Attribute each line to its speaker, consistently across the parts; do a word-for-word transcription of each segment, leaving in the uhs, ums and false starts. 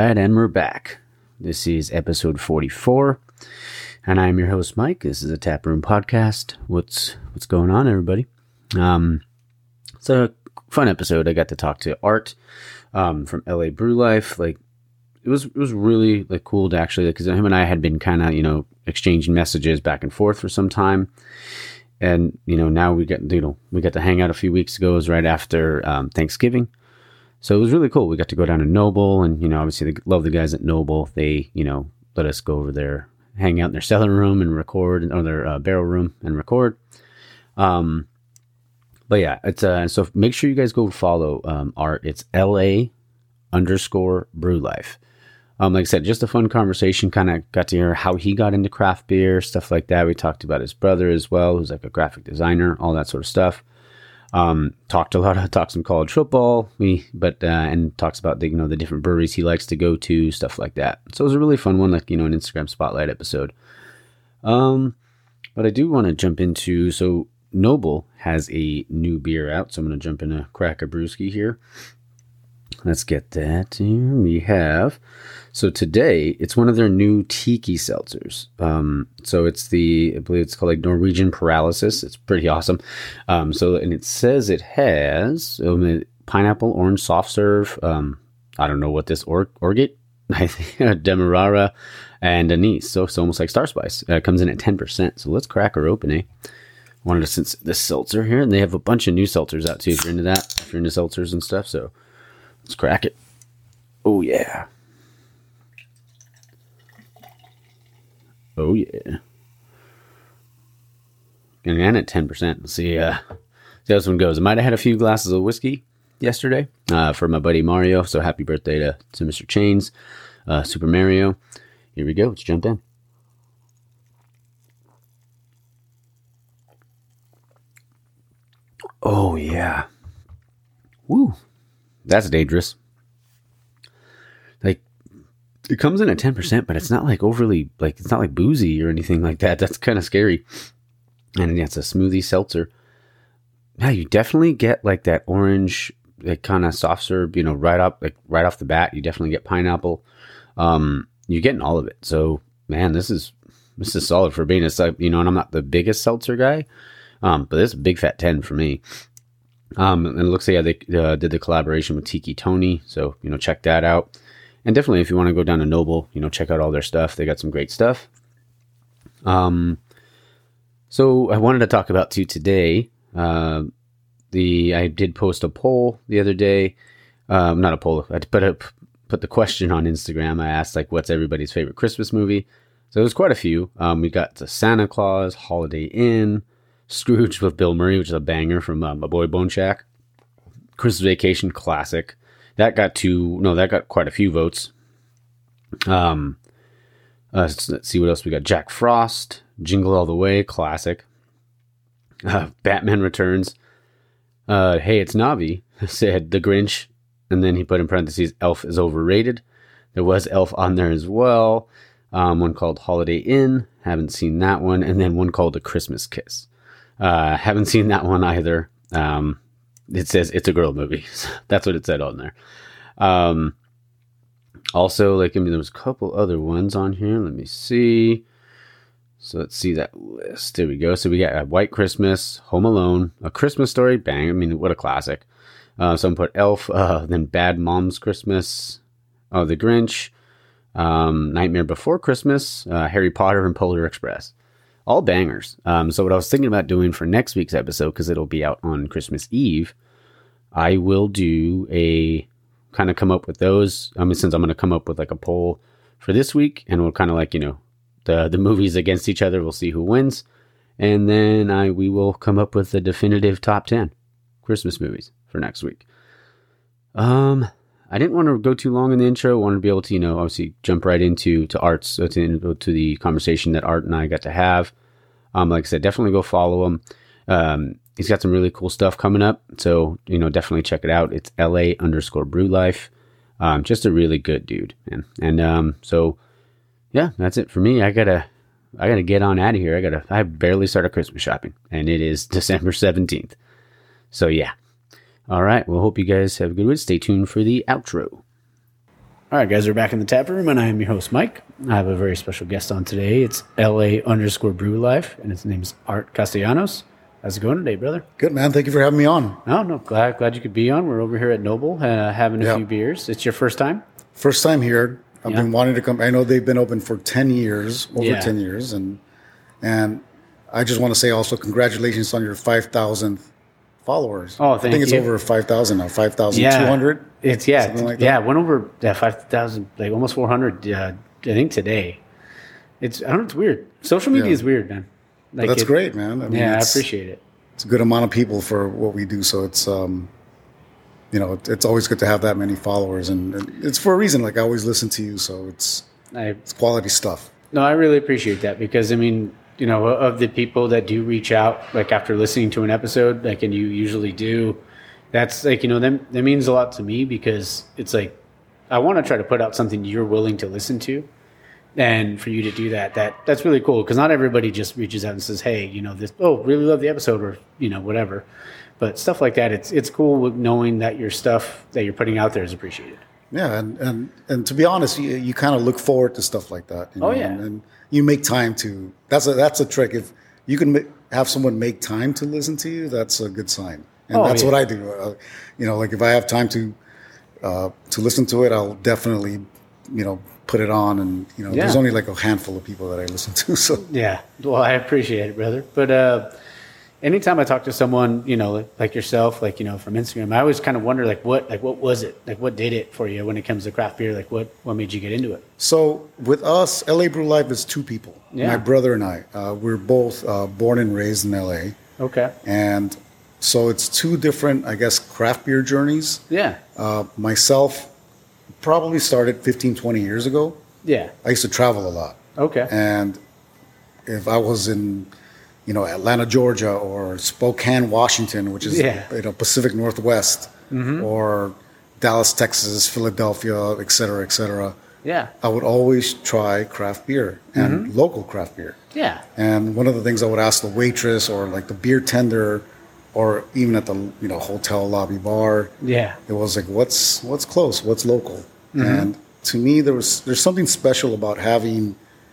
Speaker 1: right, and we're back. This is episode forty-four, and I'm your host, Mike. This is a Tap Room podcast. What's what's going on, everybody? Um, it's a fun episode. I got to talk to Art um, from L A Brew Life. Like, it was it was really like cool to actually, because him and I had been kind of you know exchanging messages back and forth for some time, and you know now we get you know we got to hang out a few weeks ago. It was right after um, Thanksgiving. So it was really cool. We got to go down to Noble, and, you know, obviously they love the guys at Noble. They, you know, let us go over there, hang out in their cellar room and record, or their uh, barrel room and record. Um, but yeah, it's, uh, so make sure you guys go follow, um, Art. It's L A underscore Brew Life. Um, like I said, just a fun conversation. Kind of got to hear how he got into craft beer, stuff like that. We talked about his brother as well, who's like a graphic designer, all that sort of stuff. Um, talked a lot of, talked some college football, we, but, uh, and talks about the, you know, the different breweries he likes to go to, stuff like that. So it was a really fun one, like, you know, an Instagram spotlight episode. Um, but I do want to jump into, so Noble has a new beer out, so I'm going to jump in a crack a brewski here. Let's get that here. We have, so today it's one of their new tiki seltzers. Um, so it's the, I believe it's called like Norwegian Paralysis. It's pretty awesome. Um, so, and it says it has um, pineapple, orange, soft serve. Um, I don't know what this or orgate, I think Demerara and anise. So it's almost like Star Spice. Uh, it comes in at ten percent. So let's crack her open, eh? Wanted to sense this seltzer here, and they have a bunch of new seltzers out too. If you're into that, if you're into seltzers and stuff. So let's crack it. Oh, yeah. Oh, yeah. And at ten percent. Let's see, uh, see how this one goes. I might have had a few glasses of whiskey yesterday uh, for my buddy Mario. So happy birthday to, to Mister Chains, uh, Super Mario. Here we go. Let's jump in. Oh, yeah. Woo. That's dangerous. Like, it comes in at ten percent, but it's not like overly, like, it's not like boozy or anything like that. That's kind of scary. And yeah, it's a smoothie seltzer. Yeah, you definitely get like that orange, like kind of soft serve, you know, right up, like right off the bat. You definitely get pineapple. Um, you're getting all of it. So, man, this is, this is solid for being a, you know, and I'm not the biggest seltzer guy, um, but this is a big fat ten for me. Um, and it looks like yeah, they uh, did the collaboration with Tiki Tony. So, you know, check that out. And definitely if you want to go down to Noble, you know, check out all their stuff. They got some great stuff. Um, so I wanted to talk about too today. Uh, the, I did post a poll the other day. Um, not a poll. I put a, put the question on Instagram. I asked like, what's everybody's favorite Christmas movie? So there's quite a few. Um, we got the Santa Claus, Holiday Inn, Scrooge with Bill Murray, which is a banger from uh, my boy Bone Shack. Christmas Vacation, classic. That got two, no, that got quite a few votes. Um, uh, let's, let's see what else we got. Jack Frost, Jingle All the Way, classic. Uh, Batman Returns. Uh, hey, it's Navi, said The Grinch. And then he put in parentheses, Elf is overrated. There was Elf on there as well. Um, one called Holiday Inn. Haven't seen that one. And then one called A Christmas Kiss. Uh, haven't seen that one either. Um, it says it's a girl movie. That's what it said on there. Um, also, like, I mean, there was a couple other ones on here. Let me see. So let's see that list. There we go. So we got White Christmas, Home Alone, A Christmas Story. Bang. I mean, what a classic. Uh, someone put Elf, uh, then Bad Moms Christmas, oh, The Grinch, um, Nightmare Before Christmas, uh, Harry Potter, and Polar Express. All bangers. Um, so what I was thinking about doing for next week's episode, because it'll be out on Christmas Eve, I will do a kind of come up with those. I mean, since I'm going to come up with like a poll for this week, and we'll kind of like, you know, the the movies against each other. We'll see who wins, and then I we will come up with the definitive top ten Christmas movies for next week. Um, I didn't want to go too long in the intro. I wanted to be able to, you know, obviously jump right into to Art's so to, to the conversation that Art and I got to have. Um, like I said, definitely go follow him. Um, he's got some really cool stuff coming up. So, you know, definitely check it out. It's L A underscore Brew Life. Um, just a really good dude, man. And, um, so yeah, that's it for me. I gotta, I gotta get on out of here. I gotta, I barely started Christmas shopping and it is December seventeenth. So yeah. All right. Well, hope you guys have a good one. Stay tuned for the outro. All right, guys, we're back in the tap room, and I am your host, Mike. I have a very special guest on today. It's L A underscore Brew Life, and his name's Art Castellanos. How's it going today, brother?
Speaker 2: Good, man. Thank you for having me on.
Speaker 1: No, no, glad glad you could be on. We're over here at Noble uh, having a
Speaker 2: Yep.
Speaker 1: few beers. It's your first time?
Speaker 2: First time here. I've
Speaker 1: Yeah.
Speaker 2: been wanting to come. I know they've been open for ten years, over
Speaker 1: Yeah.
Speaker 2: ten years, and and I just want to say also congratulations on your five thousandth followers.
Speaker 1: Oh,
Speaker 2: I
Speaker 1: thank
Speaker 2: think it's
Speaker 1: you.
Speaker 2: over five thousand now, five thousand two hundred.
Speaker 1: It's yeah,
Speaker 2: Something like that.
Speaker 1: yeah. It went over yeah, five thousand, like almost four hundred. Uh, I think today. It's I don't know. It's weird. Social media
Speaker 2: Yeah.
Speaker 1: is weird, man.
Speaker 2: But
Speaker 1: Like
Speaker 2: that's
Speaker 1: it-
Speaker 2: great, man. I mean,
Speaker 1: Yeah, I
Speaker 2: it's,
Speaker 1: appreciate it.
Speaker 2: it's a good amount of people for what we do. So it's, um, you know, it, it's always good to have that many followers, and, and it's for a reason. Like I always listen to you, so it's
Speaker 1: I
Speaker 2: it's quality stuff.
Speaker 1: No, I really appreciate that because I mean, you know, of the people that do reach out, like after listening to an episode, like, and you usually do, that's like, you know, that, that means a lot to me because it's like, I want to try to put out something you're willing to listen to. And for you to do that, that that's really cool because not everybody just reaches out and says, hey, you know, this, oh, really love the episode or, you know, whatever. But stuff like that, it's it's cool with knowing that your stuff that you're putting out there is appreciated.
Speaker 2: Yeah, and, and, and to be honest, you, you kind of look forward to stuff like that. You know?
Speaker 1: Oh, yeah.
Speaker 2: And, and you make time to. That's a that's a trick. If you can ma- have someone make time to listen to you, that's a good sign. And
Speaker 1: Oh,
Speaker 2: that's
Speaker 1: yeah.
Speaker 2: what I do. Uh, you know, like if I have time to uh, to listen to it, I'll definitely, you know, put it on. And you know,
Speaker 1: Yeah.
Speaker 2: there's only like a handful of people that I listen to. So
Speaker 1: Yeah. Well, I appreciate it, brother. But uh, anytime I talk to someone, you know, like yourself, like, you know, from Instagram, I always kind of wonder, like, what, like, what was it? Like, what did it for you when it comes to craft beer? Like, what, what made you get into it?
Speaker 2: So with us, L A Brew Life is two people.
Speaker 1: Yeah.
Speaker 2: My brother and I. Uh, we're both uh, born and raised in L A.
Speaker 1: Okay.
Speaker 2: And so it's two different, I guess, craft beer journeys.
Speaker 1: Yeah.
Speaker 2: Uh, myself probably started fifteen, twenty years ago.
Speaker 1: Yeah.
Speaker 2: I used to travel a lot.
Speaker 1: Okay.
Speaker 2: And if I was in, you know, Atlanta, Georgia, or Spokane, Washington, which is,
Speaker 1: Yeah.
Speaker 2: you know, Pacific Northwest, or Dallas, Texas, Philadelphia, et cetera, et cetera,
Speaker 1: Yeah.
Speaker 2: I would always try craft beer and local craft beer.
Speaker 1: Yeah.
Speaker 2: And one of the things I would ask the waitress or like the beer tender or even at the, you know, hotel lobby bar,
Speaker 1: Yeah.
Speaker 2: it was like, what's what's close, what's local? And to me, there was there's something special about having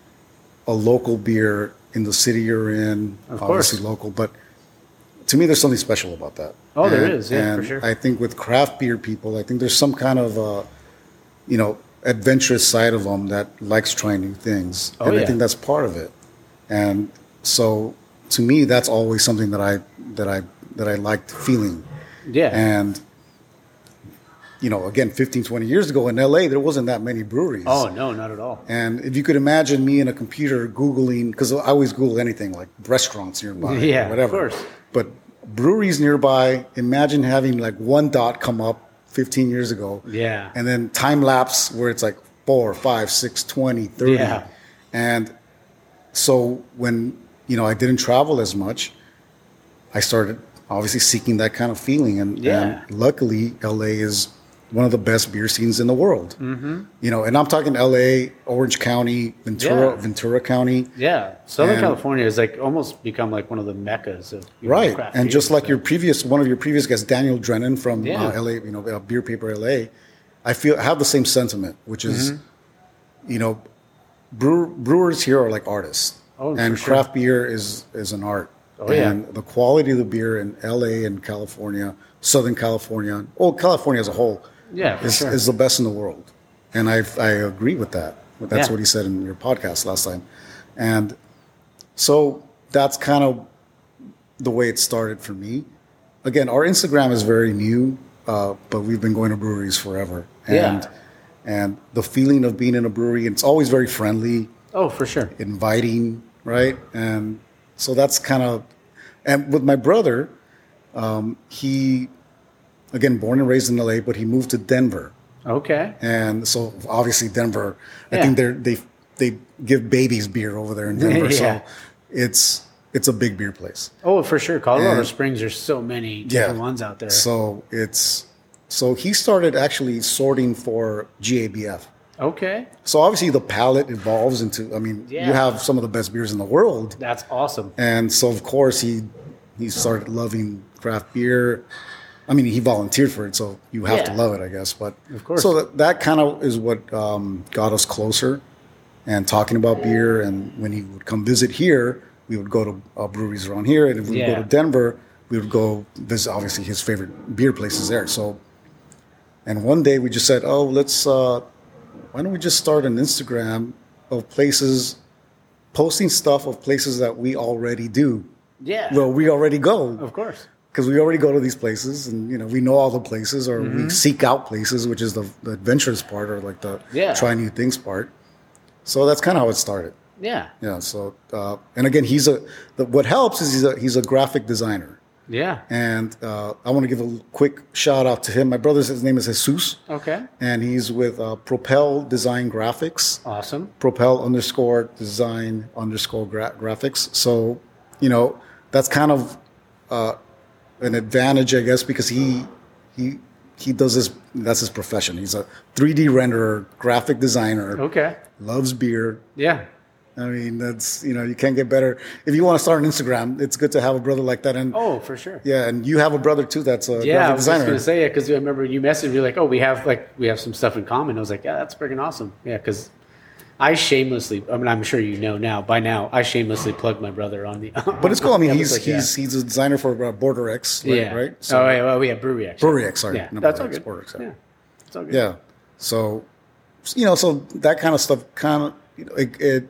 Speaker 2: a local beer in the city you're in,
Speaker 1: Of
Speaker 2: obviously
Speaker 1: course.
Speaker 2: local, but to me, there's something special about that.
Speaker 1: Oh, there
Speaker 2: And-
Speaker 1: is, yeah, for
Speaker 2: and
Speaker 1: sure.
Speaker 2: I think with craft beer people, I think there's some kind of, uh, you know, adventurous side of them that likes trying new things,
Speaker 1: Oh,
Speaker 2: and
Speaker 1: yeah.
Speaker 2: I think that's part of it. And so, to me, that's always something that I that I that I liked feeling.
Speaker 1: Yeah.
Speaker 2: And you know, again, fifteen, twenty years ago in L A, there wasn't that many breweries.
Speaker 1: Oh, no, not at all.
Speaker 2: And if you could imagine me in a computer Googling, because I always Google anything like restaurants nearby,
Speaker 1: Yeah,
Speaker 2: or whatever.
Speaker 1: of course.
Speaker 2: But breweries nearby, imagine having like one dot come up fifteen years ago.
Speaker 1: Yeah.
Speaker 2: And then time lapse where it's like four, five, six, twenty, thirty.
Speaker 1: Yeah.
Speaker 2: And so when, you know, I didn't travel as much, I started obviously seeking that kind of feeling. And,
Speaker 1: Yeah.
Speaker 2: and luckily, L A is one of the best beer scenes in the world. Mm-hmm. You know, and I'm talking L A, Orange County, Ventura,
Speaker 1: Yeah.
Speaker 2: Ventura County.
Speaker 1: Yeah. Southern
Speaker 2: And-
Speaker 1: California has like almost become like one of the meccas of you know,
Speaker 2: Right.
Speaker 1: craft
Speaker 2: And
Speaker 1: beer,
Speaker 2: just like
Speaker 1: so.
Speaker 2: your previous, one of your previous guests, Daniel Drennan from
Speaker 1: Yeah.
Speaker 2: uh, L A, you know, uh, Beer Paper L A, I feel I have the same sentiment, which is,
Speaker 1: Mm-hmm.
Speaker 2: you know, brewer, brewers here are like artists.
Speaker 1: Oh,
Speaker 2: and
Speaker 1: for sure.
Speaker 2: craft beer is, is an art.
Speaker 1: Oh, yeah.
Speaker 2: And the quality of the beer in L A and California, Southern California, oh, California as a whole,
Speaker 1: Yeah, for
Speaker 2: is,
Speaker 1: sure.
Speaker 2: is the best in the world. And I I agree with that. That's
Speaker 1: Yeah.
Speaker 2: what he said in your podcast last time. And so that's kind of the way it started for me. Again, our Instagram is very new, uh, but we've been going to breweries forever. And
Speaker 1: Yeah.
Speaker 2: and the feeling of being in a brewery, it's always very friendly,
Speaker 1: Oh, for sure.
Speaker 2: inviting, right? And so that's kind of, and with my brother, um, he, again, born and raised in L A, but he moved to Denver.
Speaker 1: Okay.
Speaker 2: And so obviously Denver, I
Speaker 1: Yeah.
Speaker 2: think they're, they they give babies beer over there in Denver.
Speaker 1: Yeah.
Speaker 2: So it's it's a big beer place.
Speaker 1: Oh, for sure. Colorado
Speaker 2: And-
Speaker 1: Springs, there's so many different ones out there.
Speaker 2: So it's so he started actually sorting for G A B F.
Speaker 1: Okay.
Speaker 2: So obviously the palate evolves into, I mean,
Speaker 1: Yeah.
Speaker 2: you have some of the best beers in the world.
Speaker 1: That's awesome.
Speaker 2: And so of course he he started loving craft beer. I mean, he volunteered for it, so you have
Speaker 1: Yeah.
Speaker 2: to love it, I guess. But
Speaker 1: Of course.
Speaker 2: so that, that kind of is what um, got us closer and talking about beer. And when he would come visit here, we would go to uh, breweries around here. And if we would
Speaker 1: Yeah.
Speaker 2: go to Denver, we would go visit, obviously, his favorite beer places there. So, and one day we just said, oh, let's, uh, why don't we just start an Instagram of places, posting stuff of places that we already do.
Speaker 1: Yeah.
Speaker 2: Well, we already go.
Speaker 1: Of course.
Speaker 2: Because we already go to these places, and you know we know all the places, or
Speaker 1: Mm-hmm.
Speaker 2: we seek out places, which is the, the adventurous part, or like the
Speaker 1: Yeah.
Speaker 2: try new things part. So that's kind of how it started.
Speaker 1: Yeah.
Speaker 2: Yeah. So uh, and again, he's a the, what helps is he's a he's a graphic designer,
Speaker 1: Yeah.
Speaker 2: and uh, I want to give a quick shout out to him. My brother's his name is Jesus,
Speaker 1: Okay.
Speaker 2: and he's with uh, Propel Design Graphics.
Speaker 1: Awesome.
Speaker 2: Propel underscore design underscore gra- graphics. So, you know, that's kind of uh, an advantage, I guess, because he he he does this. That's his profession. He's a three D renderer, graphic designer.
Speaker 1: Okay.
Speaker 2: Loves beer.
Speaker 1: Yeah.
Speaker 2: I mean, that's you know, you can't get better. If you want to start an Instagram, it's good to have a brother like that. And
Speaker 1: Oh, for sure.
Speaker 2: yeah, and you have a brother too. That's a
Speaker 1: Yeah, I
Speaker 2: graphic
Speaker 1: was
Speaker 2: designer.
Speaker 1: just gonna say it because I remember you messaged me like, "Oh, we have like we have some stuff in common." I was like, "Yeah, that's freaking awesome." Yeah, because I shamelessly, I mean, I'm sure you know now by now, I shamelessly plugged my brother on the.
Speaker 2: But it's cool. I mean, he's
Speaker 1: like, yeah.
Speaker 2: he's he's a designer for uh, Border X, right?
Speaker 1: yeah.
Speaker 2: right?
Speaker 1: oh, yeah, well, we have Brewery X.
Speaker 2: Brewery X, sorry.
Speaker 1: Yeah,
Speaker 2: not
Speaker 1: that's
Speaker 2: Border
Speaker 1: all
Speaker 2: X,
Speaker 1: good.
Speaker 2: Border X, yeah.
Speaker 1: Yeah, it's all good.
Speaker 2: Yeah. So, you know, so that kind of stuff kind of, you know, it, it,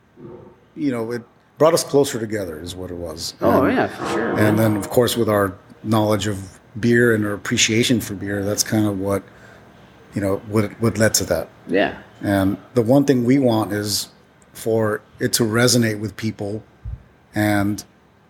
Speaker 2: you know, it brought us closer together is what it was.
Speaker 1: Oh
Speaker 2: And-
Speaker 1: yeah, for sure.
Speaker 2: And then, of course, with our knowledge of beer and our appreciation for beer, that's kind of what, you know, what, what led to that.
Speaker 1: yeah.
Speaker 2: And the one thing we want is for it to resonate with people. And,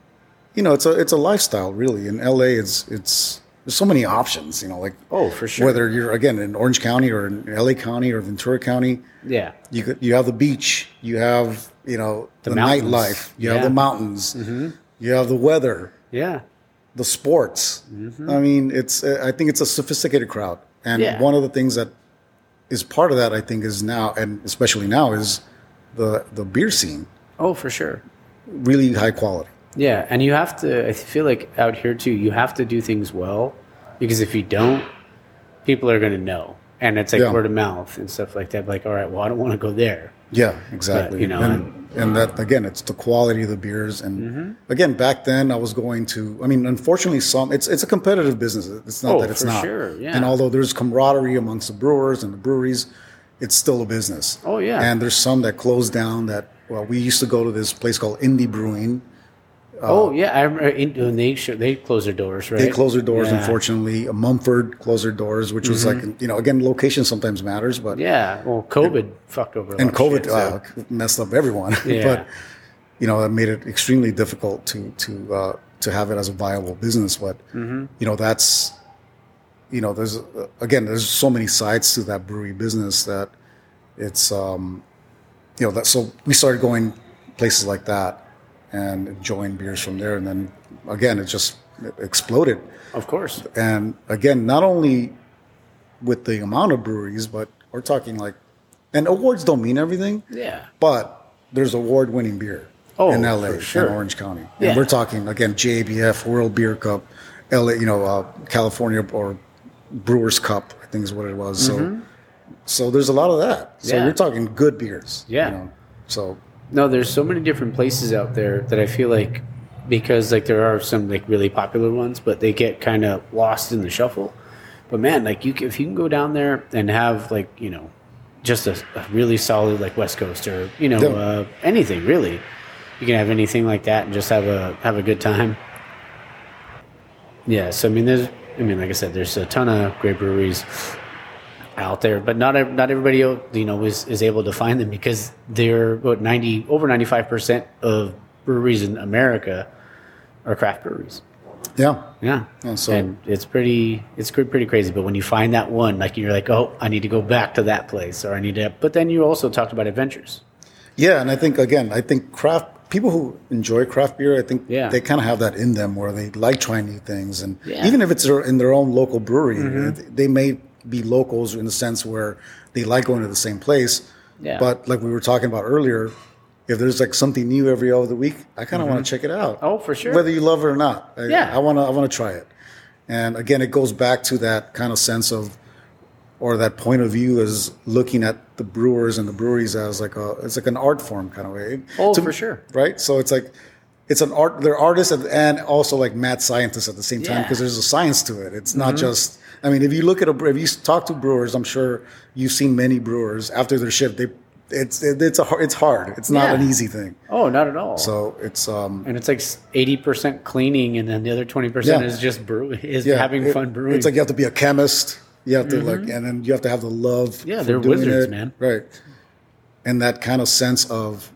Speaker 2: you know, it's a, it's a lifestyle really. In L A, it's, it's, there's so many options, you know, like
Speaker 1: Oh, for sure.
Speaker 2: whether you're again in Orange County or in L A County or Ventura County,
Speaker 1: Yeah.
Speaker 2: you could, you have the beach, you have you know the,
Speaker 1: The mountains.
Speaker 2: nightlife, you have
Speaker 1: Yeah.
Speaker 2: the mountains, you have the weather,
Speaker 1: Yeah.
Speaker 2: the sports. I mean, it's uh, I think it's a sophisticated crowd, and
Speaker 1: Yeah.
Speaker 2: one of the things that is part of that, I think, is now, and especially now, is the the beer scene,
Speaker 1: Oh, for sure.
Speaker 2: really high quality.
Speaker 1: Yeah, and you have to. I feel like out here too, you have to do things well, because if you don't, people are going to know, and it's like
Speaker 2: Yeah.
Speaker 1: word of mouth and stuff like that. Like, all right, well, I don't want to go there.
Speaker 2: Yeah, exactly.
Speaker 1: you know,
Speaker 2: and, and that again, it's the quality of the beers. And
Speaker 1: Mm-hmm.
Speaker 2: again, back then, I was going to. I mean, unfortunately, some it's it's a competitive business. It's not
Speaker 1: Oh,
Speaker 2: that it's
Speaker 1: for
Speaker 2: not.
Speaker 1: sure, yeah.
Speaker 2: And although there's camaraderie amongst the brewers and the breweries, it's still a business.
Speaker 1: Oh, yeah.
Speaker 2: And there's some that closed down. That well, we used to go to this place called Indie Brewing.
Speaker 1: oh yeah, I remember in, when they sh- they closed their doors, right?
Speaker 2: They closed their doors,
Speaker 1: Yeah.
Speaker 2: unfortunately. Mumford closed their doors, which was like you know again, location sometimes matters, but
Speaker 1: Yeah, well, COVID fucked over a lot
Speaker 2: and
Speaker 1: of
Speaker 2: COVID
Speaker 1: shit, so-
Speaker 2: uh, messed up everyone.
Speaker 1: Yeah.
Speaker 2: But you know, that made it extremely difficult to to uh, to have it as a viable business. But
Speaker 1: Mm-hmm.
Speaker 2: you know, that's you know, there's uh, again, there's so many sides to that brewery business that it's um, you know that. So we started going places like that and enjoying beers from there, and then again, it just it exploded.
Speaker 1: of course.
Speaker 2: And again, not only with the amount of breweries, but we're talking like, and awards don't mean everything.
Speaker 1: Yeah.
Speaker 2: But there's award-winning beer
Speaker 1: Oh,
Speaker 2: in L A
Speaker 1: for sure.
Speaker 2: and Orange County.
Speaker 1: Yeah.
Speaker 2: And we're talking again J A B F, World Beer Cup, L A, you know, uh, California or Brewers Cup, I think is what it was. So, so there's a lot of that. So
Speaker 1: Mm-hmm. Yeah.
Speaker 2: you're talking good beers.
Speaker 1: Yeah.
Speaker 2: You know? So
Speaker 1: No, there's so many different places out there that I feel like, because like there are some like really popular ones, but they get kind of lost in the shuffle. But man, like you, c- if you can go down there and have like you know, just a, a really solid like West Coast or you know
Speaker 2: Yeah.
Speaker 1: uh, anything really, you can have anything like that and just have a have a good time. Yeah, so I mean, there's, I mean, like I said, there's a ton of great breweries out there, but not ev- not everybody you know is, is able to find them, because they're what ninety over ninety five percent of breweries in America are craft breweries.
Speaker 2: yeah,
Speaker 1: Yeah,
Speaker 2: And so-
Speaker 1: and it's pretty it's cr- pretty crazy. But when you find that one, like you're like, oh, I need to go back to that place, or I need to. But then you also talked about adventures.
Speaker 2: yeah. And I think again, I think craft people who enjoy craft beer, I think
Speaker 1: Yeah.
Speaker 2: they kind of have that in them where they like trying new things, and
Speaker 1: Yeah.
Speaker 2: even if it's their- in their own local brewery, they may be locals in the sense where they like going to the same place.
Speaker 1: Yeah.
Speaker 2: But like we were talking about earlier, if there's like something new every other week, I kind of want to check it out.
Speaker 1: Oh, for sure.
Speaker 2: Whether you love it or not. I,
Speaker 1: Yeah.
Speaker 2: I want to. I want to try it. And again, it goes back to that kind of sense of, or that point of view as looking at the brewers and the breweries as like a, it's like an art form kind of way.
Speaker 1: Oh,
Speaker 2: To-
Speaker 1: for sure.
Speaker 2: Right. So it's like, it's an art, they're artists and also like mad scientists at the same time
Speaker 1: Yeah.
Speaker 2: because there's a science to it. It's not just, I mean, if you look at a, bre- if you talk to brewers, I'm sure you've seen many brewers after their shift, they, it's, it, it's a, har- it's hard. It's not
Speaker 1: Yeah.
Speaker 2: an easy thing.
Speaker 1: Oh, not at all.
Speaker 2: So it's, um,
Speaker 1: and it's like eighty percent cleaning, and then the other twenty percent
Speaker 2: Yeah.
Speaker 1: is just brew is
Speaker 2: yeah,
Speaker 1: having
Speaker 2: it-
Speaker 1: fun brewing.
Speaker 2: It's like you have to be a chemist. You have to like, and then you have to have the love.
Speaker 1: Yeah,
Speaker 2: for
Speaker 1: they're
Speaker 2: doing
Speaker 1: wizards,
Speaker 2: it.
Speaker 1: man.
Speaker 2: Right. And that kind of sense of,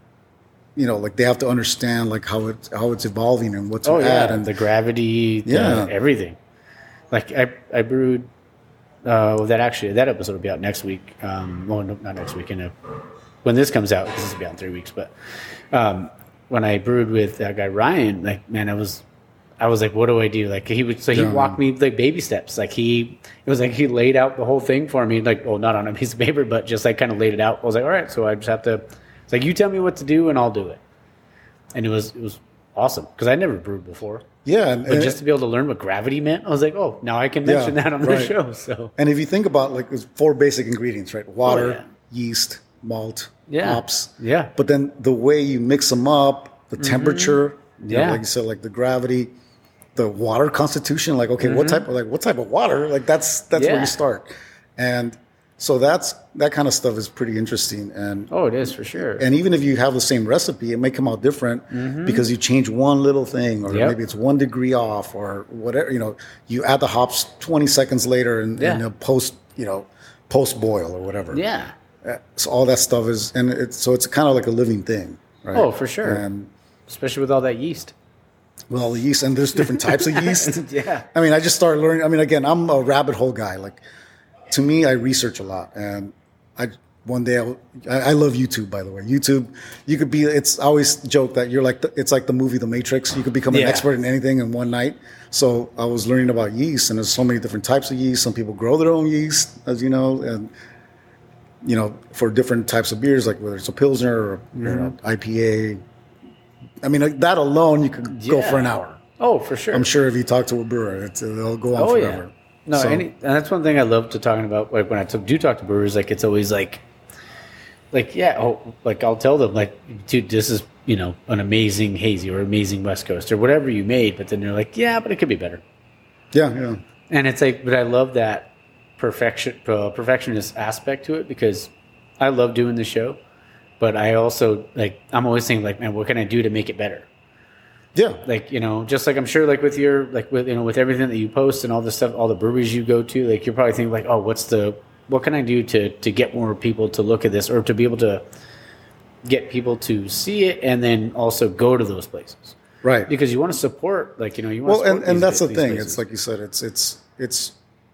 Speaker 2: you know, like they have to understand like how it how it's evolving and what to
Speaker 1: oh
Speaker 2: add
Speaker 1: yeah,
Speaker 2: and
Speaker 1: the gravity, the,
Speaker 2: Yeah.
Speaker 1: everything. Like I, I brewed. Uh, that actually that episode will be out next week. Um, well, no, not next week. In a, when this comes out, because this will be out in three weeks. But um, when I brewed with that guy Ryan, like man, I was, I was like, what do I do? Like he would, so he
Speaker 2: Yeah.
Speaker 1: walked me like baby steps. Like he, it was like he laid out the whole thing for me. Like, well, not on a piece of paper, but just like kind of laid it out. I was like, all right, so I just have to. It's like you tell me what to do and I'll do it. And it was it was awesome because I never brewed before.
Speaker 2: yeah, and,
Speaker 1: But
Speaker 2: and,
Speaker 1: just to be able to learn what gravity meant, I was like, oh, now I can mention
Speaker 2: Yeah,
Speaker 1: that on the
Speaker 2: right.
Speaker 1: show. So
Speaker 2: and if you think about like there's four basic ingredients, right? Water,
Speaker 1: Oh, yeah.
Speaker 2: yeast, malt,
Speaker 1: Yeah.
Speaker 2: hops.
Speaker 1: Yeah.
Speaker 2: But then the way you mix them up, the temperature, you know,
Speaker 1: Yeah.
Speaker 2: like you said, like the gravity, the water constitution, like okay, what type of like what type of water? Like that's that's where
Speaker 1: Yeah.
Speaker 2: you start. And so that's that kind of stuff is pretty interesting. And
Speaker 1: Oh, it is for sure.
Speaker 2: and even if you have the same recipe, it may come out different because you change one little thing, or
Speaker 1: Yep.
Speaker 2: maybe it's one degree off, or whatever. You know, you add the hops twenty seconds later in, in
Speaker 1: Yeah.
Speaker 2: a post, you know, post boil or whatever.
Speaker 1: yeah.
Speaker 2: Uh, So all that stuff is, and it's so it's kind of like a living thing, right?
Speaker 1: Oh, for sure.
Speaker 2: And
Speaker 1: Especially with all that yeast.
Speaker 2: with all the yeast, and there's different types of yeast.
Speaker 1: Yeah.
Speaker 2: I mean, I just started learning. I mean, again, I'm a rabbit hole guy. Like, to me, I research a lot, and I one day I'll, I, I love YouTube. By the way, YouTube, you could be. It's I always joke that you're like the, it's like the movie The Matrix. You could become an
Speaker 1: Yeah.
Speaker 2: expert in anything in one night. So I was learning about yeast, and there's so many different types of yeast. Some people grow their own yeast, as you know, and you know for different types of beers, like whether it's a pilsner or you know, I P A. I mean, like, that alone, you could go
Speaker 1: Yeah.
Speaker 2: for an hour.
Speaker 1: Oh, for sure.
Speaker 2: I'm sure if you talk to a brewer, it's, it'll go on
Speaker 1: Oh
Speaker 2: forever.
Speaker 1: yeah. No,
Speaker 2: So-
Speaker 1: any, and that's one thing I love to talking about. Like when I t- do talk to brewers, like it's always like, like yeah, oh, like I'll tell them like, dude, this is you know an amazing hazy or amazing West Coast or whatever you made, but then they're like, yeah, but it could be better.
Speaker 2: Yeah, yeah.
Speaker 1: And it's like, but I love that perfection, uh, perfectionist aspect to it because I love doing the show, but I also like I'm always thinking like, man, what can I do to make it better?
Speaker 2: Yeah.
Speaker 1: Like you know, just like I'm sure like with your like with you know with everything that you post and all the stuff, all the breweries you go to, like you're probably thinking like, oh, what's the what can I do to to get more people to look at this or to be able to get people to see it and then also go to those places
Speaker 2: Right.
Speaker 1: because you want to support like you know you want
Speaker 2: Well,
Speaker 1: to
Speaker 2: and,
Speaker 1: support
Speaker 2: and
Speaker 1: these-
Speaker 2: that's the
Speaker 1: these
Speaker 2: thing.
Speaker 1: places.
Speaker 2: It's like you said, it's, it's, it's,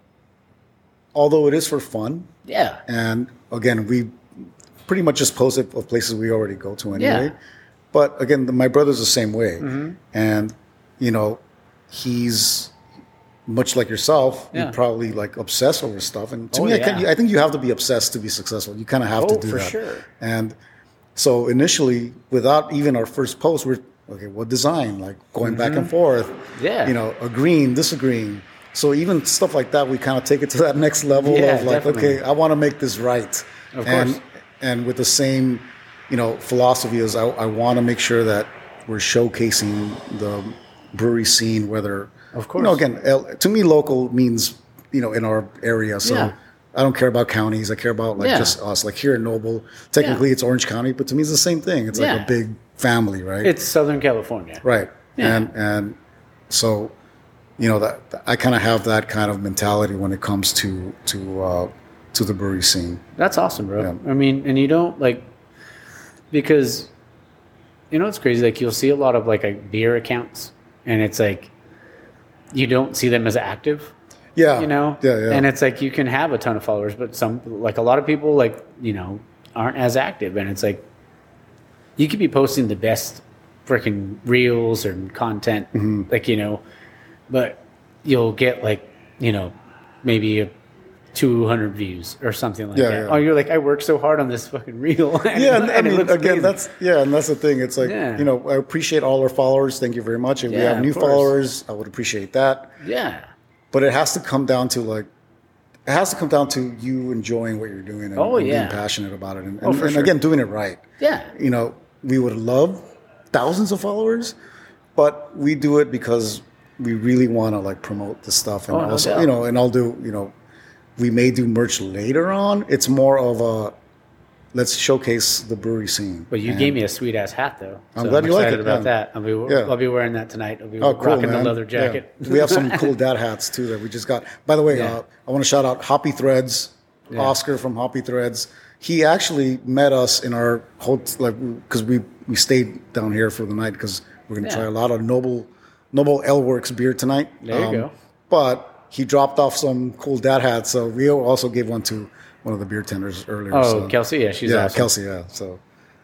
Speaker 2: although it is for fun,
Speaker 1: yeah
Speaker 2: and again, we pretty much just post it of places we already go to anyway.
Speaker 1: Yeah.
Speaker 2: But again, the, my brother's the same way.
Speaker 1: Mm-hmm.
Speaker 2: And, you know, he's much like yourself,
Speaker 1: Yeah.
Speaker 2: you probably like obsess over stuff. And to
Speaker 1: Oh,
Speaker 2: me, I, can,
Speaker 1: yeah.
Speaker 2: I think you have to be obsessed to be successful. You kind of have
Speaker 1: Oh,
Speaker 2: to do
Speaker 1: for
Speaker 2: that.
Speaker 1: sure.
Speaker 2: And so initially, without even our first post, we're okay. What design? Like going back and forth.
Speaker 1: Mm-hmm. Yeah.
Speaker 2: You know, agreeing, disagreeing. So even stuff like that, we kind of take it to that next level
Speaker 1: Yeah,
Speaker 2: of like,
Speaker 1: definitely.
Speaker 2: okay, I want to make this right.
Speaker 1: Of
Speaker 2: and,
Speaker 1: course.
Speaker 2: And with the same, you know, philosophy as I, I want to make sure that we're showcasing the brewery scene, whether,
Speaker 1: Of
Speaker 2: you know,
Speaker 1: course.
Speaker 2: again, L, to me, local means, you know, in our area. So
Speaker 1: Yeah.
Speaker 2: I don't care about counties. I care about like
Speaker 1: Yeah.
Speaker 2: just us. Like here in Noble, technically
Speaker 1: Yeah.
Speaker 2: it's Orange County, but to me it's the same thing. It's like
Speaker 1: Yeah.
Speaker 2: a big family, right?
Speaker 1: it's Southern California.
Speaker 2: right.
Speaker 1: Yeah.
Speaker 2: And and so, you know, that I kind of have that kind of mentality when it comes to to uh, to the brewery scene.
Speaker 1: That's awesome, bro.
Speaker 2: Yeah.
Speaker 1: I mean, and you don't like because you know it's crazy. Like you'll see a lot of like, like beer accounts, and it's like you don't see them as active.
Speaker 2: Yeah.
Speaker 1: You know,
Speaker 2: Yeah, yeah.
Speaker 1: And it's like you can have a ton of followers, but some like a lot of people like you know aren't as active, and it's like you could be posting the best freaking reels or content,
Speaker 2: Mm-hmm.
Speaker 1: like you know, but you'll get like you know maybe a two hundred views or something like
Speaker 2: Yeah,
Speaker 1: that.
Speaker 2: yeah.
Speaker 1: Oh, you're like, I worked so hard on this fucking reel. And
Speaker 2: Yeah,
Speaker 1: it,
Speaker 2: and, I
Speaker 1: and it
Speaker 2: mean,
Speaker 1: looks
Speaker 2: again,
Speaker 1: amazing.
Speaker 2: that's yeah, and that's the thing. It's like
Speaker 1: Yeah.
Speaker 2: you know, I appreciate all our followers. Thank you very much. If we
Speaker 1: Yeah,
Speaker 2: have new
Speaker 1: of course.
Speaker 2: followers, I would appreciate that.
Speaker 1: yeah.
Speaker 2: But it has to come down to like, it has to come down to you enjoying what you're doing and,
Speaker 1: Oh,
Speaker 2: and
Speaker 1: yeah.
Speaker 2: being passionate about it, and,
Speaker 1: Oh,
Speaker 2: and,
Speaker 1: for
Speaker 2: and
Speaker 1: sure.
Speaker 2: again, doing it right.
Speaker 1: Yeah.
Speaker 2: You know, we would love thousands of followers, but we do it because we really want to like promote the stuff, and
Speaker 1: Oh, no
Speaker 2: also
Speaker 1: doubt.
Speaker 2: you know, and I'll do you know, we may do merch later on. It's more of a let's showcase the brewery scene.
Speaker 1: But you
Speaker 2: And-
Speaker 1: gave me a sweet ass hat though.
Speaker 2: I'm
Speaker 1: So
Speaker 2: glad you like
Speaker 1: excited
Speaker 2: it,
Speaker 1: about
Speaker 2: yeah.
Speaker 1: that. I'll be
Speaker 2: Yeah.
Speaker 1: I'll be wearing that tonight. I'll be
Speaker 2: Oh, cool,
Speaker 1: rocking
Speaker 2: man.
Speaker 1: the leather jacket.
Speaker 2: Yeah. We have some cool dad hats too that we just got. By the way,
Speaker 1: Yeah.
Speaker 2: uh, I want to shout out Hoppy Threads,
Speaker 1: Yeah.
Speaker 2: Oscar from Hoppy Threads. He actually met us in our hotel, like because we we stayed down here for the night because we're gonna
Speaker 1: Yeah.
Speaker 2: try a lot of Noble Noble Ale Works beer tonight. Um,
Speaker 1: There you go.
Speaker 2: But he dropped off some cool dad hats, so we also gave one to one of the beer tenders earlier.
Speaker 1: Oh,
Speaker 2: so.
Speaker 1: Kelsey, yeah, she's
Speaker 2: yeah,
Speaker 1: awesome.
Speaker 2: Kelsey, yeah. So,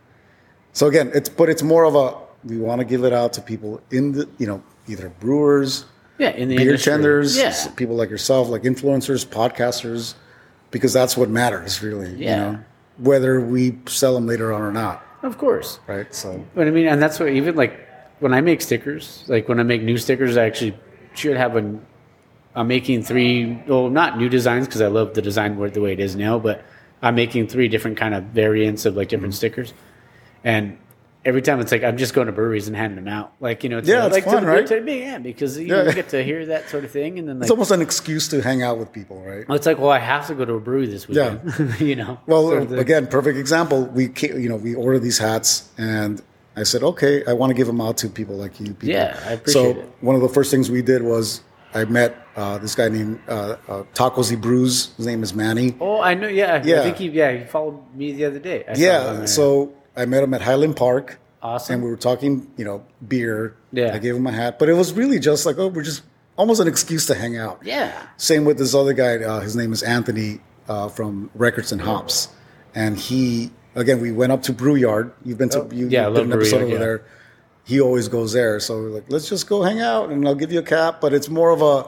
Speaker 2: so again, it's but it's more of a we want to give it out to people in the you know either brewers,
Speaker 1: Yeah, in the
Speaker 2: beer
Speaker 1: industry.
Speaker 2: tenders,
Speaker 1: Yeah.
Speaker 2: s- people like yourself, like influencers, podcasters, because that's what matters really.
Speaker 1: Yeah.
Speaker 2: You know, whether we sell them later on or not,
Speaker 1: Of course.
Speaker 2: right? So
Speaker 1: But I mean, and that's what even like when I make stickers, like when I make new stickers, I actually should have a. I'm making three, well, not new designs because I love the design word the way it is now, but I'm making three different kind of variants of like different
Speaker 2: Mm-hmm.
Speaker 1: stickers, and every time it's like I'm just going to breweries and handing them out, like you know, to,
Speaker 2: Yeah, it's
Speaker 1: like
Speaker 2: fun,
Speaker 1: to, the-
Speaker 2: right?
Speaker 1: to me, yeah, because you,
Speaker 2: Yeah.
Speaker 1: know, you get to hear that sort of thing, and then like
Speaker 2: it's almost an excuse to hang out with people, right?
Speaker 1: it's like, well, I have to go to a brewery this weekend, you know.
Speaker 2: Well,
Speaker 1: sort of thing.
Speaker 2: again, perfect example. We ca- you know we ordered these hats, and I said, okay, I want to give them out to people like you. People.
Speaker 1: Yeah, I
Speaker 2: So
Speaker 1: appreciate it.
Speaker 2: one of the first things we did was I met uh, this guy named uh, uh, Tacos y Brews. His name is Manny.
Speaker 1: Oh, I know. Yeah,
Speaker 2: Yeah.
Speaker 1: I think he. Yeah, he followed me the other day. I saw him on
Speaker 2: Yeah,
Speaker 1: there.
Speaker 2: so I met him at Highland Park.
Speaker 1: Awesome.
Speaker 2: And we were talking, you know, beer.
Speaker 1: Yeah.
Speaker 2: I gave him a hat, but it was really just like, oh, we're just almost an excuse to hang out.
Speaker 1: yeah,
Speaker 2: Same with this other guy. Uh, his name is Anthony uh, from Records and Hops, and he again we went up to Brew Yard. You've been to you,
Speaker 1: Yeah, I
Speaker 2: you
Speaker 1: love
Speaker 2: did an
Speaker 1: Brew
Speaker 2: episode
Speaker 1: Yard,
Speaker 2: over
Speaker 1: yeah.
Speaker 2: there. He always goes there, so we're like, let's just go hang out, and I'll give you a cap. But it's more of a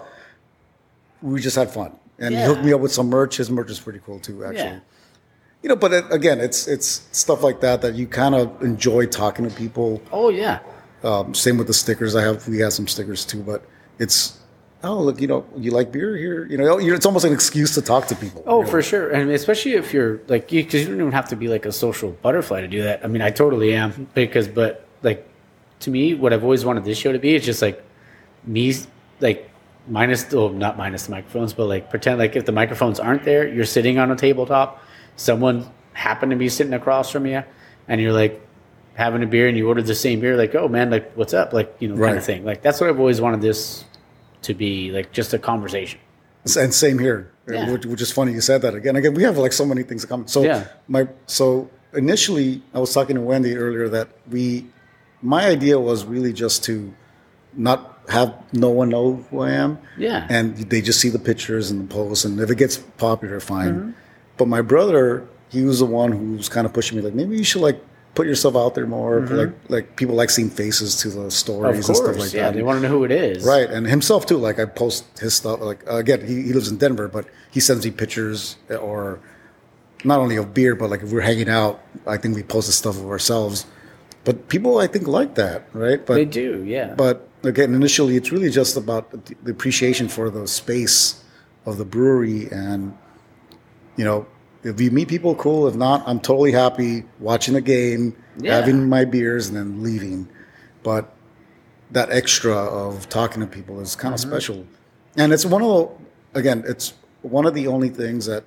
Speaker 2: we just had fun, and
Speaker 1: Yeah.
Speaker 2: he hooked me up with some merch. His merch is pretty cool too, actually.
Speaker 1: yeah.
Speaker 2: You know, but it, again, it's it's stuff like that that you kind of enjoy talking to people.
Speaker 1: Oh yeah.
Speaker 2: Um, same with the stickers. I have we have some stickers too, but it's oh look, you know, you like beer here. You know, you're, it's almost an excuse to talk to people.
Speaker 1: Oh,
Speaker 2: you know?
Speaker 1: for sure, and especially if you're like you, because you don't even have to be like a social butterfly to do that. I mean, I totally am because, but like to me, what I've always wanted this show to be is just like me, like minus, well, not minus the microphones, but like pretend like if the microphones aren't there, you're sitting on a tabletop, someone happened to be sitting across from you, and you're like having a beer, and you ordered the same beer, like, oh man, like what's up, like you know, kind
Speaker 2: Right.
Speaker 1: of thing. Like that's what I've always wanted this to be, like just a conversation.
Speaker 2: And same here,
Speaker 1: Yeah.
Speaker 2: which, which is funny you said that again. Again, we have like so many things to come. So
Speaker 1: Yeah.
Speaker 2: my so initially, I was talking to Wendy earlier that we, my idea was really just to not have no one know who I am.
Speaker 1: Yeah.
Speaker 2: And they just see the pictures and the posts, and if it gets popular, fine.
Speaker 1: Mm-hmm.
Speaker 2: But my brother, he was the one who was kind of pushing me, like maybe you should like put yourself out there more. Like like people like seeing faces to the
Speaker 1: Mm-hmm. Of
Speaker 2: stories
Speaker 1: course,
Speaker 2: and stuff like
Speaker 1: yeah,
Speaker 2: that.
Speaker 1: they want to know who it is,
Speaker 2: Right, and himself too. Like I post his stuff. Like uh, again, he, he lives in Denver, but he sends me pictures or not only of beer, but like if we're hanging out, I think we post the stuff of ourselves. But people, I think, like that, right? But
Speaker 1: They do, yeah.
Speaker 2: but again, initially, it's really just about the, the appreciation for the space of the brewery, and you know, if you meet people, cool. If not, I'm totally happy watching the game,
Speaker 1: Yeah.
Speaker 2: having my beers, and then leaving. But that extra of talking to people is kind of
Speaker 1: Mm-hmm.
Speaker 2: special, and it's one of the again, it's one of the only things that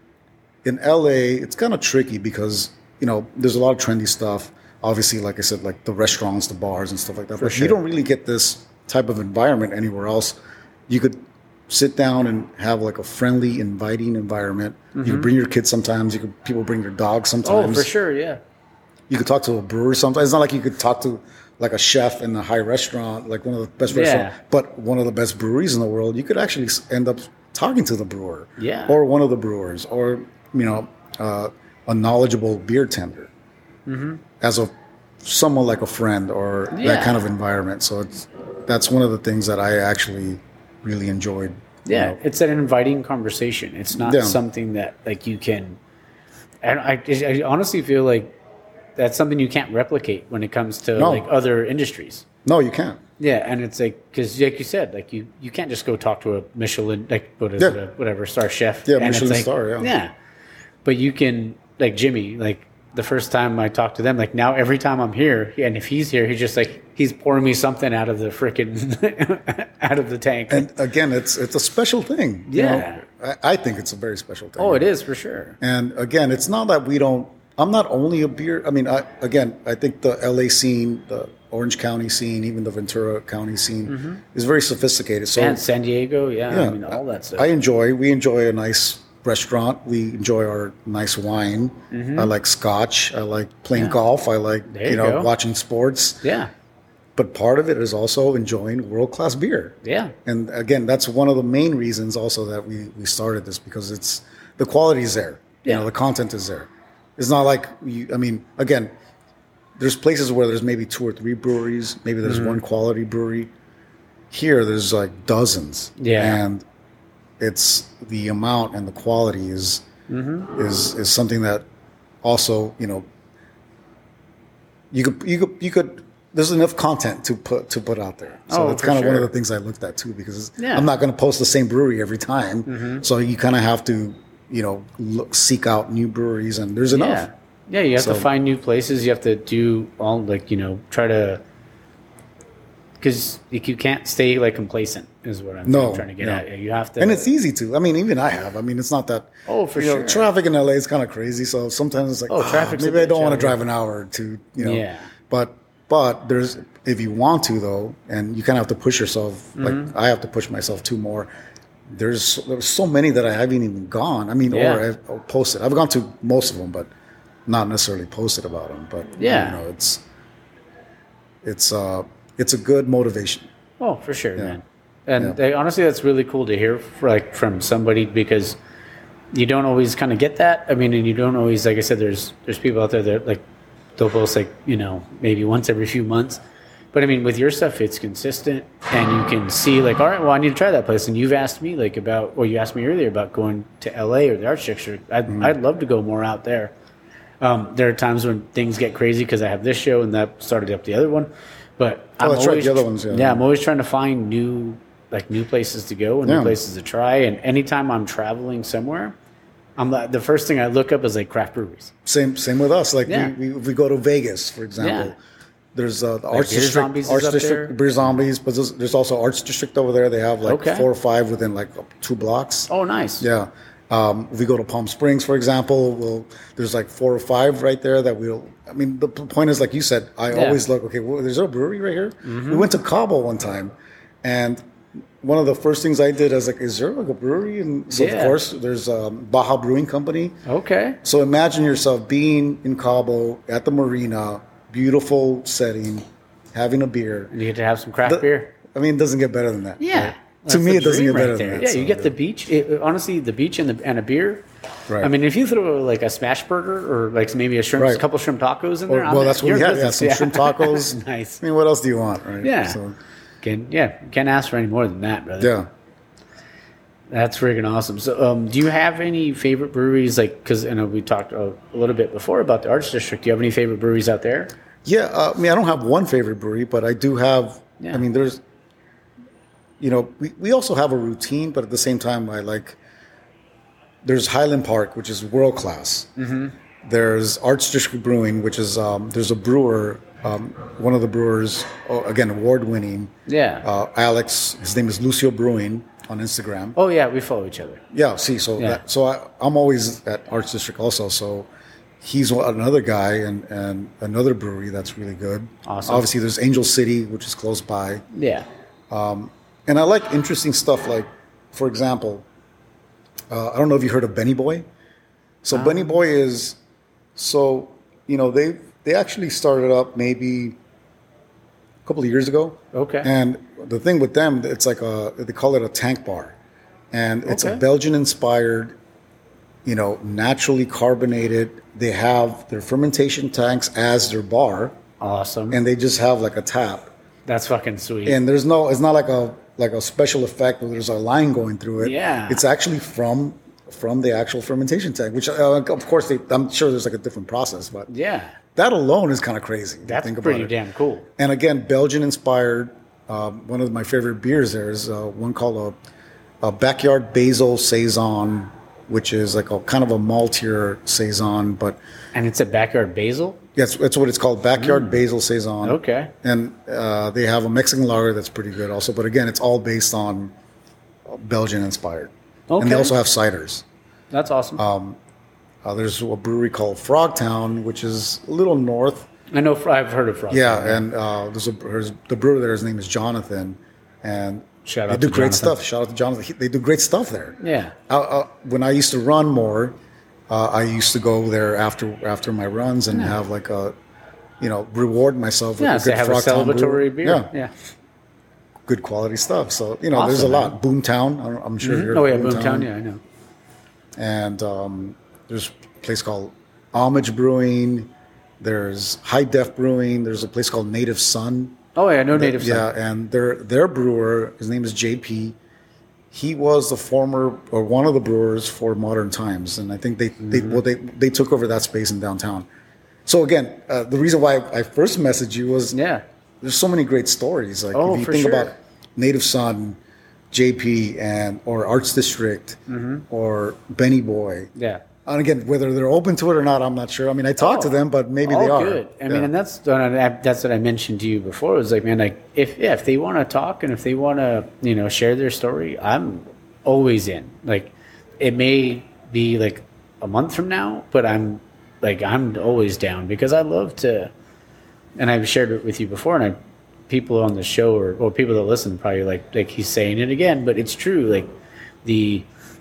Speaker 2: in L A it's kind of tricky because you know there's a lot of trendy stuff. Obviously, like I said, like the restaurants, the bars, and stuff like that. but
Speaker 1: sure.
Speaker 2: you don't really get this type of environment anywhere else. You could sit down and have like a friendly, inviting environment. You could bring your kids sometimes. You could people bring their dogs
Speaker 1: oh,
Speaker 2: sometimes.
Speaker 1: for sure, yeah.
Speaker 2: You could talk to a brewer sometimes. It's not like you could talk to like a chef in a high restaurant, like one of the best
Speaker 1: Yeah.
Speaker 2: restaurants, but one of the best breweries in the world. You could actually s- end up talking to the brewer,
Speaker 1: Yeah.
Speaker 2: or one of the brewers, or you know, uh, a knowledgeable beer tender, as a someone like a friend or
Speaker 1: Yeah.
Speaker 2: that kind of environment. So it's that's one of the things that I actually really enjoyed
Speaker 1: Yeah,
Speaker 2: you know?
Speaker 1: it's an inviting conversation. It's not
Speaker 2: Yeah.
Speaker 1: something that like you can. And I, I honestly feel like that's something you can't replicate when it comes to
Speaker 2: No.
Speaker 1: like other industries.
Speaker 2: No, you can't.
Speaker 1: Yeah, and it's like because like you said, like you, you can't just go talk to a Michelin like what is
Speaker 2: Yeah.
Speaker 1: it, a, whatever star chef.
Speaker 2: Yeah,
Speaker 1: and it's
Speaker 2: Michelin
Speaker 1: like,
Speaker 2: star, yeah.
Speaker 1: yeah. But you can like Jimmy, like the first time I talked to them, like now every time I'm here, and if he's here, he's just like he's pouring me something out of the freaking out of the tank.
Speaker 2: And again, it's it's a special thing. you
Speaker 1: Yeah.
Speaker 2: know? I, I think it's a very special thing.
Speaker 1: oh, it is for sure.
Speaker 2: And again, it's not that we don't. I'm not only a beer. I mean, I, again, I think the L A scene, the Orange County scene, even the Ventura County scene is very sophisticated. So
Speaker 1: And San Diego, yeah,
Speaker 2: yeah,
Speaker 1: I mean all that stuff.
Speaker 2: I enjoy. We enjoy a nice restaurant. We enjoy our nice wine. I like scotch. I like playing
Speaker 1: Yeah.
Speaker 2: golf. I like
Speaker 1: There
Speaker 2: you
Speaker 1: you
Speaker 2: know
Speaker 1: go.
Speaker 2: watching sports.
Speaker 1: yeah,
Speaker 2: But part of it is also enjoying world class beer.
Speaker 1: yeah,
Speaker 2: And again, that's one of the main reasons also that we, we started this because it's the quality is there. You
Speaker 1: Yeah.
Speaker 2: know, the content is there. It's not like you, I mean, again, there's places where there's maybe two or three breweries, maybe there's
Speaker 1: Mm-hmm.
Speaker 2: one quality brewery. Here, there's like dozens.
Speaker 1: Yeah.
Speaker 2: And it's the amount and the quality is
Speaker 1: Mm-hmm.
Speaker 2: is is something that also, you know, you could you could you could there's enough content to put to put out there. So
Speaker 1: Oh,
Speaker 2: that's
Speaker 1: for
Speaker 2: kind of one of
Speaker 1: sure.
Speaker 2: the things I looked at too, because
Speaker 1: Yeah.
Speaker 2: I'm not going to post the same brewery every time.
Speaker 1: Mm-hmm.
Speaker 2: So you kind of have to, you know, look, seek out new breweries, and there's enough.
Speaker 1: yeah, yeah. You have to
Speaker 2: So-
Speaker 1: find new places. You have to do all like you know try to because like, you can't stay like complacent is what I'm
Speaker 2: No,
Speaker 1: trying to get
Speaker 2: no.
Speaker 1: at. You have to,
Speaker 2: And it's easy to. I mean, even I have. I mean, it's not that.
Speaker 1: Oh, for
Speaker 2: you know,
Speaker 1: sure.
Speaker 2: traffic in L A is kind of crazy. So sometimes it's like,
Speaker 1: Oh,
Speaker 2: oh,
Speaker 1: traffic's a
Speaker 2: maybe I
Speaker 1: bitch
Speaker 2: don't want to
Speaker 1: out
Speaker 2: drive
Speaker 1: here.
Speaker 2: an hour or two. You know.
Speaker 1: Yeah.
Speaker 2: But but there's if you want to though, and you kind of have to push yourself.
Speaker 1: Mm-hmm.
Speaker 2: Like I have to push myself too more. There's there's so many that I haven't even gone. I mean,
Speaker 1: Yeah.
Speaker 2: or I've or posted. I've gone to most of them, but not necessarily posted about them. But
Speaker 1: Yeah.
Speaker 2: you know, it's it's uh it's a good motivation.
Speaker 1: oh, for sure, man.
Speaker 2: Yeah.
Speaker 1: And they, honestly, that's really cool to hear for, like from somebody because you don't always kind of get that. I mean, and you don't always, like I said, there's there's people out there that like they'll post like you know maybe once every few months. But I mean, with your stuff, it's consistent, and you can see like, all right, well, I need to try that place. And you've asked me like about, or you asked me earlier about going to L A or the Arts District. I'd,
Speaker 2: Mm-hmm.
Speaker 1: I'd love to go more out there. Um, there are times when things get crazy because I have this show and that started up the other one. But
Speaker 2: Oh,
Speaker 1: I'm
Speaker 2: that's right,
Speaker 1: always,
Speaker 2: the other ones, yeah.
Speaker 1: I'm always trying to find new like new places to go and
Speaker 2: Yeah.
Speaker 1: new places to try. And anytime I'm traveling somewhere, I'm the, the first thing I look up is like craft breweries.
Speaker 2: Same same with us. Like
Speaker 1: Yeah.
Speaker 2: we, we if we go to Vegas, for example.
Speaker 1: Yeah.
Speaker 2: There's uh, the Arts
Speaker 1: Beer
Speaker 2: District,
Speaker 1: Zombies is
Speaker 2: Arts
Speaker 1: up
Speaker 2: District,
Speaker 1: there?
Speaker 2: Beer Zombies, but there's, there's also Arts District over there. They have like
Speaker 1: Okay.
Speaker 2: four or five within like two blocks.
Speaker 1: Oh, nice.
Speaker 2: Yeah. Um, if we go to Palm Springs, for example, we'll, there's like four or five right there that we'll. I mean, the p- point is, like you said, I
Speaker 1: Yeah.
Speaker 2: always look. Okay, well, there's a brewery right here. We went to Cabo one time, and one of the first things I did, I was like, "Is there like a brewery?" And so
Speaker 1: Yeah.
Speaker 2: of course, there's um, Baja Brewing Company.
Speaker 1: Okay.
Speaker 2: So imagine yourself being in Cabo at the marina, beautiful setting, having a beer.
Speaker 1: And you get to have some craft
Speaker 2: The-
Speaker 1: beer.
Speaker 2: I mean, it doesn't get better than that.
Speaker 1: Yeah.
Speaker 2: right?
Speaker 1: That's
Speaker 2: To me,
Speaker 1: the
Speaker 2: it doesn't
Speaker 1: dream
Speaker 2: get better
Speaker 1: right
Speaker 2: than
Speaker 1: there.
Speaker 2: that.
Speaker 1: Yeah,
Speaker 2: so,
Speaker 1: you get the beach. It, honestly, the beach and the and a beer.
Speaker 2: Right.
Speaker 1: I mean, if you throw like a smash burger or like maybe a shrimp,
Speaker 2: Right.
Speaker 1: a couple shrimp tacos in
Speaker 2: Or-
Speaker 1: there, I'm
Speaker 2: well,
Speaker 1: in.
Speaker 2: that's what
Speaker 1: You're
Speaker 2: we
Speaker 1: in
Speaker 2: had. Yeah,
Speaker 1: business.
Speaker 2: some shrimp tacos.
Speaker 1: Nice.
Speaker 2: I mean, what else do you want, right?
Speaker 1: Yeah.
Speaker 2: So,
Speaker 1: Can yeah, can't ask for any more than that, brother.
Speaker 2: yeah.
Speaker 1: That's freaking awesome. So, um, do you have any favorite breweries? Like, because I know we talked a, a little bit before about the Arts District. Do you have any favorite breweries out there?
Speaker 2: Yeah, uh, I mean, I don't have one favorite brewery, but I do have.
Speaker 1: Yeah.
Speaker 2: I mean, there's, you know, we, we also have a routine, but at the same time, I like. There's Highland Park, which is world class. Mm-hmm. There's Arts District Brewing, which is um, there's a brewer, um, one of the brewers, oh, again award winning.
Speaker 1: Yeah.
Speaker 2: Uh, Alex, his name is Lucio Brewing on Instagram.
Speaker 1: oh yeah, we follow each other.
Speaker 2: Yeah, see, so
Speaker 1: Yeah.
Speaker 2: that, so I, I'm always at Arts District also. So he's one- another guy and, and another brewery that's really good.
Speaker 1: Awesome.
Speaker 2: Obviously, there's Angel City, which is close by,
Speaker 1: Yeah.
Speaker 2: and I like interesting stuff. Like, for example, uh, I don't know if you heard of Benny Boy. So Benny Boy is so you know they they actually started up maybe a couple of years ago.
Speaker 1: Okay.
Speaker 2: And the thing with them, it's like a they call it a tank bar, and it's
Speaker 1: Okay.
Speaker 2: a Belgian-inspired, you know, naturally carbonated. They have their fermentation tanks as their bar,
Speaker 1: Awesome.
Speaker 2: and they just have like a tap.
Speaker 1: That's fucking sweet.
Speaker 2: And there's no, it's not like a like a special effect where there's a line going through it.
Speaker 1: Yeah.
Speaker 2: It's actually from from the actual fermentation tank, which uh, of course they, I'm sure there's like a different process, but
Speaker 1: Yeah.
Speaker 2: that alone is kind of crazy.
Speaker 1: That's
Speaker 2: think
Speaker 1: pretty
Speaker 2: about it.
Speaker 1: damn cool.
Speaker 2: And again, Belgian inspired. Um, one of my favorite beers there is uh, one called a, a Backyard Basil Saison, which is like a kind of a maltier saison, but
Speaker 1: And it's a backyard basil?
Speaker 2: yes, that's what it's called, Backyard Basil Saison.
Speaker 1: Okay.
Speaker 2: And uh, they have a Mexican lager that's pretty good also, but again, it's all based on Belgian inspired. And
Speaker 1: Okay.
Speaker 2: they also have ciders.
Speaker 1: That's awesome.
Speaker 2: Uh, there's a brewery called Frogtown, which is a little north.
Speaker 1: I know, I've heard of Frog.
Speaker 2: Yeah, and uh, there's a there's, the brewer there. His name is Jonathan, and
Speaker 1: Shout
Speaker 2: they
Speaker 1: out
Speaker 2: do
Speaker 1: to
Speaker 2: great
Speaker 1: Jonathan.
Speaker 2: stuff. Shout out to Jonathan. He, they do great stuff there.
Speaker 1: Yeah.
Speaker 2: Uh, uh, when I used to run more, uh, I used to go there after after my runs and have like a, you know, reward myself with
Speaker 1: Yeah,
Speaker 2: a
Speaker 1: so
Speaker 2: good
Speaker 1: have a
Speaker 2: Frogtown
Speaker 1: celebratory
Speaker 2: brew.
Speaker 1: beer.
Speaker 2: Yeah,
Speaker 1: Yeah.
Speaker 2: good quality stuff. So you know, there's a
Speaker 1: Awesome,
Speaker 2: lot. Boomtown. I'm, I'm sure you're.
Speaker 1: Oh, yeah, Boomtown. Yeah, I know.
Speaker 2: And um, there's a place called Homage Brewing. There's High Def Brewing. There's a place called Native Sun.
Speaker 1: Oh, yeah, I know Native
Speaker 2: Yeah,
Speaker 1: Son.
Speaker 2: and their their brewer, his name is J P. He was the former or one of the brewers for Modern Times, and I think they they
Speaker 1: Mm-hmm.
Speaker 2: well they they took over that space in downtown. So again, uh, the reason why I first messaged you was
Speaker 1: Yeah.
Speaker 2: there's so many great stories. Like
Speaker 1: Oh,
Speaker 2: if you
Speaker 1: for
Speaker 2: think
Speaker 1: sure.
Speaker 2: about Native Son, J P, and or Arts District,
Speaker 1: Mm-hmm.
Speaker 2: or Benny Boy.
Speaker 1: Yeah.
Speaker 2: And again, whether they're open to it or not, I'm not sure. I mean, I talked to
Speaker 1: Oh,
Speaker 2: them, but maybe
Speaker 1: all
Speaker 2: they are.
Speaker 1: good. I
Speaker 2: Yeah.
Speaker 1: mean, and that's what I, that's what I mentioned to you before. It was like, man, like if yeah, if they want to talk and if they want to, you know, share their story, I'm always in. Like, it may be like a month from now, but I'm like I'm always down because I love to. And I've shared it with you before, and I people on the show or, or people that listen probably like like he's saying it again, but it's true. Like the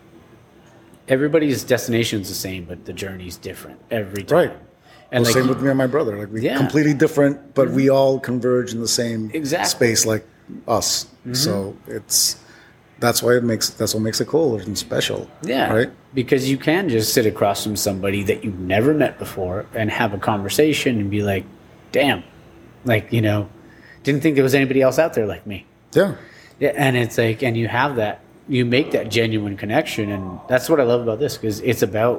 Speaker 1: everybody's destination is the same, but the journey's different every time.
Speaker 2: Right.
Speaker 1: And
Speaker 2: Well,
Speaker 1: like,
Speaker 2: same with me and my brother. Like we
Speaker 1: Yeah.
Speaker 2: completely different, but we all converge in the same
Speaker 1: Exactly.
Speaker 2: space, like us. So it's that's why it makes that's what makes it cool and special.
Speaker 1: yeah,
Speaker 2: Right.
Speaker 1: because you can just sit across from somebody that you've never met before and have a conversation and be like, "Damn, like you know, didn't think there was anybody else out there like me."
Speaker 2: Yeah.
Speaker 1: Yeah, and it's like, and you have that, you make that genuine connection, and that's what I love about this because it's about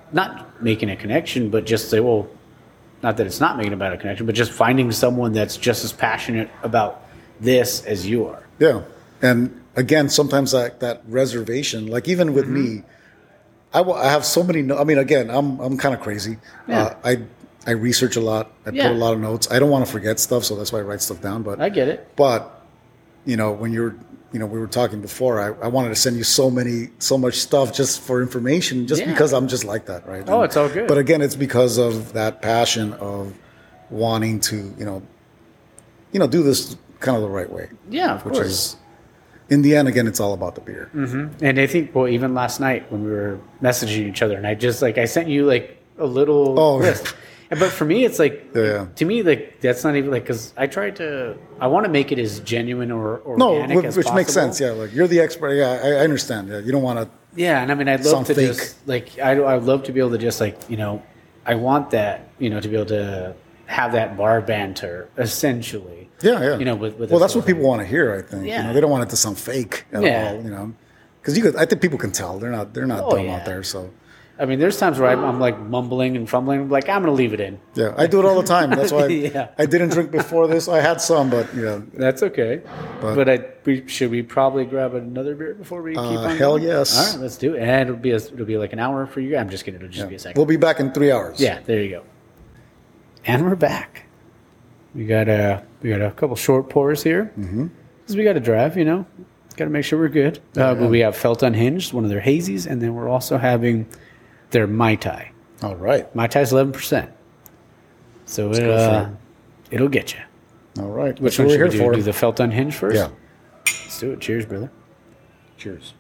Speaker 1: not making a connection, but just say, well, not that it's not making about a connection, but just finding someone that's just as passionate about this as you are.
Speaker 2: Yeah. And again, sometimes that that reservation, like even with
Speaker 1: Mm-hmm.
Speaker 2: me, I, wa- I have so many. No- I mean, again, I'm I'm kind of crazy.
Speaker 1: Yeah.
Speaker 2: Uh, I I research a lot. I
Speaker 1: Yeah.
Speaker 2: put a lot of notes. I don't want to forget stuff, so that's why I write stuff down. But
Speaker 1: I get it.
Speaker 2: But, you know, when you're, you know, we were talking before, I, I wanted to send you so many, so much stuff just for information, just
Speaker 1: Yeah.
Speaker 2: because I'm just like that, right?
Speaker 1: Oh,
Speaker 2: And-
Speaker 1: it's all good.
Speaker 2: But again, it's because of that passion of wanting to, you know, you know, do this kind of the right way,
Speaker 1: Yeah, of
Speaker 2: which
Speaker 1: course.
Speaker 2: is, in the end, again, it's all about the beer.
Speaker 1: And I think, well, even last night when we were messaging each other, and I just like I sent you like a little
Speaker 2: Oh.
Speaker 1: list. But for me, it's like
Speaker 2: Yeah.
Speaker 1: to me, like that's not even like because I tried to. I want to make it as genuine or
Speaker 2: No,
Speaker 1: organic
Speaker 2: which,
Speaker 1: as
Speaker 2: which makes
Speaker 1: possible.
Speaker 2: sense. Yeah, like you're the expert. Yeah, I, I understand. Yeah, you don't want to.
Speaker 1: Yeah, and I mean, I'd love
Speaker 2: Sound
Speaker 1: to
Speaker 2: fake.
Speaker 1: just like I I'd love to be able to just like you know, I want that you know to be able to have that bar banter essentially.
Speaker 2: Yeah, yeah.
Speaker 1: You know, with, with
Speaker 2: well,
Speaker 1: a
Speaker 2: that's what
Speaker 1: full-
Speaker 2: people want to hear. I think.
Speaker 1: Yeah.
Speaker 2: You know, they don't want it to sound fake at
Speaker 1: Yeah.
Speaker 2: all. You know, because you could. I think people can tell they're not. They're not
Speaker 1: Oh,
Speaker 2: dumb
Speaker 1: yeah.
Speaker 2: out there. So.
Speaker 1: I mean, there's times where I'm, I'm like mumbling and fumbling. I'm like, I'm gonna leave it in.
Speaker 2: Yeah, I do it all the time. That's why I,
Speaker 1: Yeah.
Speaker 2: I didn't drink before this. I had some, but you know,
Speaker 1: That's okay.
Speaker 2: But-
Speaker 1: But, I, we, should we probably grab another beer before we keep
Speaker 2: Uh,
Speaker 1: on?
Speaker 2: hell
Speaker 1: going?
Speaker 2: yes.
Speaker 1: All right, let's do it. And it'll be a, it'll be like an hour for you. I'm just kidding. It'll just be a second.
Speaker 2: we'll be back in three hours.
Speaker 1: Yeah, there you go. And we're back. We got a we got a couple short pours here because mm-hmm. we got to drive. You know, got to make sure we're good. Uh, but we have Felt Unhinged, one of their hazies, and then we're also having their Mai Tai.
Speaker 2: All right.
Speaker 1: Mai Tai's eleven percent, so it,
Speaker 2: go
Speaker 1: uh,
Speaker 2: for
Speaker 1: it'll get you.
Speaker 2: All right.
Speaker 1: Which
Speaker 2: That's
Speaker 1: one
Speaker 2: what
Speaker 1: should
Speaker 2: we're
Speaker 1: we do?
Speaker 2: here for.
Speaker 1: Do the Felt Unhinged first?
Speaker 2: Yeah.
Speaker 1: Let's do it. Cheers, brother.
Speaker 2: Cheers.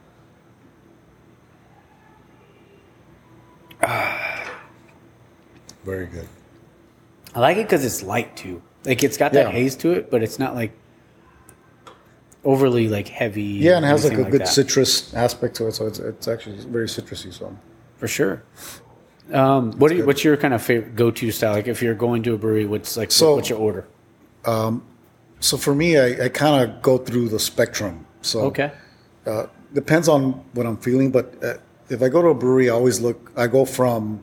Speaker 2: Very good.
Speaker 1: I like it because it's light too. Like it's got that
Speaker 2: Yeah.
Speaker 1: haze to it, but it's not like overly like heavy.
Speaker 2: Yeah, and it has like a
Speaker 1: anything
Speaker 2: good
Speaker 1: that.
Speaker 2: citrus aspect to it, so it's it's actually very citrusy. So
Speaker 1: For sure. Um, what do you, what's your kind of favorite go-to style? Like if you're going to a brewery, what's like
Speaker 2: So-
Speaker 1: what's your order?
Speaker 2: So for me, I, I kind of go through the spectrum. So
Speaker 1: Okay.
Speaker 2: uh, depends on what I'm feeling. But uh, if I go to a brewery, I always look. I go from.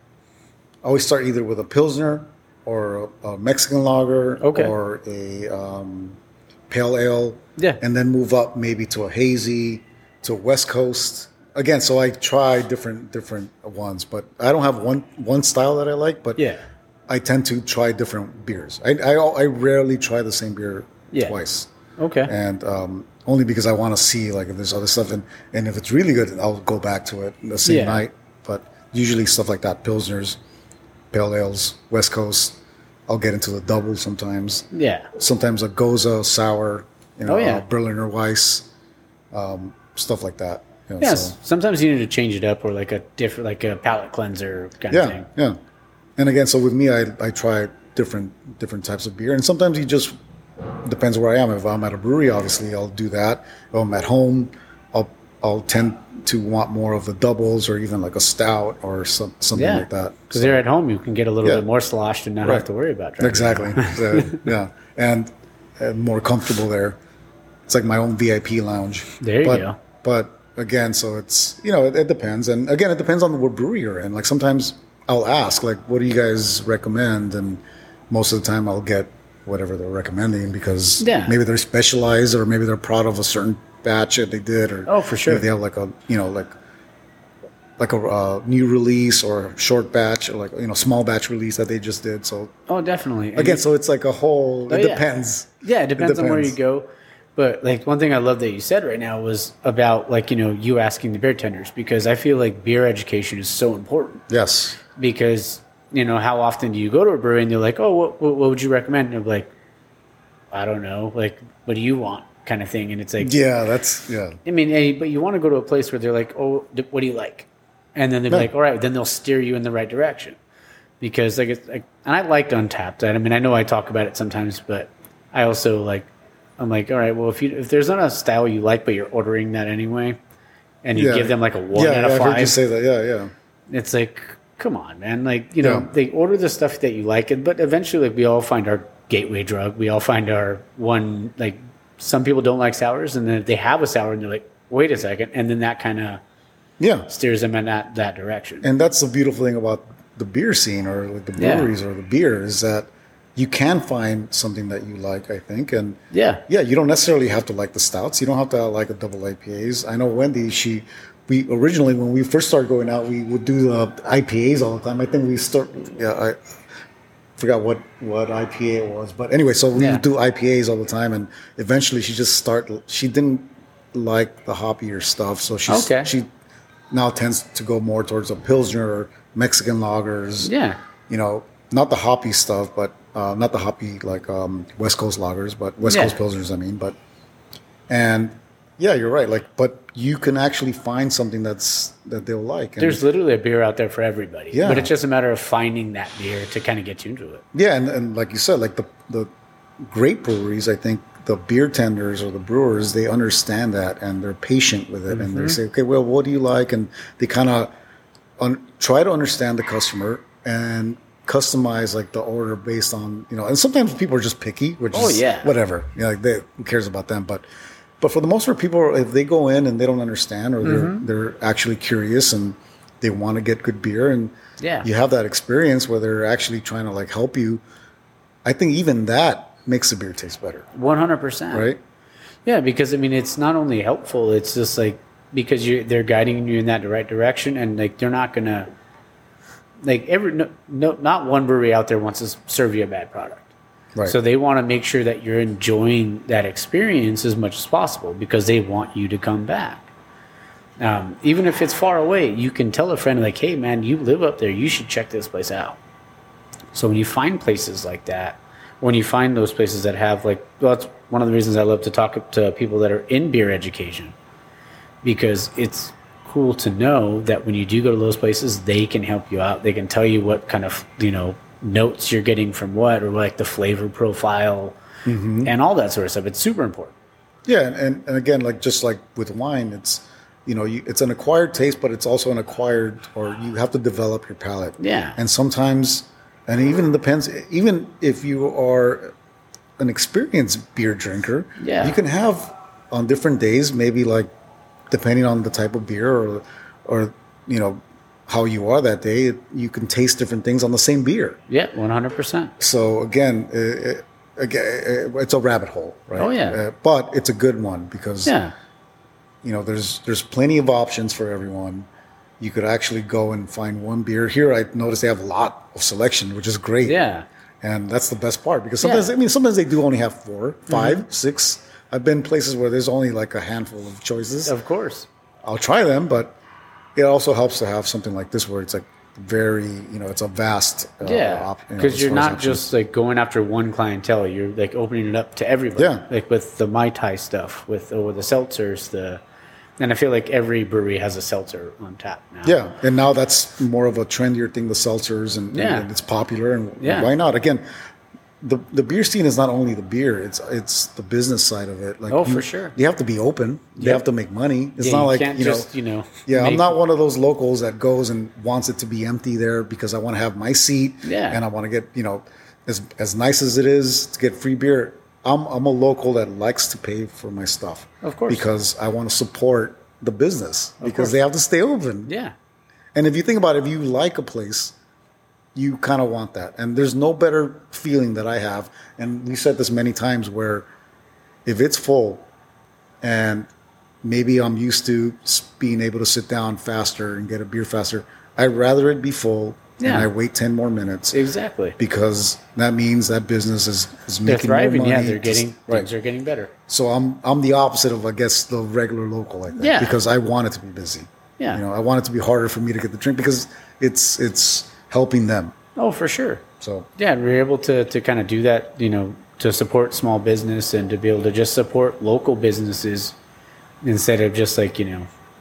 Speaker 2: I always start either with a pilsner or a, a Mexican lager
Speaker 1: Okay.
Speaker 2: or a um, pale ale.
Speaker 1: Yeah.
Speaker 2: And then move up maybe to a hazy, to a West Coast. Again, so I try different different ones, but I don't have one one style that I like. But
Speaker 1: Yeah.
Speaker 2: I tend to try different beers. I I, I rarely try the same beer
Speaker 1: Yeah.
Speaker 2: twice.
Speaker 1: Okay.
Speaker 2: And um, only because I want to see like if there's other stuff, and, and if it's really good, I'll go back to it the same
Speaker 1: Yeah.
Speaker 2: night. But usually stuff like that, pilsners, pale ales, West Coast. I'll get into the double sometimes.
Speaker 1: Yeah.
Speaker 2: Sometimes a Goza sour, you know,
Speaker 1: Oh, yeah.
Speaker 2: uh, Berliner Weiss, um, stuff like that. You know,
Speaker 1: Yes.
Speaker 2: so-
Speaker 1: Sometimes you need to change it up, or like a different, like a palate cleanser kind of
Speaker 2: yeah,
Speaker 1: thing.
Speaker 2: yeah. And again, so with me, I, I try different different types of beer, and sometimes you just depends where I am. If I'm at a brewery, obviously I'll do that. If I'm at home, I'll I'll tend to want more of the doubles or even like a stout or some, something
Speaker 1: Yeah.
Speaker 2: like that.
Speaker 1: Because they're at home, you can get a little
Speaker 2: Yeah.
Speaker 1: bit more sloshed and not
Speaker 2: Right.
Speaker 1: have to worry about driving.
Speaker 2: Exactly. So, yeah, and, and more comfortable there. It's like my own V I P lounge.
Speaker 1: There you
Speaker 2: but,
Speaker 1: go.
Speaker 2: But again, so it's you know it, it depends, and again it depends on what brewery you're in. Like sometimes I'll ask like, what do you guys recommend, and most of the time I'll get whatever they're recommending because
Speaker 1: Yeah.
Speaker 2: maybe they're specialized or maybe they're proud of a certain batch that they did, or
Speaker 1: Oh, for sure.
Speaker 2: maybe they have like a you know like like a uh, new release or short batch or like you know small batch release that they just did. So
Speaker 1: Oh, definitely. And
Speaker 2: again,
Speaker 1: you-
Speaker 2: so it's like a whole. It
Speaker 1: Oh, yeah.
Speaker 2: depends.
Speaker 1: Yeah, it depends, on where you
Speaker 2: depends.
Speaker 1: go. But like one thing I love that you said right now was about like, you know, you asking the bartenders, because I feel like beer education is so important,
Speaker 2: Yes.
Speaker 1: because, you know, how often do you go to a brewery and they're like, oh, what, what, what would you recommend? And I'm like, I don't know. Like, what do you want, kind of thing. And it's like,
Speaker 2: Yeah, that's yeah.
Speaker 1: I mean, eh, but you want to go to a place where they're like, oh, d- what do you like? And then they're
Speaker 2: Yeah.
Speaker 1: like, all right, then they'll steer you in the right direction. Because like, it's like, and I liked Untapped. I mean, I know I talk about it sometimes, but I also like, I'm like, all right, well, if you if there's not a style you like, but you're ordering that anyway, and you
Speaker 2: Yeah.
Speaker 1: give them like a one
Speaker 2: yeah,
Speaker 1: out
Speaker 2: yeah,
Speaker 1: of
Speaker 2: I've heard you
Speaker 1: five,
Speaker 2: say that. Yeah, yeah.
Speaker 1: it's like, come on, man. Like, you know,
Speaker 2: Yeah.
Speaker 1: they order the stuff that you like, and but eventually, like, we all find our gateway drug. We all find our one. Like, some people don't like sours, and then if they have a sour, and they're like, wait a second, and then that kind of
Speaker 2: Yeah.
Speaker 1: steers them in that that direction.
Speaker 2: And that's the beautiful thing about the beer scene or like the
Speaker 1: Yeah.
Speaker 2: breweries or the beer is that you can find something that you like, I think. And
Speaker 1: Yeah.
Speaker 2: yeah, you don't necessarily have to like the stouts. You don't have to like a double I P As. I know Wendy, she, we originally, when we first started going out, we would do the I P As all the time. I think we start, yeah, I forgot what, what I P A it was. But anyway, so we
Speaker 1: Yeah.
Speaker 2: would do I P As all the time. And eventually she just start, she didn't like the hoppier stuff. So she's,
Speaker 1: Okay.
Speaker 2: she now tends to go more towards a Pilsner or Mexican lagers.
Speaker 1: Yeah.
Speaker 2: You know, not the hoppy stuff, but uh, not the hoppy like um, West Coast lagers, but West
Speaker 1: Yeah.
Speaker 2: Coast Pilsners, I mean. But, and yeah, you're right. Like, but you can actually find something that's, that they'll like. And,
Speaker 1: There's literally a beer out there for everybody.
Speaker 2: Yeah.
Speaker 1: But it's just a matter of finding that beer to kind of get you into it.
Speaker 2: yeah. And, and like you said, like the, the great breweries, I think the beer tenders or the brewers, they understand that and they're patient with it. And
Speaker 1: Mm-hmm.
Speaker 2: they say, okay, well, what do you like? And they kind of un- try to understand the customer and customize like the order based on, you know, and sometimes people are just picky, which
Speaker 1: Oh,
Speaker 2: is
Speaker 1: yeah.
Speaker 2: whatever. You know, like they, who cares about them? But, but for the most part, people, if they go in and they don't understand or they're,
Speaker 1: Mm-hmm.
Speaker 2: they're actually curious and they want to get good beer and
Speaker 1: Yeah.
Speaker 2: you have that experience where they're actually trying to like help you. I think even that makes the beer taste better,
Speaker 1: one hundred percent.
Speaker 2: right?
Speaker 1: Yeah, because I mean, it's not only helpful; it's just like because you they're guiding you in that right direction, and like they're not gonna like every no, no not one brewery out there wants to serve you a bad product.
Speaker 2: Right.
Speaker 1: So they want to make sure that you're enjoying that experience as much as possible because they want you to come back. Um, even if it's far away, you can tell a friend like, "Hey, man, you live up there. You should check this place out." So when you find places like that, when you find those places that have like, well, that's one of the reasons I love to talk to people that are in beer education, because it's cool to know that when you do go to those places, they can help you out. They can tell you what kind of, you know, notes you're getting from what, or like the flavor profile and all that sort of stuff. It's super important.
Speaker 2: Yeah, and, and, and again, like just like with wine, it's you know, you, it's an acquired taste, but it's also an acquired, or you have to develop your palate.
Speaker 1: Yeah.
Speaker 2: And sometimes, and even it depends, even if you are an experienced beer drinker,
Speaker 1: Yeah.
Speaker 2: you can have on different days, maybe like depending on the type of beer or or you know how you are that day, you can taste different things on the same beer.
Speaker 1: Yeah, one hundred percent.
Speaker 2: So again, it, again, it's a rabbit hole, right?
Speaker 1: Oh, yeah.
Speaker 2: Uh, but it's a good one because
Speaker 1: Yeah.
Speaker 2: you know there's there's plenty of options for everyone. You could actually go and find one beer. Here, I noticed they have a lot of selection, which is great.
Speaker 1: Yeah.
Speaker 2: And that's the best part because sometimes
Speaker 1: Yeah.
Speaker 2: I mean sometimes they do only have four, five,
Speaker 1: Mm-hmm.
Speaker 2: six. I've been places where there's only like a handful of choices.
Speaker 1: Of course.
Speaker 2: I'll try them, but it also helps to have something like this where it's like very, you know, it's a vast. Uh,
Speaker 1: Yeah,
Speaker 2: op- you know,
Speaker 1: because
Speaker 2: as
Speaker 1: you're
Speaker 2: far as
Speaker 1: not
Speaker 2: options.
Speaker 1: just like going after one clientele. You're like opening it up to everybody.
Speaker 2: Yeah.
Speaker 1: Like with the Mai Tai stuff, with or the seltzers, the, and I feel like every brewery has a seltzer on tap now.
Speaker 2: Yeah, and now that's more of a trendier thing, the seltzers, and,
Speaker 1: Yeah.
Speaker 2: and it's popular, and
Speaker 1: Yeah.
Speaker 2: why not? Again, the the beer scene is not only the beer; it's it's the business side of it. Like,
Speaker 1: Oh,
Speaker 2: you,
Speaker 1: for sure.
Speaker 2: you have to be open. You
Speaker 1: Yep.
Speaker 2: have to make money. It's
Speaker 1: Yeah,
Speaker 2: not
Speaker 1: you
Speaker 2: like
Speaker 1: can't
Speaker 2: you know.
Speaker 1: just you know.
Speaker 2: Yeah, I'm
Speaker 1: make-
Speaker 2: not one of those locals that goes and wants it to be empty there because I want to have my seat.
Speaker 1: Yeah.
Speaker 2: and I want to get you know, as as nice as it is to get free beer. I'm I'm a local that likes to pay for my stuff.
Speaker 1: Of course.
Speaker 2: because I want to support the business because
Speaker 1: course.
Speaker 2: they have to stay open.
Speaker 1: Yeah.
Speaker 2: And if you think about it, if you like a place, you kind of want that. And there's no better feeling that I have. And we said this many times where if it's full and maybe I'm used to s- being able to sit down faster and get a beer faster, I'd rather it be full
Speaker 1: Yeah.
Speaker 2: and I wait ten more minutes
Speaker 1: Exactly.
Speaker 2: because that means that business is, is
Speaker 1: They're
Speaker 2: making
Speaker 1: thriving.
Speaker 2: more money.
Speaker 1: Yeah, they're getting
Speaker 2: right.
Speaker 1: things are getting better.
Speaker 2: So I'm I'm the opposite of I guess the regular local like that
Speaker 1: Yeah.
Speaker 2: because I want it to be busy.
Speaker 1: Yeah.
Speaker 2: You know, I want it to be harder for me to get the drink because it's it's helping them.
Speaker 1: Oh, for sure.
Speaker 2: So
Speaker 1: Yeah, we're able to to kind of do that. You know, to support small business and to be able to just support local businesses instead of just like you know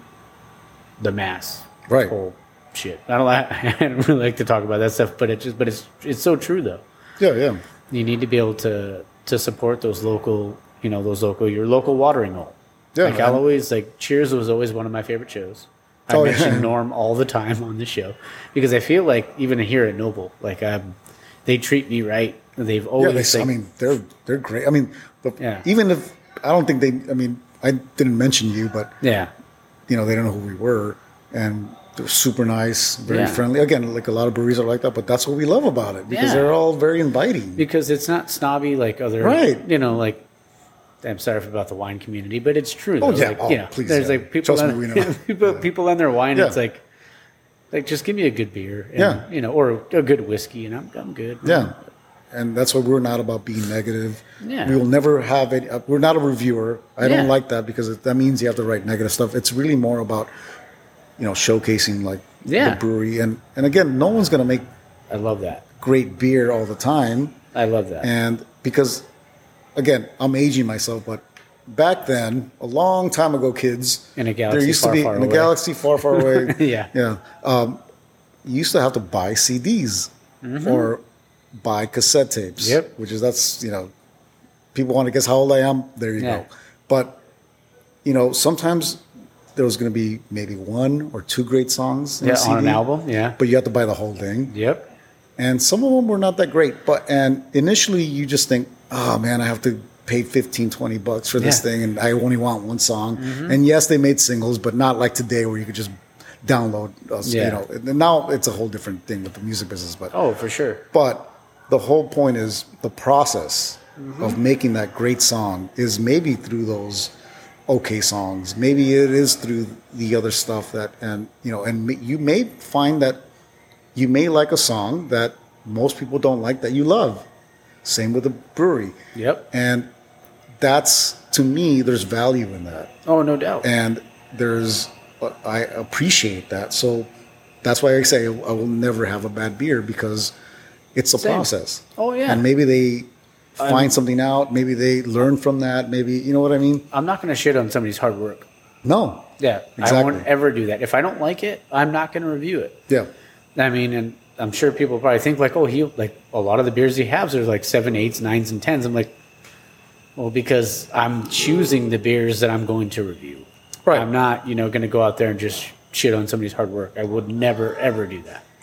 Speaker 1: the mass
Speaker 2: Right.
Speaker 1: whole shit. I don't like, I don't really like to talk about that stuff, but it just but it's it's so true though.
Speaker 2: yeah, yeah,
Speaker 1: You need to be able to to support those local, you know, those local your local watering hole.
Speaker 2: Yeah,
Speaker 1: like I'll
Speaker 2: man.
Speaker 1: always like Cheers was always one of my favorite shows. I
Speaker 2: Oh,
Speaker 1: mention
Speaker 2: yeah.
Speaker 1: Norm all the time on the show because I feel like even here at Noble, like um, they treat me right. They've
Speaker 2: yeah.
Speaker 1: always
Speaker 2: They,
Speaker 1: like,
Speaker 2: I mean, they're they're great. I mean, the,
Speaker 1: Yeah.
Speaker 2: even if I don't think they. I mean, I didn't mention you, but
Speaker 1: yeah,
Speaker 2: you know, they don't know who we were, and they're super nice, very
Speaker 1: Yeah.
Speaker 2: friendly. Again, like a lot of breweries are like that, but that's what we love about it because
Speaker 1: Yeah.
Speaker 2: they're all very inviting.
Speaker 1: because it's not snobby like other,
Speaker 2: Right.
Speaker 1: You know, like I'm sorry about the wine community, but it's true.
Speaker 2: Oh,
Speaker 1: though.
Speaker 2: yeah.
Speaker 1: Like,
Speaker 2: Oh,
Speaker 1: you know,
Speaker 2: please,
Speaker 1: there's
Speaker 2: yeah.
Speaker 1: like people,
Speaker 2: Trust me,
Speaker 1: on,
Speaker 2: we know.
Speaker 1: people,
Speaker 2: Yeah.
Speaker 1: people on their wine.
Speaker 2: Yeah.
Speaker 1: It's like, like just give me a good beer, and,
Speaker 2: Yeah.
Speaker 1: you know, or a good whiskey, and I'm I'm good.
Speaker 2: Yeah. And that's why we're not about being negative.
Speaker 1: Yeah.
Speaker 2: We will never have it. uh, We're not a reviewer. I don't
Speaker 1: Yeah.
Speaker 2: like that because it, that means you have to write negative stuff. It's really more about, you know, showcasing like
Speaker 1: Yeah.
Speaker 2: the brewery. And, and again, no one's going to make
Speaker 1: I love that.
Speaker 2: great beer all the time.
Speaker 1: I love that.
Speaker 2: And because, again, I'm aging myself, but back then, a long time ago, kids,
Speaker 1: In a galaxy
Speaker 2: there used
Speaker 1: far,
Speaker 2: to be
Speaker 1: far
Speaker 2: in a
Speaker 1: away.
Speaker 2: galaxy far, far away.
Speaker 1: Yeah.
Speaker 2: yeah. Um, you used to have to buy C Ds or buy cassette tapes.
Speaker 1: Mm-hmm. Yep.
Speaker 2: Which is that's you know, people want to guess how old I am. There you
Speaker 1: Yeah.
Speaker 2: go. But you know, sometimes there was going to be maybe one or two great songs in
Speaker 1: Yeah,
Speaker 2: a C D,
Speaker 1: on an album. Yeah.
Speaker 2: but you have to buy the whole thing
Speaker 1: Yep.
Speaker 2: and some of them were not that great. But and initially you just think, oh man, I have to pay fifteen, twenty bucks for this
Speaker 1: Yeah.
Speaker 2: thing, and I only want one song. And yes, they made singles, but not like today where you could just download us.
Speaker 1: Yeah.
Speaker 2: You know, and now it's a whole different thing with the music business. But
Speaker 1: Oh, for sure.
Speaker 2: but the whole point is the process of making that great song is maybe through those okay songs. Maybe it is through the other stuff that, and you know, and ma- you may find that you may like a song that most people don't like that you love. Same with the brewery.
Speaker 1: Yep.
Speaker 2: And that's, to me, there's value in that.
Speaker 1: Oh, no doubt.
Speaker 2: And there's, I appreciate that. So that's why I say I will never have a bad beer because it's a
Speaker 1: Same.
Speaker 2: process.
Speaker 1: Oh, yeah.
Speaker 2: And maybe they find something out. Maybe they learn from that. Maybe, you know what I mean?
Speaker 1: I'm not going to shit on somebody's hard work.
Speaker 2: No.
Speaker 1: Yeah. I
Speaker 2: Exactly.
Speaker 1: won't ever do that. If I don't like it, I'm not going to review it.
Speaker 2: Yeah.
Speaker 1: I mean, and I'm sure people probably think like, oh, he like a lot of the beers he has are like seven, eights, nines, and tens. I'm like, well, because I'm choosing the beers that I'm going to review.
Speaker 2: Right.
Speaker 1: I'm not, you know, going to go out there and just shit on somebody's hard work. I would never ever do that.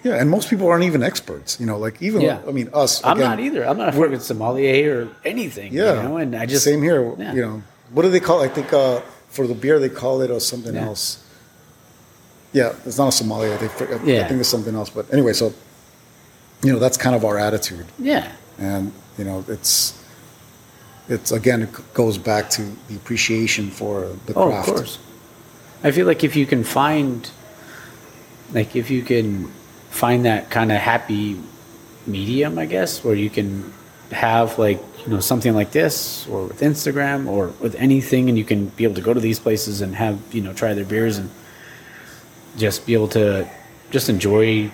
Speaker 2: Yeah, and most people aren't even experts. You know, like even
Speaker 1: Yeah.
Speaker 2: I mean us.
Speaker 1: I'm
Speaker 2: again,
Speaker 1: not either. I'm not a fucking sommelier or anything.
Speaker 2: Yeah,
Speaker 1: You know, and I just
Speaker 2: same here.
Speaker 1: Yeah.
Speaker 2: You know, what do they call? I think uh, for the beer they call it or something
Speaker 1: Yeah.
Speaker 2: else. Yeah, it's not a sommelier. They, I
Speaker 1: Yeah.
Speaker 2: think it's something else. But anyway, so you know that's kind of our attitude,
Speaker 1: Yeah.
Speaker 2: and you know it's it's again it goes back to the appreciation for the
Speaker 1: Oh,
Speaker 2: craft.
Speaker 1: of course. I feel like if you can find, like, if you can find that kind of happy medium, I guess, where you can have, like, you know, something like this, or with Instagram, or with anything, and you can be able to go to these places and have, you know, try their beers and just be able to just enjoy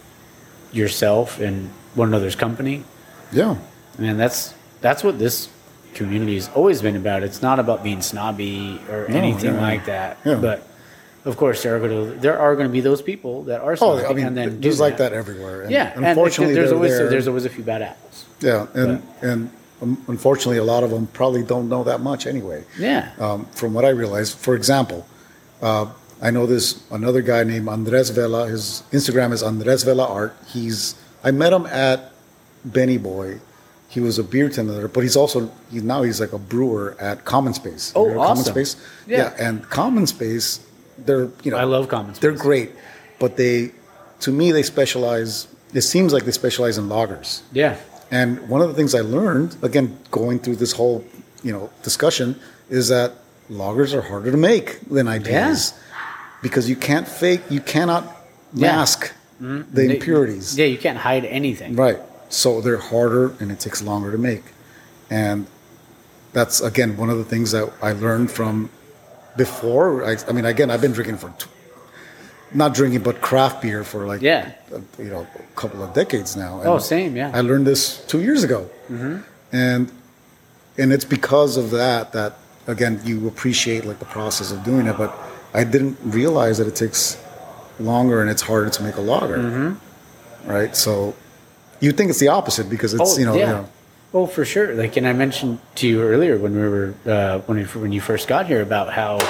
Speaker 1: yourself and one another's company.
Speaker 2: Yeah,
Speaker 1: And that's that's what this community has always been about. It's not about being snobby or
Speaker 2: No,
Speaker 1: anything
Speaker 2: yeah,
Speaker 1: like that.
Speaker 2: yeah.
Speaker 1: But of course, there are going to there are going to be those people that are
Speaker 2: Oh,
Speaker 1: snobby.
Speaker 2: I mean,
Speaker 1: and then
Speaker 2: there's
Speaker 1: do
Speaker 2: like that everywhere. And
Speaker 1: Yeah,
Speaker 2: unfortunately,
Speaker 1: and there's
Speaker 2: they're
Speaker 1: always
Speaker 2: there.
Speaker 1: there's always a few bad apples.
Speaker 2: Yeah, and and um, unfortunately, a lot of them probably don't know that much anyway.
Speaker 1: Yeah.
Speaker 2: Um, from what I realized, for example, uh, I know this another guy named Andres Vela. His Instagram is Andres Vela Art. He's I met him at Benny Boy. He was a beer tender, but he's also he, now he's like a brewer at Common Space.
Speaker 1: Oh,
Speaker 2: You know Common
Speaker 1: awesome.
Speaker 2: Space.
Speaker 1: Yeah.
Speaker 2: and Common Space, they're you know
Speaker 1: I love Common
Speaker 2: They're
Speaker 1: Space.
Speaker 2: great, but they, to me, they specialize. It seems like they specialize in lagers.
Speaker 1: Yeah.
Speaker 2: And one of the things I learned, again, going through this whole, you know, discussion, is that lagers are harder to make than I P As because you can't fake, you cannot
Speaker 1: Yeah.
Speaker 2: mask the
Speaker 1: They-
Speaker 2: impurities.
Speaker 1: Yeah, you can't hide anything.
Speaker 2: Right. So they're harder and it takes longer to make. And that's, again, one of the things that I learned from before. I, I mean, again, I've been drinking for, t- not drinking, but craft beer for like,
Speaker 1: Yeah.
Speaker 2: uh, you know, a couple of decades now. And
Speaker 1: Oh, same, yeah.
Speaker 2: I learned this two years ago. Mm-hmm. And, and it's because of that, that, again, you appreciate like the process of doing it. But I didn't realize that it takes longer and it's harder to make a lager. Mm-hmm. Right. So you think it's the opposite because it's,
Speaker 1: Oh,
Speaker 2: you know,
Speaker 1: yeah.
Speaker 2: you know,
Speaker 1: Oh, for sure. Like, and I mentioned to you earlier when we were uh, when we, when you first got here about how,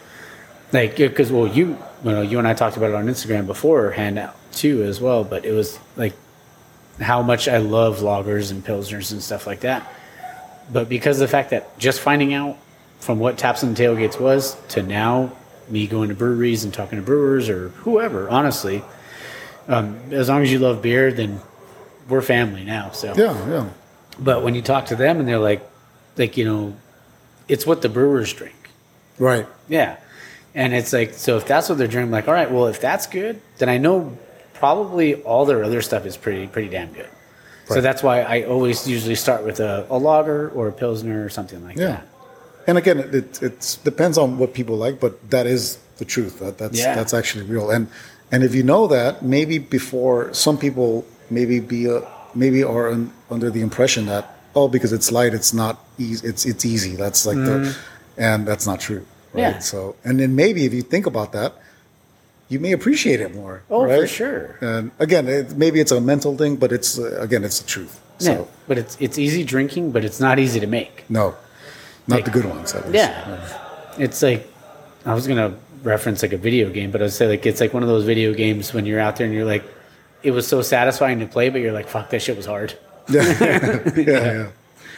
Speaker 1: like, because well, you you know you and I talked about it on Instagram beforehand too as well. But it was like how much I love lagers and pilsners and stuff like that. But because of the fact that just finding out from what Taps and Tailgates was to now me going to breweries and talking to brewers or whoever, honestly, um, as long as you love beer, then we're family now. So
Speaker 2: yeah, yeah.
Speaker 1: but when you talk to them and they're like, like, you know, it's what the brewers drink.
Speaker 2: Right.
Speaker 1: Yeah. And it's like, so if that's what they're drinking, like, all right, well, if that's good, then I know probably all their other stuff is pretty, pretty damn good. So
Speaker 2: Right.
Speaker 1: that's why I always usually start with a, a lager or a pilsner or something like
Speaker 2: Yeah.
Speaker 1: that.
Speaker 2: And again, it it it's, depends on what people like, but that is the truth. That, that's
Speaker 1: Yeah.
Speaker 2: that's actually real. And and if you know that, maybe before some people maybe be a, maybe are un, under the impression that oh, because it's light, it's not easy. It's it's easy. That's like the, and that's not true. Right?
Speaker 1: Yeah.
Speaker 2: So and then maybe if you think about that, you may appreciate it more.
Speaker 1: Oh,
Speaker 2: right?
Speaker 1: for sure.
Speaker 2: And again, it, maybe it's a mental thing, but it's uh, again, it's the truth. So
Speaker 1: Yeah. But it's, it's easy drinking, but it's not easy to make.
Speaker 2: no, not
Speaker 1: Like-
Speaker 2: the good ones. At least.
Speaker 1: Yeah. It's like, I was going to reference like a video game, but I would say like, it's like one of those video games when you're out there and you're like, it was so satisfying to play, but you're like, fuck, that shit was hard.
Speaker 2: yeah, yeah.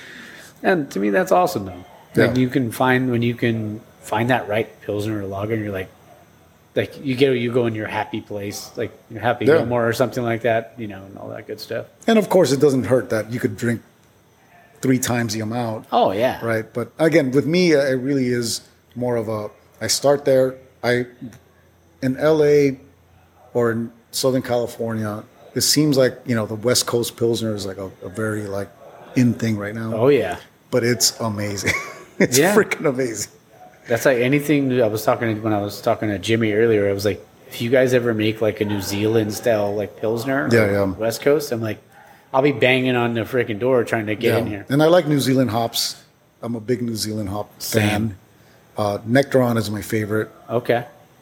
Speaker 1: And to me, that's awesome though. Like
Speaker 2: Yeah.
Speaker 1: you can find, when you can find that right pilsner or lager and you're like, like you get, you go in your happy place, like your happy
Speaker 2: Yeah.
Speaker 1: Gilmore or something like that, you know, and all that good stuff.
Speaker 2: And of course, it doesn't hurt that you could drink three times the amount,
Speaker 1: Oh yeah.
Speaker 2: right? But again, with me, uh, it really is more of a. I start there. I in L A or in Southern California. It seems like you know the West Coast Pilsner is like a, a very like in thing right now.
Speaker 1: Oh yeah.
Speaker 2: But it's amazing. it's
Speaker 1: Yeah.
Speaker 2: freaking amazing.
Speaker 1: That's like anything. I was talking to, when I was talking to Jimmy earlier. I was like, if you guys ever make like a New Zealand style like pilsner,
Speaker 2: Yeah,
Speaker 1: or
Speaker 2: yeah.
Speaker 1: West Coast, I'm like, I'll be banging on the freaking door trying to get in here.
Speaker 2: And I like New Zealand hops. I'm a big New Zealand hop
Speaker 1: Same.
Speaker 2: fan. Uh, Nectaron is my favorite.
Speaker 1: Okay.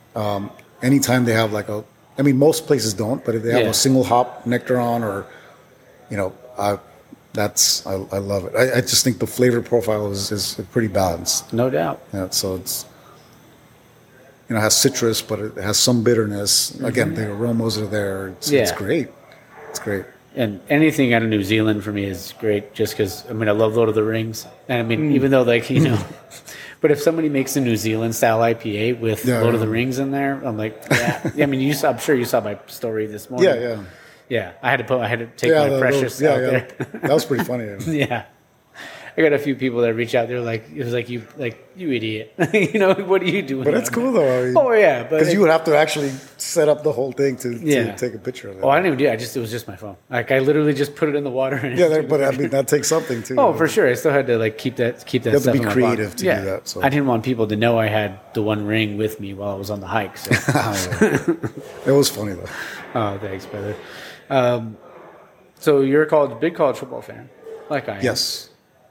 Speaker 2: Anytime they have like a, I mean, most places don't, but if they have
Speaker 1: Yeah.
Speaker 2: a single hop Nectaron or, you know, I, that's, I, I love it. I, I just think the flavor profile is, is pretty balanced.
Speaker 1: No doubt.
Speaker 2: Yeah, so it's, you know, has citrus, but it has some bitterness. Mm-hmm. Again, the aromas are there. It's, yeah. it's great. It's great.
Speaker 1: And anything out of New Zealand for me is great just because, I mean, I love Lord of the Rings. And I mean, mm. even though, like, you know, but if somebody makes a New Zealand style I P A with yeah, Lord yeah. of the Rings in there, I'm like, yeah. I mean, you saw, I'm sure you saw my story this morning.
Speaker 2: Yeah, yeah.
Speaker 1: Yeah. I had to put, I had to take
Speaker 2: yeah,
Speaker 1: my
Speaker 2: the,
Speaker 1: precious
Speaker 2: yeah,
Speaker 1: out
Speaker 2: yeah.
Speaker 1: there.
Speaker 2: That was pretty funny.
Speaker 1: yeah. I got a few people that reach out. They're like, it was like, you, like, you idiot. you know, what are you doing?
Speaker 2: But it's cool, though. I mean,
Speaker 1: oh, yeah.
Speaker 2: Because you would have to actually set up the whole thing to,
Speaker 1: yeah.
Speaker 2: to take a picture of it.
Speaker 1: Oh, I didn't even do it. I just, it was just my phone. Like, I literally just put it in the water. And
Speaker 2: yeah, but I mean, that takes something, too.
Speaker 1: Oh, for sure. I still had to, like, keep that keep that
Speaker 2: you have
Speaker 1: stuff
Speaker 2: to be
Speaker 1: in
Speaker 2: creative
Speaker 1: my
Speaker 2: to
Speaker 1: yeah.
Speaker 2: do that. So.
Speaker 1: I didn't want people to know I had the One Ring with me while I was on the hike. So.
Speaker 2: It was funny, though.
Speaker 1: Oh, thanks, brother. Um, so you're a college, big college football fan, like I am.
Speaker 2: Yes.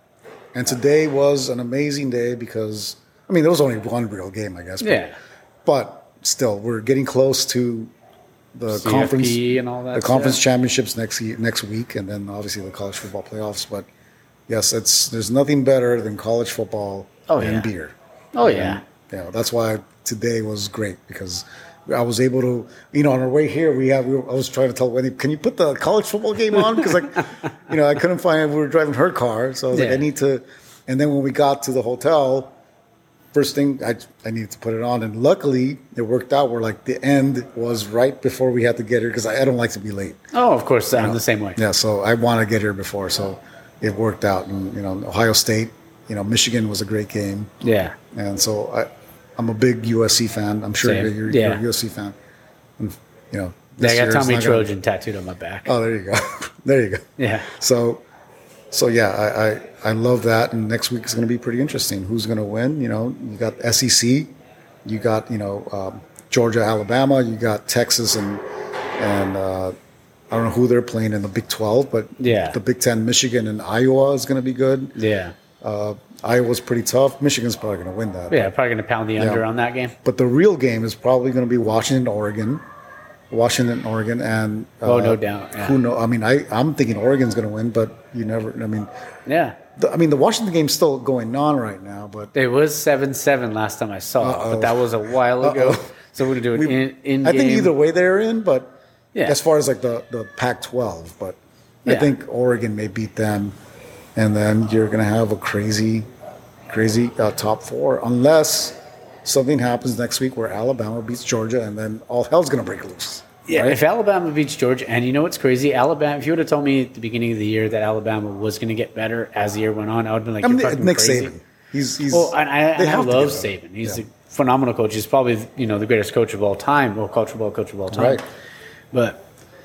Speaker 2: And today was an amazing day because, I mean, there was only one real game, I guess. But,
Speaker 1: yeah.
Speaker 2: But still, we're getting close to the
Speaker 1: C F P
Speaker 2: conference
Speaker 1: and all that.
Speaker 2: The conference
Speaker 1: stuff.
Speaker 2: championships next next week, and then obviously the college football playoffs. But yes, it's there's nothing better than college football
Speaker 1: oh,
Speaker 2: and
Speaker 1: yeah.
Speaker 2: beer.
Speaker 1: Oh yeah.
Speaker 2: And, yeah, that's why today was great because I was able to, you know, on our way here, we have. We were, I was trying to tell Wendy, can you put the college football game on? Because, like, you know, I couldn't find. We were driving her car, so I was yeah. like, I need to. And then when we got to the hotel, first thing I I needed to put it on, and luckily it worked out. Where like the end was right before we had to get here because I, I don't like to be late.
Speaker 1: Oh, of course, I'm
Speaker 2: you know?
Speaker 1: the same way.
Speaker 2: Yeah, so I want to get here before, so it worked out. And you know, Ohio State, you know, Michigan was a great game.
Speaker 1: Yeah,
Speaker 2: and so I. I'm a big U S C fan. I'm sure you're, you're,
Speaker 1: yeah.
Speaker 2: you're a U S C fan. And, you know,
Speaker 1: yeah, I got Tommy Trojan gonna... tattooed on my back.
Speaker 2: Oh, there you go. there you go.
Speaker 1: Yeah.
Speaker 2: So, so yeah, I, I, I love that. And next week is going to be pretty interesting. Who's going to win? You know, you got S E C, you got you know um, Georgia, Alabama, you got Texas, and and uh, I don't know who they're playing in the Big twelve, but
Speaker 1: yeah,
Speaker 2: the Big Ten, Michigan and Iowa is going to be good.
Speaker 1: Yeah.
Speaker 2: Uh, Iowa's pretty tough. Michigan's probably going to win that.
Speaker 1: Yeah, probably going to pound the under yeah. on that game.
Speaker 2: But the real game is probably going to be Washington, Oregon. Washington, Oregon, and uh,
Speaker 1: oh, no doubt. Yeah.
Speaker 2: Who know? I mean, I I'm thinking Oregon's going to win, but you never. I mean,
Speaker 1: yeah.
Speaker 2: The, I mean, the Washington game's still going on right now, but
Speaker 1: it was seven seven last time I saw Uh-oh. it, but that was a while ago. Uh-oh. So we're going to do it we, in, in
Speaker 2: I think either way they're in, but
Speaker 1: yeah.
Speaker 2: as far as like the the Pac twelve, but yeah. I think Oregon may beat them, and then you're going to have a crazy. Crazy uh, top four, unless something happens next week where Alabama beats Georgia, and then all hell's going to break loose.
Speaker 1: Yeah,
Speaker 2: right?
Speaker 1: If Alabama beats Georgia, and you know what's crazy? Alabama. If you would have told me at the beginning of the year that Alabama was going to get better as the year went on, I would have been like,
Speaker 2: I mean,
Speaker 1: "You're fucking
Speaker 2: Nick
Speaker 1: crazy."
Speaker 2: Saban. He's, he's
Speaker 1: well, and I, and I love Saban. He's
Speaker 2: yeah.
Speaker 1: a phenomenal coach. He's probably you know the greatest coach of all time, or college football coach of all time.
Speaker 2: Right.
Speaker 1: But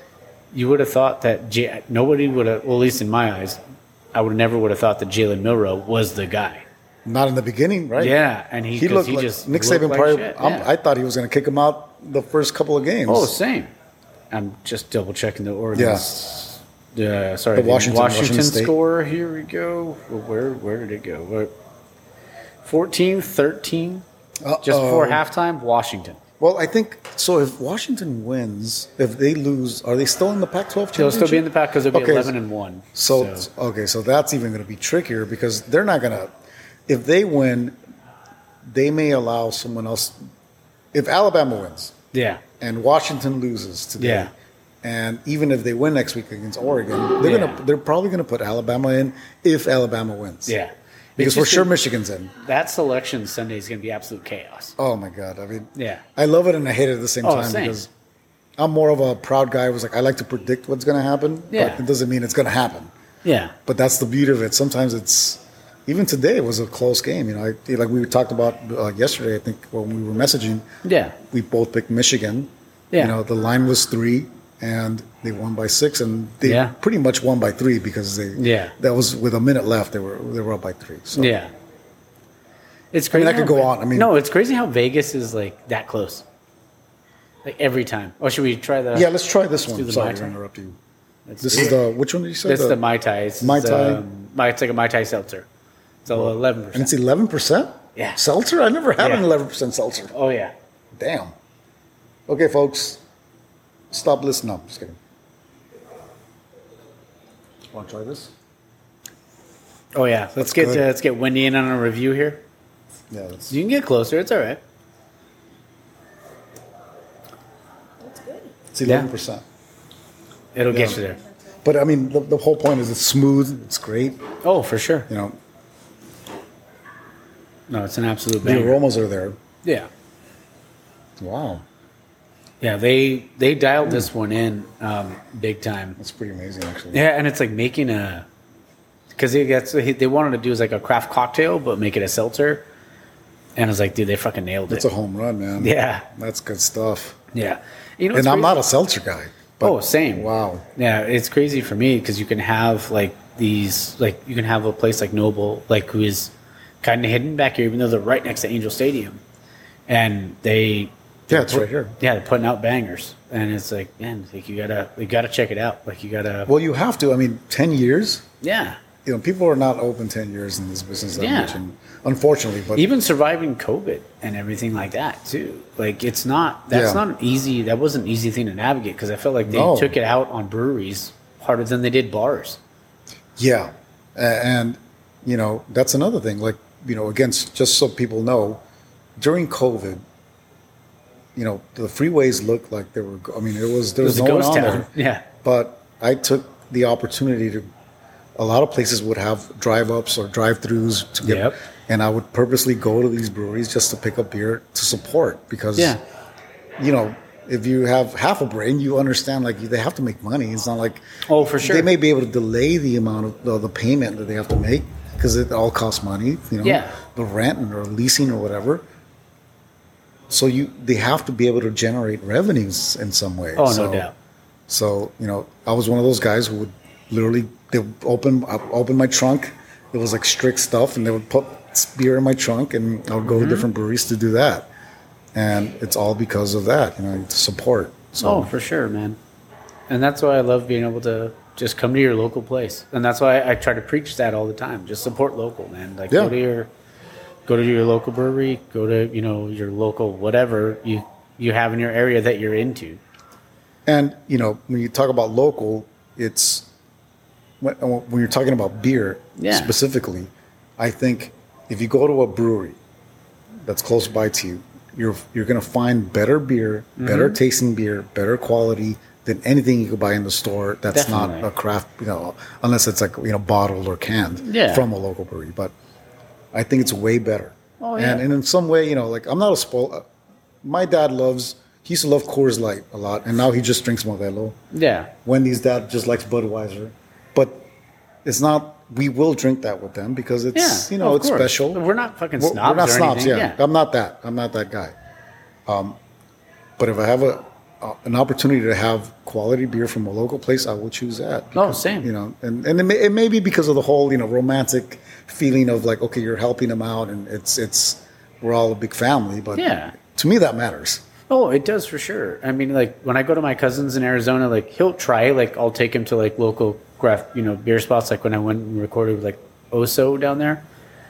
Speaker 1: you would have thought that J- nobody would have, well, at least in my eyes, I would never would have thought that Jalen Milroe was the guy.
Speaker 2: Not in the beginning, right?
Speaker 1: Yeah, and he,
Speaker 2: he looked
Speaker 1: he
Speaker 2: like
Speaker 1: just
Speaker 2: Nick Saban.
Speaker 1: Like
Speaker 2: probably,
Speaker 1: yeah.
Speaker 2: I thought he was going to kick him out the first couple of games.
Speaker 1: Oh, same. I'm just double checking the Oregon's. Yeah. Uh, sorry,
Speaker 2: the
Speaker 1: the
Speaker 2: Washington,
Speaker 1: Washington,
Speaker 2: Washington
Speaker 1: score. Here we go. Where where did it go? fourteen thirteen
Speaker 2: Uh-oh.
Speaker 1: Just before halftime, Washington.
Speaker 2: Well, I think so. If Washington wins, if they lose, are they still in the Pac twelve championship?
Speaker 1: They'll still be in the Pac because they'll be
Speaker 2: okay.
Speaker 1: eleven and one.
Speaker 2: So,
Speaker 1: so
Speaker 2: okay, so that's even going to be trickier because they're not going to. If they win, they may allow someone else. If Alabama wins,
Speaker 1: yeah,
Speaker 2: and Washington loses today,
Speaker 1: yeah,
Speaker 2: and even if they win next week against Oregon, they're
Speaker 1: yeah.
Speaker 2: gonna they're probably going to put Alabama in if Alabama wins.
Speaker 1: Yeah.
Speaker 2: Because for sure Michigan's in.
Speaker 1: That selection Sunday is going to be absolute chaos.
Speaker 2: Oh, my God. I mean,
Speaker 1: yeah.
Speaker 2: I love it and I hate it at the same
Speaker 1: oh,
Speaker 2: time
Speaker 1: same.
Speaker 2: because I'm more of a proud guy who was like, I like to predict what's going to happen,
Speaker 1: yeah.
Speaker 2: but it doesn't mean it's going to happen.
Speaker 1: Yeah.
Speaker 2: But that's the beauty of it. Sometimes it's, even today it was a close game. You know, I, like we talked about uh, yesterday, I think, when we were messaging.
Speaker 1: Yeah.
Speaker 2: We both picked Michigan.
Speaker 1: Yeah.
Speaker 2: You know, the line was three. And they won by six, and they
Speaker 1: yeah.
Speaker 2: pretty much won by three because they.
Speaker 1: Yeah.
Speaker 2: That was with a minute left. They were they were up by three. So.
Speaker 1: Yeah. It's crazy.
Speaker 2: I mean, I could go on. I mean,
Speaker 1: no, it's crazy how Vegas is like that close. Like every time. Or should we try the?
Speaker 2: Yeah, let's try this
Speaker 1: let's
Speaker 2: one.
Speaker 1: The
Speaker 2: Sorry
Speaker 1: to
Speaker 2: interrupt you. Let's this is it. the which one did you say?
Speaker 1: This is
Speaker 2: the,
Speaker 1: the Mai Tai. It's,
Speaker 2: Mai Tai.
Speaker 1: Um, it's like a Mai Tai seltzer. It's eleven percent.
Speaker 2: And it's eleven percent.
Speaker 1: Yeah.
Speaker 2: Seltzer. I never had
Speaker 1: yeah.
Speaker 2: an eleven percent seltzer.
Speaker 1: Oh yeah.
Speaker 2: Damn. Okay, folks. Stop listening. No, just kidding. Want to try this?
Speaker 1: Oh yeah. Let's
Speaker 2: That's
Speaker 1: get uh,
Speaker 2: good.
Speaker 1: let's get Wendy in on a review here.
Speaker 2: Yeah. That's...
Speaker 1: You can get closer. It's all right.
Speaker 2: It's eleven percent.
Speaker 1: It'll
Speaker 2: Yeah.
Speaker 1: get you there.
Speaker 2: But I mean, the, the whole point is it's smooth. It's great.
Speaker 1: Oh, for sure.
Speaker 2: You know,
Speaker 1: No, it's an absolute
Speaker 2: the
Speaker 1: banger.
Speaker 2: aromas are there.
Speaker 1: Yeah.
Speaker 2: Wow,
Speaker 1: Yeah, they they dialed this one in um, big time.
Speaker 2: that's pretty amazing, actually.
Speaker 1: Yeah, and it's like making a because they gets they wanted to do is like a craft cocktail, but make it a seltzer. And I was like, dude, they fucking nailed
Speaker 2: It's
Speaker 1: it.
Speaker 2: a home run, man.
Speaker 1: Yeah,
Speaker 2: That's good stuff.
Speaker 1: yeah. You know,
Speaker 2: And
Speaker 1: what's
Speaker 2: I'm
Speaker 1: crazy?
Speaker 2: not a seltzer guy. But
Speaker 1: Oh, same.
Speaker 2: Wow.
Speaker 1: Yeah, it's crazy for me because you can have like these, like you can have a place like Noble, like who is kind of hidden back here, even though they're right next to Angel Stadium, and they,
Speaker 2: Yeah, it's right here.
Speaker 1: yeah, they're putting out bangers, and it's like, man, like you gotta, you gotta check it out. Like you gotta,
Speaker 2: Well, you have to. I mean, ten years.
Speaker 1: yeah,
Speaker 2: You know, people are not open ten years in this business that
Speaker 1: Yeah.
Speaker 2: much, and unfortunately, but
Speaker 1: even surviving COVID and everything like that too. Like it's not, that's
Speaker 2: Yeah.
Speaker 1: not an easy, that wasn't an easy thing to navigate because I felt like they
Speaker 2: No.
Speaker 1: took it out on breweries harder than they did bars.
Speaker 2: yeah, A- and you know that's another thing. Like you know, again, s- just so people know, during COVID, you know, the freeways looked like they were. go- I mean, it was there
Speaker 1: It
Speaker 2: was,
Speaker 1: was a
Speaker 2: no one
Speaker 1: ghost
Speaker 2: on
Speaker 1: town.
Speaker 2: there.
Speaker 1: Yeah.
Speaker 2: But I took the opportunity to. A lot of places would have drive-ups or drive-throughs to get,
Speaker 1: Yep.
Speaker 2: and I would purposely go to these breweries just to pick up beer to support because,
Speaker 1: Yeah.
Speaker 2: you know, if you have half a brain, you understand like they have to make money. It's not like
Speaker 1: Oh, for sure.
Speaker 2: they may be able to delay the amount of the, the payment that they have to make because it all costs money. You know,
Speaker 1: Yeah.
Speaker 2: the rent and or leasing or whatever. So you they have to be able to generate revenues in some way.
Speaker 1: Oh,
Speaker 2: So-
Speaker 1: no doubt.
Speaker 2: so you know, I was one of those guys who would literally they would open I open my trunk. It was like strict stuff, and they would put beer in my trunk, and I would go
Speaker 1: Mm-hmm.
Speaker 2: to different breweries to do that. And it's all because of that, you know, support. So
Speaker 1: Oh, for sure, man. And that's why I love being able to just come to your local place. And that's why I try to preach that all the time. Just support local, man. Like
Speaker 2: Yeah.
Speaker 1: go to your go to your local brewery, go to, you know, your local whatever you you have in your area that you're into.
Speaker 2: And you know, when you talk about local, it's when, when you're talking about beer
Speaker 1: Yeah.
Speaker 2: specifically. I think if you go to a brewery that's close by to you, you're you're going to find better beer, better
Speaker 1: Mm-hmm.
Speaker 2: tasting beer, better quality than anything you could buy in the store. That's
Speaker 1: Definitely.
Speaker 2: not a craft, you know, unless it's like you know bottled or canned
Speaker 1: Yeah.
Speaker 2: from a local brewery. But I think it's way better.
Speaker 1: Oh, yeah.
Speaker 2: And and in some way, you know, like I'm not a spoil. My dad loves. He used to love Coors Light a lot, and now he just drinks Modelo.
Speaker 1: Yeah.
Speaker 2: Wendy's dad just likes Budweiser, but it's not. We will drink that with them because it's
Speaker 1: Yeah.
Speaker 2: you know
Speaker 1: of
Speaker 2: it's
Speaker 1: course.
Speaker 2: special.
Speaker 1: We're not fucking
Speaker 2: We're,
Speaker 1: snobs.
Speaker 2: we're not
Speaker 1: or
Speaker 2: snobs.
Speaker 1: anything.
Speaker 2: Yeah. I'm not that. I'm not that guy. Um, but if I have a, a an opportunity to have quality beer from a local place, I will choose that.
Speaker 1: Oh, same.
Speaker 2: You know, and and it may, it may be because of the whole you know romantic feeling of like okay, you're helping them out, and it's it's we're all a big family. But
Speaker 1: Yeah.
Speaker 2: to me, that matters.
Speaker 1: Oh, it does for sure. I mean, like when I go to my cousins in Arizona, like he'll try, like I'll take him to like local craft, you know, beer spots. Like when I went and recorded with like Oso down there,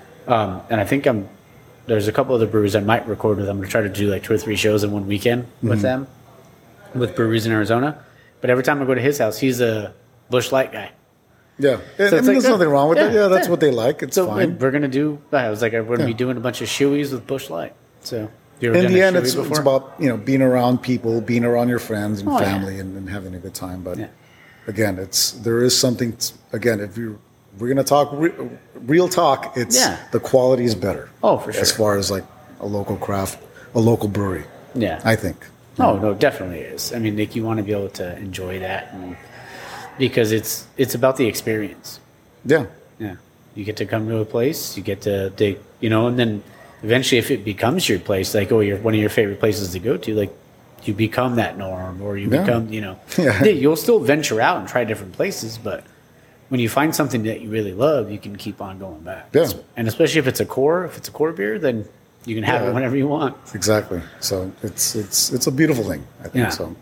Speaker 1: um, and I think I'm there's a couple other breweries I might record with. I'm gonna try to do like two or three shows in one weekend with them, with breweries in Arizona. But every time I go to his house, he's a Busch Light guy.
Speaker 2: Yeah, and,
Speaker 1: it's
Speaker 2: I mean,
Speaker 1: like,
Speaker 2: there's
Speaker 1: yeah,
Speaker 2: nothing wrong with it.
Speaker 1: yeah,
Speaker 2: Yeah, that's
Speaker 1: yeah.
Speaker 2: what they like. It's
Speaker 1: So
Speaker 2: fine.
Speaker 1: we're gonna do. I was like, we're gonna be
Speaker 2: Yeah.
Speaker 1: doing a bunch of shoeys with Busch Light. So you ever
Speaker 2: In
Speaker 1: done
Speaker 2: the
Speaker 1: a
Speaker 2: end,
Speaker 1: shoey
Speaker 2: it's, it's
Speaker 1: before?
Speaker 2: about you know being around people, being around your friends and
Speaker 1: Oh, yeah.
Speaker 2: family, and, and having a good time. But
Speaker 1: Yeah.
Speaker 2: again, it's there is something. t- Again, if you we're gonna talk re, real talk, it's
Speaker 1: Yeah.
Speaker 2: the quality is better.
Speaker 1: Oh, for
Speaker 2: As
Speaker 1: sure.
Speaker 2: far as like a local craft, a local brewery,
Speaker 1: Yeah.
Speaker 2: I think.
Speaker 1: Oh no, definitely is. I mean, Nick, you want to be able to enjoy that, and, because it's it's about the experience.
Speaker 2: Yeah,
Speaker 1: Yeah, you get to come to a place, you get to, they, you know, and then eventually, if it becomes your place, like oh, you're one of your favorite places to go to, like you become that norm, or you
Speaker 2: Yeah.
Speaker 1: become, you know,
Speaker 2: Yeah.
Speaker 1: you'll still venture out and try different places, but when you find something that you really love, you can keep on going back.
Speaker 2: Yeah.
Speaker 1: And especially if it's a core, if it's a core beer, then you can have
Speaker 2: Yeah.
Speaker 1: it whenever you want.
Speaker 2: exactly. So it's it's it's a beautiful thing. I think
Speaker 1: Yeah.
Speaker 2: so.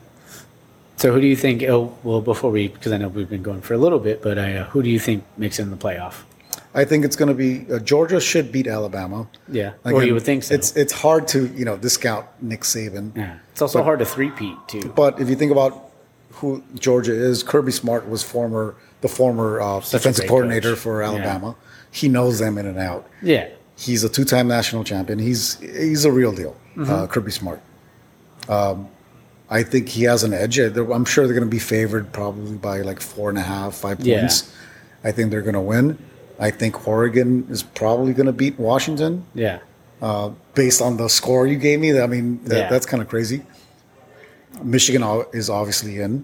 Speaker 1: So who do you think? Oh, well, before we, because I know we've been going for a little bit, but uh, who do you think makes it in the playoff?
Speaker 2: I think it's going to be uh, Georgia should beat Alabama.
Speaker 1: Yeah, or
Speaker 2: Again,
Speaker 1: you would think so.
Speaker 2: It's it's hard to you know discount Nick Saban.
Speaker 1: Yeah, it's also
Speaker 2: But-
Speaker 1: hard to three-peat too.
Speaker 2: But if you think about who Georgia is, Kirby Smart was former the former uh,
Speaker 1: Such a
Speaker 2: defensive
Speaker 1: great
Speaker 2: coordinator
Speaker 1: coach.
Speaker 2: for
Speaker 1: Yeah.
Speaker 2: Alabama. He knows them in and out.
Speaker 1: Yeah,
Speaker 2: He's a two-time national champion. He's he's a real deal,
Speaker 1: Mm-hmm.
Speaker 2: uh, Kirby Smart. Um, I think he has an edge. I'm sure they're going to be favored probably by like four and a half, five
Speaker 1: Yeah.
Speaker 2: points. I think they're going to win. I think Oregon is probably going to beat Washington
Speaker 1: Yeah.
Speaker 2: uh, based on the score you gave me. I mean, that,
Speaker 1: Yeah.
Speaker 2: that's kind of crazy. Michigan o- is obviously in.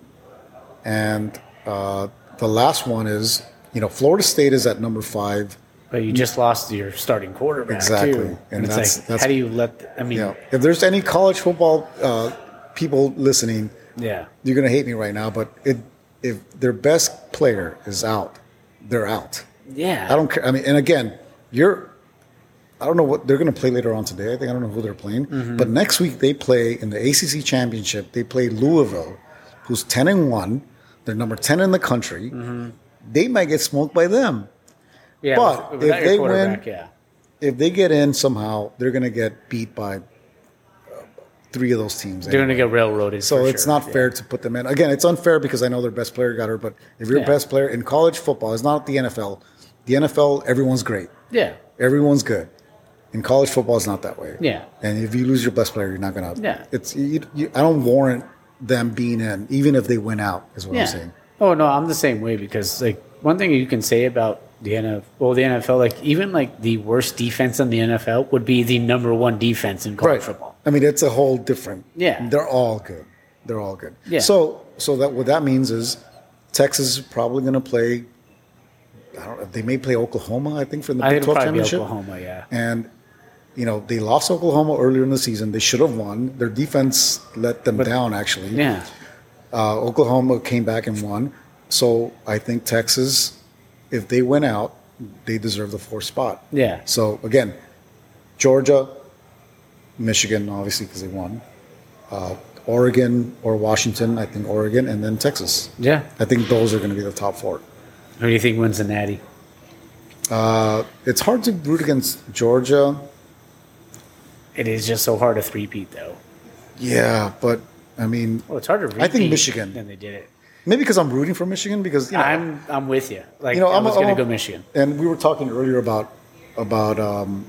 Speaker 2: And uh, the last one is, you know, Florida State is at number five.
Speaker 1: But you just lost your starting quarterback
Speaker 2: Exactly.
Speaker 1: too.
Speaker 2: And
Speaker 1: And, it's
Speaker 2: that's-
Speaker 1: like,
Speaker 2: that's-
Speaker 1: how do you let? I mean,
Speaker 2: You know, if there's any college football uh, people listening,
Speaker 1: yeah,
Speaker 2: you're going to hate me right now, but it, if their best player is out, they're out.
Speaker 1: yeah.
Speaker 2: I don't care. I mean, and again, you're. I don't know what they're going to play later on today. I think I don't know who they're playing.
Speaker 1: Mm-hmm.
Speaker 2: But next week they play in the A C C championship. They play Louisville, who's ten and one. They're number ten in the country.
Speaker 1: Mm-hmm.
Speaker 2: They might get smoked by them.
Speaker 1: yeah,
Speaker 2: but
Speaker 1: with-
Speaker 2: if
Speaker 1: without your
Speaker 2: they
Speaker 1: quarterback,
Speaker 2: win-
Speaker 1: yeah,
Speaker 2: If they get in somehow, they're going to get beat by uh, three of those teams.
Speaker 1: they're going to get railroaded.
Speaker 2: So
Speaker 1: for
Speaker 2: it's
Speaker 1: sure.
Speaker 2: not
Speaker 1: Yeah.
Speaker 2: fair to put them in. Again, it's unfair because I know their best player got hurt. But if your
Speaker 1: Yeah.
Speaker 2: best player in college football, it's not the N F L. The N F L, everyone's great.
Speaker 1: Yeah,
Speaker 2: Everyone's good. In college football, it's not that way.
Speaker 1: Yeah.
Speaker 2: And if you lose your best player, you're not gonna.
Speaker 1: Yeah.
Speaker 2: It's. You, you, I don't warrant them being in, even if they win out. Is what
Speaker 1: yeah.
Speaker 2: I'm saying.
Speaker 1: Oh no, I'm the same way because like one thing you can say about the N F L, well, the N F L, like even like the worst defense in the N F L would be the number one defense in college football.
Speaker 2: I mean, it's a whole different.
Speaker 1: Yeah.
Speaker 2: They're all good. They're all good.
Speaker 1: Yeah.
Speaker 2: So, so that what that means is, Texas is probably going to play. I don't know. They may play Oklahoma. I think for the
Speaker 1: I
Speaker 2: Big
Speaker 1: think it'll
Speaker 2: twelve
Speaker 1: probably be
Speaker 2: championship.
Speaker 1: Oklahoma. Yeah,
Speaker 2: And, you know, they lost Oklahoma earlier in the season. They should have won. Their defense let them down, actually.
Speaker 1: yeah,
Speaker 2: Uh, Oklahoma came back and won. So I think Texas, if they win out, they deserve the fourth spot.
Speaker 1: yeah.
Speaker 2: So, again, Georgia, Michigan, obviously, because they won. Uh, Oregon or Washington, I think Oregon, and then Texas.
Speaker 1: Yeah.
Speaker 2: I think those are going to be the top four.
Speaker 1: Who do you think wins the Natty?
Speaker 2: Uh, it's hard to root against Georgia.
Speaker 1: It is just so hard to three-peat, though.
Speaker 2: Yeah, but I mean,
Speaker 1: Well, it's harder to
Speaker 2: I think
Speaker 1: repeat
Speaker 2: Michigan.
Speaker 1: than they did it.
Speaker 2: maybe because I'm rooting for Michigan because you know,
Speaker 1: I'm I'm with you. Like
Speaker 2: you know,
Speaker 1: I
Speaker 2: I'm
Speaker 1: was
Speaker 2: a-
Speaker 1: going
Speaker 2: I'm
Speaker 1: to
Speaker 2: a-
Speaker 1: go Michigan.
Speaker 2: And we were talking earlier about about um,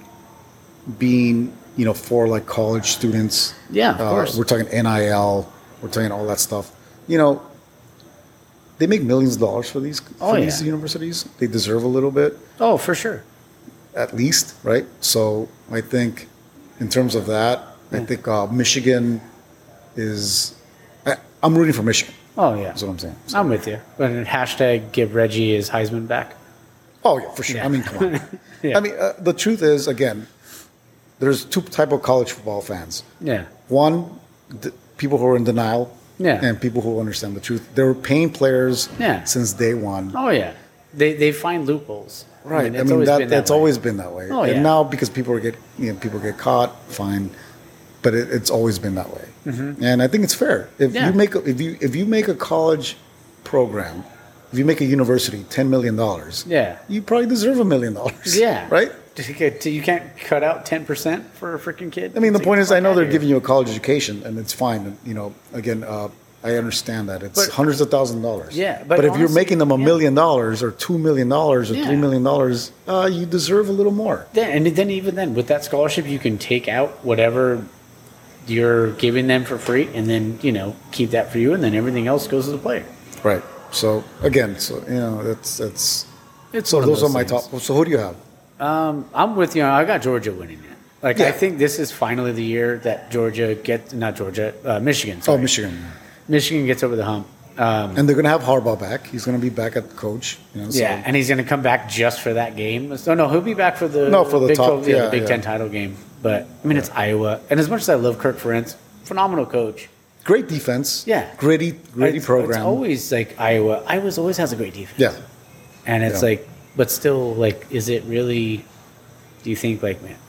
Speaker 2: being you know for like college students.
Speaker 1: Yeah, of
Speaker 2: Uh,
Speaker 1: course.
Speaker 2: We're talking N I L. We're talking all that stuff. You know, they make millions of dollars for these
Speaker 1: Oh,
Speaker 2: for
Speaker 1: yeah.
Speaker 2: these universities. They deserve a little bit,
Speaker 1: Oh, for sure.
Speaker 2: at least, right? So I think, in terms of that, I think uh, Michigan is. I, I'm rooting for Michigan.
Speaker 1: Oh yeah,
Speaker 2: That's what I'm saying. So-
Speaker 1: I'm with you. But hashtag give Reggie his Heisman back.
Speaker 2: Oh yeah, for sure.
Speaker 1: Yeah.
Speaker 2: I mean, come on.
Speaker 1: Yeah.
Speaker 2: I mean, uh, the truth is, again, there's two type of college football fans.
Speaker 1: Yeah,
Speaker 2: One, the people who are in denial,
Speaker 1: Yeah.
Speaker 2: and people who understand the truth. They were paying players
Speaker 1: Yeah.
Speaker 2: since day one.
Speaker 1: oh yeah. They they find loopholes.
Speaker 2: Right. I mean,
Speaker 1: it's always
Speaker 2: that,
Speaker 1: been
Speaker 2: that's
Speaker 1: way.
Speaker 2: always been that way.
Speaker 1: Oh,
Speaker 2: and
Speaker 1: yeah.
Speaker 2: now because people are get you know people get caught, fine, but it, it's always been that way. And I think it's fair. If
Speaker 1: Mm-hmm. Yeah.
Speaker 2: you make a, if you if you make a college program, if you make a university ten million dollars,
Speaker 1: Yeah.
Speaker 2: you probably deserve a million dollars.
Speaker 1: Yeah.
Speaker 2: Right.
Speaker 1: You can't cut out ten percent for a freaking kid.
Speaker 2: I mean, the
Speaker 1: Take
Speaker 2: point
Speaker 1: the
Speaker 2: is, I
Speaker 1: fuck
Speaker 2: know
Speaker 1: outta
Speaker 2: they're
Speaker 1: here.
Speaker 2: giving you a college education, and it's fine. And, you know, again, uh, I understand that it's
Speaker 1: But-
Speaker 2: hundreds of thousands of dollars.
Speaker 1: Yeah, but
Speaker 2: if you're
Speaker 1: honestly,
Speaker 2: making them a
Speaker 1: yeah.
Speaker 2: million dollars or two million dollars or
Speaker 1: Yeah.
Speaker 2: three million dollars, uh, you deserve a little more.
Speaker 1: Yeah, and then even then, with that scholarship, you can take out whatever you're giving them for free, and then you know keep that for you, and then everything else goes to the player.
Speaker 2: Right. So again, so you know, that's that's.
Speaker 1: It's
Speaker 2: So
Speaker 1: one of
Speaker 2: those are my
Speaker 1: things.
Speaker 2: top. So who do you have?
Speaker 1: Um, I'm with you. I got Georgia winning it. Like
Speaker 2: Yeah.
Speaker 1: I think this is finally the year that Georgia gets not Georgia, uh, Michigan.
Speaker 2: Oh,
Speaker 1: Sorry.
Speaker 2: Michigan.
Speaker 1: Michigan gets over the hump. Um,
Speaker 2: And they're going to have Harbaugh back. He's going to be back at coach. You know, so-
Speaker 1: yeah, and he's going to come back just for that game. So no, he'll be back for the
Speaker 2: No, for the
Speaker 1: Big
Speaker 2: top-
Speaker 1: twelve, yeah,
Speaker 2: yeah,
Speaker 1: the Big
Speaker 2: yeah.
Speaker 1: Ten title game. But I mean, it's Iowa, and as much as I love Kirk Ferentz, phenomenal coach.
Speaker 2: Great defense.
Speaker 1: Yeah.
Speaker 2: Gritty, gritty
Speaker 1: It's-
Speaker 2: program.
Speaker 1: It's always like Iowa. Iowa's always has a great defense.
Speaker 2: yeah.
Speaker 1: And it's
Speaker 2: Yeah.
Speaker 1: like, but still, like, is it really? Do you think like, man,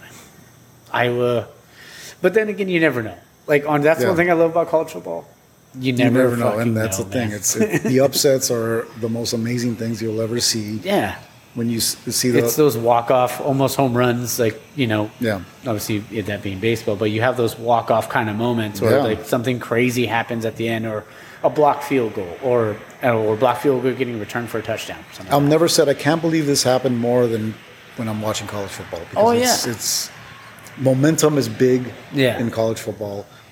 Speaker 1: Iowa? But then again, you never know. Like, on that's
Speaker 2: Yeah.
Speaker 1: one thing I love about college football. You
Speaker 2: You
Speaker 1: never,
Speaker 2: never know,
Speaker 1: fucking
Speaker 2: and that's
Speaker 1: know,
Speaker 2: the thing.
Speaker 1: man.
Speaker 2: It's it, the upsets are the most amazing things you'll ever see.
Speaker 1: yeah.
Speaker 2: When you s- see the
Speaker 1: It's those walk off, almost home runs, like you know.
Speaker 2: Yeah.
Speaker 1: Obviously, it- that being baseball, but you have those walk off kind of moments where
Speaker 2: Yeah.
Speaker 1: like something crazy happens at the end, or a blocked field goal, or or blocked field goal getting returned for a touchdown. Or something.
Speaker 2: I've never said I can't believe this happened more than when I'm watching college football. Because
Speaker 1: Oh,
Speaker 2: it's,
Speaker 1: yeah.
Speaker 2: it's momentum is big
Speaker 1: Yeah.
Speaker 2: in college football,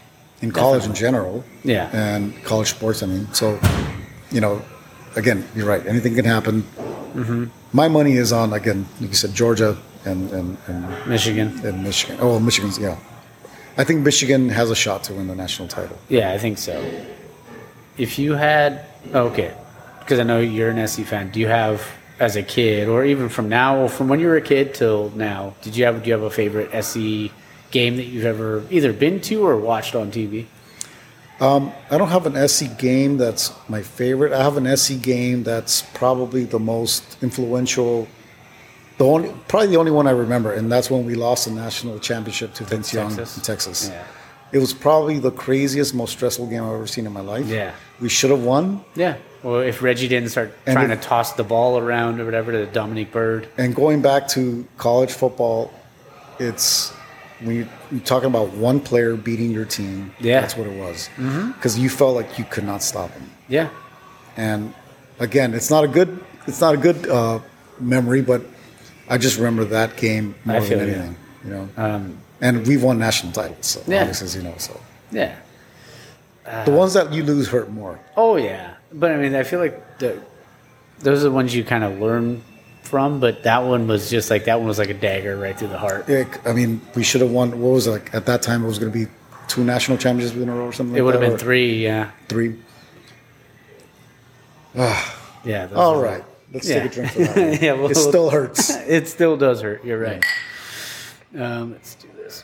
Speaker 2: in college in general.
Speaker 1: Yeah.
Speaker 2: And college sports, I mean. So, you know, again, you're right. Anything can happen.
Speaker 1: Mm-hmm.
Speaker 2: My money is on, again, like you said, Georgia and, and, and
Speaker 1: Michigan.
Speaker 2: And Michigan. Oh, Michigan's, yeah. I think Michigan has a shot to win the national title.
Speaker 1: Yeah, I think so. If you had, okay, because I know you're an S C fan. Do you have, as a kid, or even from now, or from when you were a kid till now, did you have do you have a favorite S C game that you've ever either been to or watched on T V?
Speaker 2: Um, I don't have an S C game that's my favorite. I have an S C game that's probably the most influential. The only, probably the only one I remember, and that's when we lost the national championship to Vince Young in Texas.
Speaker 1: Yeah.
Speaker 2: It was probably the craziest, most stressful game I've ever seen in my life.
Speaker 1: Yeah.
Speaker 2: We should have won.
Speaker 1: Yeah. Well, if Reggie didn't start
Speaker 2: And
Speaker 1: trying
Speaker 2: if-
Speaker 1: to toss the ball around or whatever to Dominique Byrd.
Speaker 2: And going back to college football, it's when you- you're talking about one player beating your team.
Speaker 1: Yeah.
Speaker 2: That's what it was. Because you felt like you could not stop him.
Speaker 1: Yeah.
Speaker 2: And again, it's not a good, it's not a good uh, memory, but I just remember that game more
Speaker 1: I
Speaker 2: than
Speaker 1: feel you.
Speaker 2: anything. You know,
Speaker 1: Um,
Speaker 2: and we've won national titles, so
Speaker 1: Yeah.
Speaker 2: obviously, as you know, so
Speaker 1: yeah.
Speaker 2: the ones that you lose hurt more.
Speaker 1: Oh, yeah. But, I mean, I feel like the, those are the ones you kind of learn from, but that one was just like, that one was like a dagger right through the heart.
Speaker 2: Yeah, I mean, we should have won. What was it like at that time? It was going to be two national championships in a row or something.
Speaker 1: It
Speaker 2: like
Speaker 1: would have
Speaker 2: that,
Speaker 1: been
Speaker 2: or
Speaker 1: three, yeah.
Speaker 2: Three.
Speaker 1: Yeah. those
Speaker 2: All
Speaker 1: are-
Speaker 2: right, let's
Speaker 1: Yeah.
Speaker 2: take a drink for that. One.
Speaker 1: Yeah, well,
Speaker 2: it still hurts.
Speaker 1: It still does hurt. You're right. Um, let's do this.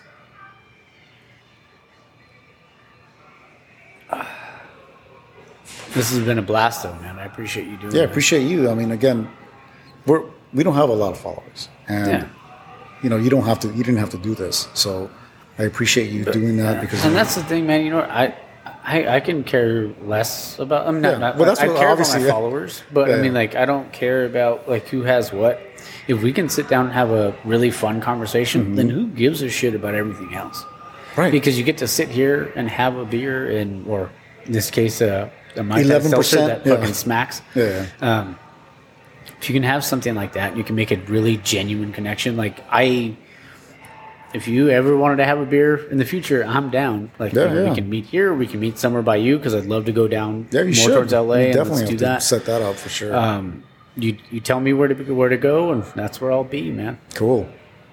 Speaker 1: This has been a blast, though, man. I appreciate you doing
Speaker 2: Yeah, I
Speaker 1: this.
Speaker 2: appreciate you. I mean, again, we're we don't have a lot of followers, and
Speaker 1: Yeah.
Speaker 2: you know, you don't have to. You didn't have to do this, so I appreciate you doing that because.
Speaker 1: And that's the thing, man. You know, I, I, I can care less about. I'm not.
Speaker 2: Yeah.
Speaker 1: not
Speaker 2: Well, that's
Speaker 1: I
Speaker 2: what-
Speaker 1: care about
Speaker 2: obviously,
Speaker 1: my
Speaker 2: yeah.
Speaker 1: followers, but
Speaker 2: Yeah,
Speaker 1: I mean,
Speaker 2: yeah.
Speaker 1: like, I don't care about like who has what. If we can sit down and have a really fun conversation, then who gives a shit about everything else?
Speaker 2: Mm-hmm. Right.
Speaker 1: Because you get to sit here and have a beer and, or in this case, a, a Mai Tai
Speaker 2: eleven
Speaker 1: seltzer
Speaker 2: percent,
Speaker 1: that
Speaker 2: yeah.
Speaker 1: fucking smacks.
Speaker 2: Yeah.
Speaker 1: Um, if you can have something like that, you can make a really genuine connection. Like I, if you ever wanted to have a beer in the future, I'm down. Like
Speaker 2: Yeah,
Speaker 1: you know,
Speaker 2: yeah.
Speaker 1: we can meet here, we can meet somewhere by you because I'd love to go down
Speaker 2: Yeah, you
Speaker 1: more
Speaker 2: should.
Speaker 1: towards L A
Speaker 2: You
Speaker 1: and
Speaker 2: definitely
Speaker 1: let's do
Speaker 2: have to
Speaker 1: that.
Speaker 2: set that up for sure.
Speaker 1: Um, you you tell me where to where to go, and that's where I'll be, man.
Speaker 2: cool.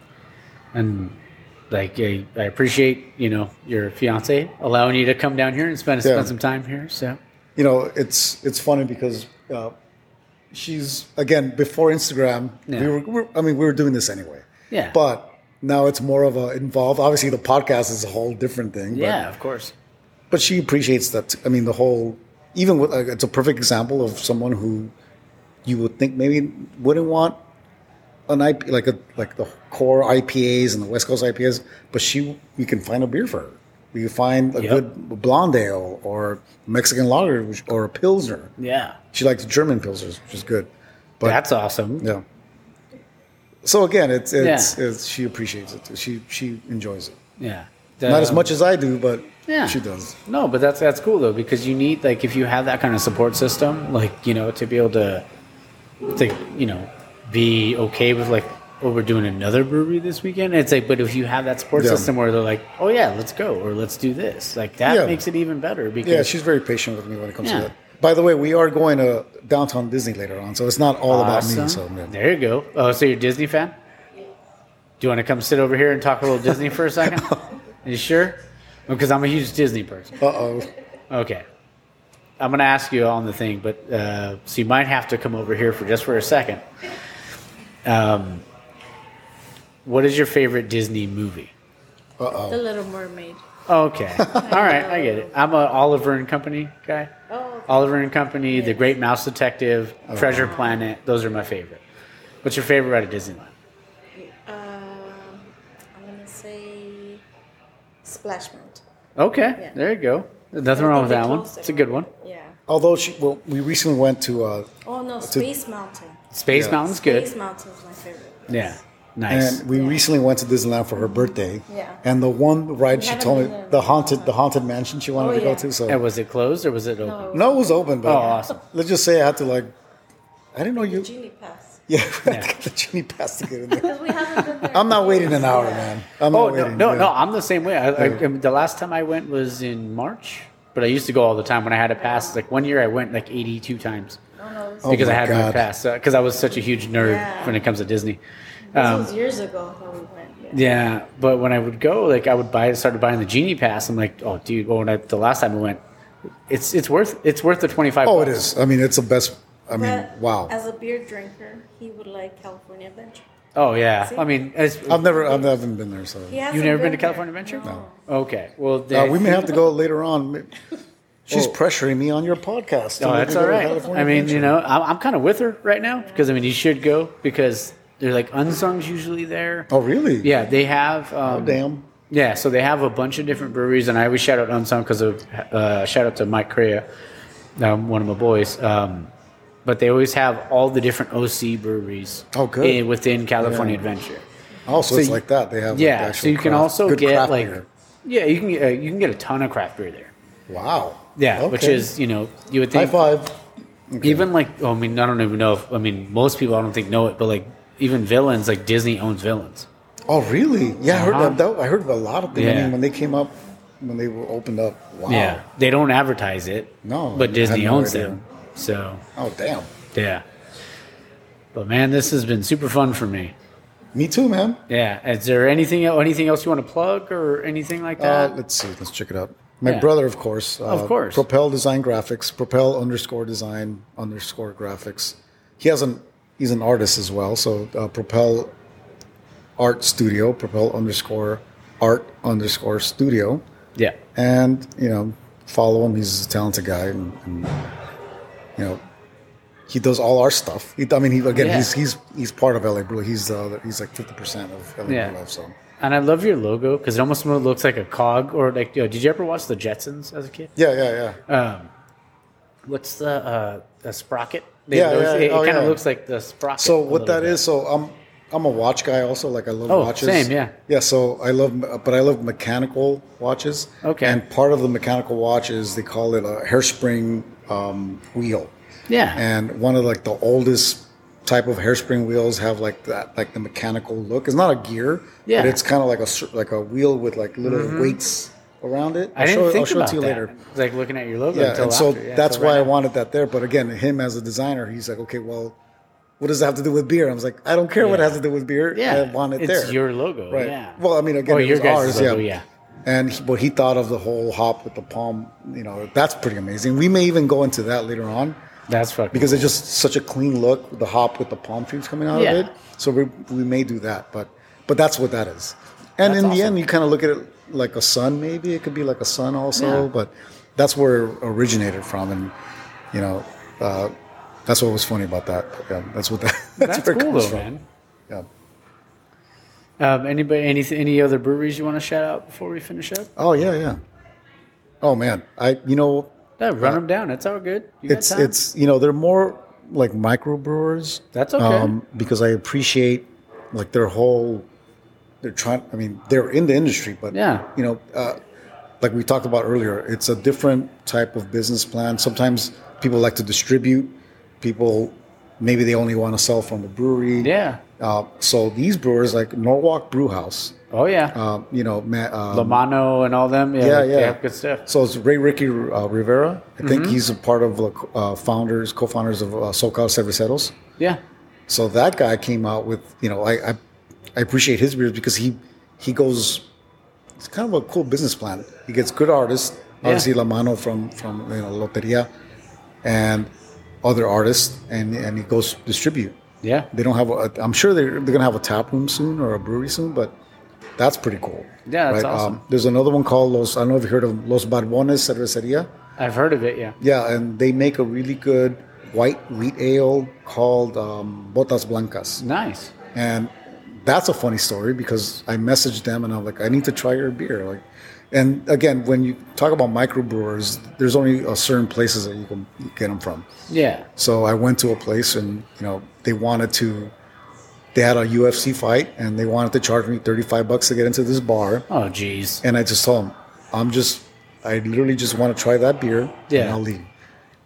Speaker 1: And like I, I appreciate you know your fiance allowing you to come down here and spend
Speaker 2: Yeah.
Speaker 1: spend some time here. So
Speaker 2: You know, it's it's funny because uh, she's again before Instagram.
Speaker 1: Yeah.
Speaker 2: We were, we were, I mean, we were doing this anyway.
Speaker 1: Yeah.
Speaker 2: But now it's more of a involved. Obviously, the podcast is a whole different thing. But,
Speaker 1: yeah, of course.
Speaker 2: But she appreciates that. I mean, the whole even with uh, it's a perfect example of someone who you would think maybe wouldn't want an I P like a like the core I P As and the West Coast I P As, but she we can find a beer for her. We can find a
Speaker 1: Yep.
Speaker 2: good blonde ale or Mexican lager which- or a pilsner.
Speaker 1: Yeah,
Speaker 2: She likes German pilsners, which is good. But
Speaker 1: that's awesome.
Speaker 2: yeah. So again, it's it's,
Speaker 1: Yeah.
Speaker 2: it's she appreciates it too. She she enjoys it.
Speaker 1: Yeah,
Speaker 2: Not as
Speaker 1: Um,
Speaker 2: much as I do, but
Speaker 1: Yeah.
Speaker 2: she does.
Speaker 1: No, but that's that's cool though because you need like if you have that kind of support system, like you know, to be able to, to you know, be okay with like, oh, we're doing another brewery this weekend. It's like, but if you have that support
Speaker 2: Yeah.
Speaker 1: system where they're like, oh yeah, let's go or let's do this, like that
Speaker 2: Yeah.
Speaker 1: makes it even better because
Speaker 2: Yeah, she's very patient with me when it comes
Speaker 1: Yeah.
Speaker 2: to that. By the way, we are going to downtown Disney later on, so it's not all about me.
Speaker 1: Awesome.
Speaker 2: So yeah.
Speaker 1: There you go. Oh, so you're a Disney fan? Do you want to come sit over here and talk a little Disney for a second? Are you sure? Because I'm a huge Disney person.
Speaker 2: Uh oh.
Speaker 1: Okay. I'm going to ask you on the thing, but uh, so you might have to come over here for just for a second. Um, what is your favorite Disney movie?
Speaker 2: Uh
Speaker 3: The
Speaker 2: oh.
Speaker 3: Little Mermaid.
Speaker 1: Okay. All right, I get it. I'm a Oliver and Company guy.
Speaker 3: Oh, okay.
Speaker 1: Oliver and Company, The Great Mouse Detective, Treasure Planet. Those are my favorite. What's your favorite ride at Disneyland?
Speaker 3: Um, I'm gonna say Splash Mountain.
Speaker 1: Okay,
Speaker 3: Yeah.
Speaker 1: there you go. There's nothing
Speaker 3: I
Speaker 1: wrong
Speaker 3: think
Speaker 1: with
Speaker 3: they
Speaker 1: that one.
Speaker 3: closed it.
Speaker 1: It's a good one.
Speaker 3: Yeah.
Speaker 2: Although she, well, we recently went to, uh,
Speaker 3: Oh no, Space Mountain.
Speaker 1: Space
Speaker 2: Yeah.
Speaker 1: Mountain's good.
Speaker 3: Space Mountain is my favorite.
Speaker 1: Yeah, nice.
Speaker 2: and we recently went to Disneyland for her birthday.
Speaker 3: Yeah.
Speaker 2: And the one ride
Speaker 3: We
Speaker 2: she
Speaker 3: haven't
Speaker 2: told me,
Speaker 3: been there
Speaker 2: the
Speaker 3: in a long
Speaker 2: haunted,
Speaker 3: time.
Speaker 2: the haunted mansion she wanted
Speaker 3: Oh,
Speaker 2: to go
Speaker 3: yeah.
Speaker 2: to. So
Speaker 1: And was it closed or was it open?
Speaker 3: No,
Speaker 2: no, it was open, but
Speaker 1: Oh, awesome.
Speaker 2: let's just say I had to like, I didn't know you.
Speaker 3: Genie Pass.
Speaker 2: Yeah, we
Speaker 1: Yeah.
Speaker 2: have to get the genie pass to get in there.
Speaker 3: Because we haven't been there.
Speaker 2: I'm not waiting an hour, man. I'm not
Speaker 1: Oh no,
Speaker 2: waiting.
Speaker 1: no,
Speaker 2: yeah.
Speaker 1: no! I'm the same way. I, I, I mean, the last time I went was in March, but I used to go all the time when I had a pass. Like one year, I went like eighty-two times
Speaker 3: Oh, no, this,
Speaker 2: Oh
Speaker 1: because I
Speaker 2: my
Speaker 1: had my
Speaker 2: God.
Speaker 1: pass. Because I was such a huge nerd
Speaker 3: Yeah.
Speaker 1: when it comes to Disney.
Speaker 3: this
Speaker 1: Um,
Speaker 3: was years ago that we went. Yeah.
Speaker 1: yeah, but when I would go, like I would buy, started buying the genie pass. I'm like, oh, dude. Well, when I, the last time I went, it's it's worth it's worth the twenty-five.
Speaker 2: Oh, it
Speaker 1: bucks.
Speaker 2: is. I mean, it's the best. I mean,
Speaker 3: But
Speaker 2: wow.
Speaker 3: As a beer drinker, he would like California Adventure.
Speaker 1: Oh yeah.
Speaker 3: See?
Speaker 1: I mean, it's,
Speaker 2: I've never, I've never been there, so.
Speaker 3: He hasn't
Speaker 1: you've never been to
Speaker 3: there.
Speaker 1: California Adventure?
Speaker 3: No.
Speaker 1: Okay. Well,
Speaker 2: Uh,
Speaker 1: then,
Speaker 2: we may have to go later on. She's
Speaker 1: Oh.
Speaker 2: pressuring me on your podcast.
Speaker 1: Oh,
Speaker 2: to
Speaker 1: that's
Speaker 2: go
Speaker 1: all
Speaker 2: to
Speaker 1: right.
Speaker 2: California
Speaker 1: I mean,
Speaker 2: Adventure.
Speaker 1: you know, I'm, I'm kind of with her right now because I mean, you should go because they're like Unsung's usually there.
Speaker 2: Oh, really?
Speaker 1: Yeah, they have. Um,
Speaker 2: Oh, damn.
Speaker 1: Yeah, so they have a bunch of different breweries, and I always shout out Unsung because of uh, shout out to Mike Correa, um, one of my boys. Um, but they always have all the different O C breweries.
Speaker 2: Oh, good.
Speaker 1: in- within California
Speaker 2: Yeah.
Speaker 1: Adventure.
Speaker 2: Oh, so,
Speaker 1: So
Speaker 2: it's
Speaker 1: you-
Speaker 2: like that. They have. like,
Speaker 1: Yeah,
Speaker 2: actual
Speaker 1: so you can
Speaker 2: craft-
Speaker 1: also
Speaker 2: good
Speaker 1: get
Speaker 2: craft
Speaker 1: like,
Speaker 2: beer.
Speaker 1: yeah, you can get, uh, you can get a ton of craft beer there.
Speaker 2: Wow.
Speaker 1: Yeah, which
Speaker 2: Okay.
Speaker 1: is you know you would
Speaker 2: High
Speaker 1: think
Speaker 2: five.
Speaker 1: even like oh, I mean I don't even know if I mean most people I don't think know it, but like even Villains like Disney owns Villains.
Speaker 2: Oh, really? Yeah, I heard
Speaker 1: Uh-huh.
Speaker 2: that, that. I heard a lot of things. I
Speaker 1: Yeah.
Speaker 2: mean, when they came up, when they were opened up. Wow.
Speaker 1: Yeah, they don't advertise it.
Speaker 2: No, I
Speaker 1: but
Speaker 2: had
Speaker 1: Disney
Speaker 2: no
Speaker 1: owns
Speaker 2: idea.
Speaker 1: them. So
Speaker 2: Oh, damn.
Speaker 1: yeah. But man, this has been super fun for me.
Speaker 2: Me too, man.
Speaker 1: Yeah. Is there anything el- anything else you want to plug or anything like
Speaker 2: Uh,
Speaker 1: that?
Speaker 2: let's see. Let's check it out. My
Speaker 1: Yeah.
Speaker 2: brother, of course. Uh,
Speaker 1: Of course.
Speaker 2: Propel Design Graphics. Propel underscore design underscore graphics. He has an. He's an artist as well. So uh, Propel Art Studio. Propel underscore art underscore studio.
Speaker 1: yeah.
Speaker 2: And you know, follow him. He's a talented guy, and, and you know, he does all our stuff. He, I mean, he, again,
Speaker 1: Yeah.
Speaker 2: he's he's he's part of L A Brew. He's uh, he's like fifty percent of L A
Speaker 1: Yeah.
Speaker 2: Brew Life. So
Speaker 1: And I love your logo because it almost looks like a cog or like. You know, did you ever watch the Jetsons as a kid?
Speaker 2: yeah, yeah, yeah.
Speaker 1: Um, what's the uh, the sprocket? They,
Speaker 2: Yeah,
Speaker 1: it
Speaker 2: yeah,
Speaker 1: it
Speaker 2: oh,
Speaker 1: kind of
Speaker 2: yeah.
Speaker 1: looks like the sprocket.
Speaker 2: So
Speaker 1: a
Speaker 2: what
Speaker 1: little
Speaker 2: that
Speaker 1: bit.
Speaker 2: is, so I'm I'm a watch guy also. Like I love
Speaker 1: Oh,
Speaker 2: watches.
Speaker 1: same, yeah.
Speaker 2: Yeah. So I love, but I love mechanical watches.
Speaker 1: Okay.
Speaker 2: And part of the mechanical watch is they call it a hairspring um, wheel.
Speaker 1: Yeah.
Speaker 2: And one of like the oldest type of hairspring wheels have like that, like the mechanical look. It's not a gear,
Speaker 1: Yeah.
Speaker 2: but it's kind of like a cir- like a wheel with like little weights around it.
Speaker 1: I
Speaker 2: I'll
Speaker 1: didn't
Speaker 2: show,
Speaker 1: think
Speaker 2: I'll show
Speaker 1: about
Speaker 2: it to you
Speaker 1: that.
Speaker 2: later.
Speaker 1: It's like looking at your logo.
Speaker 2: Yeah,
Speaker 1: until
Speaker 2: and so
Speaker 1: after. Yeah,
Speaker 2: that's
Speaker 1: so
Speaker 2: why
Speaker 1: right
Speaker 2: I
Speaker 1: now-
Speaker 2: wanted that there. But again, him as a designer, he's like, okay, well, what does that have to do with beer? I was like, I don't care what it has to do with beer.
Speaker 1: Yeah,
Speaker 2: I want it
Speaker 1: it's
Speaker 2: there.
Speaker 1: your logo.
Speaker 2: Right.
Speaker 1: Yeah.
Speaker 2: Well, I mean, again,
Speaker 1: Oh,
Speaker 2: it
Speaker 1: your
Speaker 2: was
Speaker 1: guys'
Speaker 2: ours.
Speaker 1: logo,
Speaker 2: yeah.
Speaker 1: yeah.
Speaker 2: And he, but he thought of the whole hop with the palm. You know, that's pretty amazing. We may even go into that later on
Speaker 1: That's fucking
Speaker 2: because it's just such a clean look. The hop with the palm trees coming out
Speaker 1: Yeah.
Speaker 2: of it. So we we may do that, but but that's what that is. And
Speaker 1: That's
Speaker 2: in the
Speaker 1: awesome.
Speaker 2: end, you kind of look at it like a sun. Maybe it could be like a sun also,
Speaker 1: Yeah.
Speaker 2: but that's where it originated from. And you know, uh, that's what was funny about that. Yeah, that's what that. That's,
Speaker 1: That's
Speaker 2: where it
Speaker 1: cool
Speaker 2: comes
Speaker 1: though,
Speaker 2: from.
Speaker 1: man.
Speaker 2: Yeah.
Speaker 1: Um, anybody, any any other breweries you want to shout out before we finish up?
Speaker 2: Oh yeah, yeah. Oh man, I you know
Speaker 1: No, run them down. It's all good. You got
Speaker 2: it's
Speaker 1: time?
Speaker 2: it's you know they're more like microbrewers.
Speaker 1: That's okay.
Speaker 2: because I appreciate like their whole. They're trying. I mean, they're in the industry, but
Speaker 1: Yeah.
Speaker 2: you know, uh, like we talked about earlier, it's a different type of business plan. Sometimes people like to distribute. People maybe they only want to sell from the brewery.
Speaker 1: Yeah.
Speaker 2: Uh, so these brewers like Norwalk Brew House,
Speaker 1: Oh yeah.
Speaker 2: uh, you know, ma- um,
Speaker 1: Lamano and all them. Yeah,
Speaker 2: yeah,
Speaker 1: they
Speaker 2: yeah.
Speaker 1: have good stuff.
Speaker 2: So it's Ray Ricky uh, Rivera. I think
Speaker 1: Mm-hmm.
Speaker 2: he's a part of the uh, founders, co-founders of uh, SoCal Cerveceros.
Speaker 1: Yeah.
Speaker 2: So that guy came out with, you know, I, I I appreciate his beers because he he goes. It's kind of a cool business plan. He gets good artists, obviously La Mano from from you know Loteria, and other artists, and and he goes distribute.
Speaker 1: Yeah.
Speaker 2: They don't have. A, I'm sure they're they're gonna have a tap room soon or a brewery soon, but that's pretty cool.
Speaker 1: Yeah, that's awesome.
Speaker 2: Um, there's another one called Los. I don't know if you heard of Los Barbones Cerveceria.
Speaker 1: I've heard of it. Yeah.
Speaker 2: Yeah, and they make a really good white wheat ale called um, Botas Blancas.
Speaker 1: Nice.
Speaker 2: And that's a funny story because I messaged them and I'm like, I need to try your beer. Like, and again, when you talk about microbrewers, there's only a certain places that you can get them from.
Speaker 1: Yeah.
Speaker 2: So I went to a place and you know they wanted to. They had a U F C fight and they wanted to charge me thirty-five bucks to get into this bar.
Speaker 1: Oh geez.
Speaker 2: And I just told them, I'm just, I literally just want to try that beer
Speaker 1: Yeah.
Speaker 2: and I'll leave.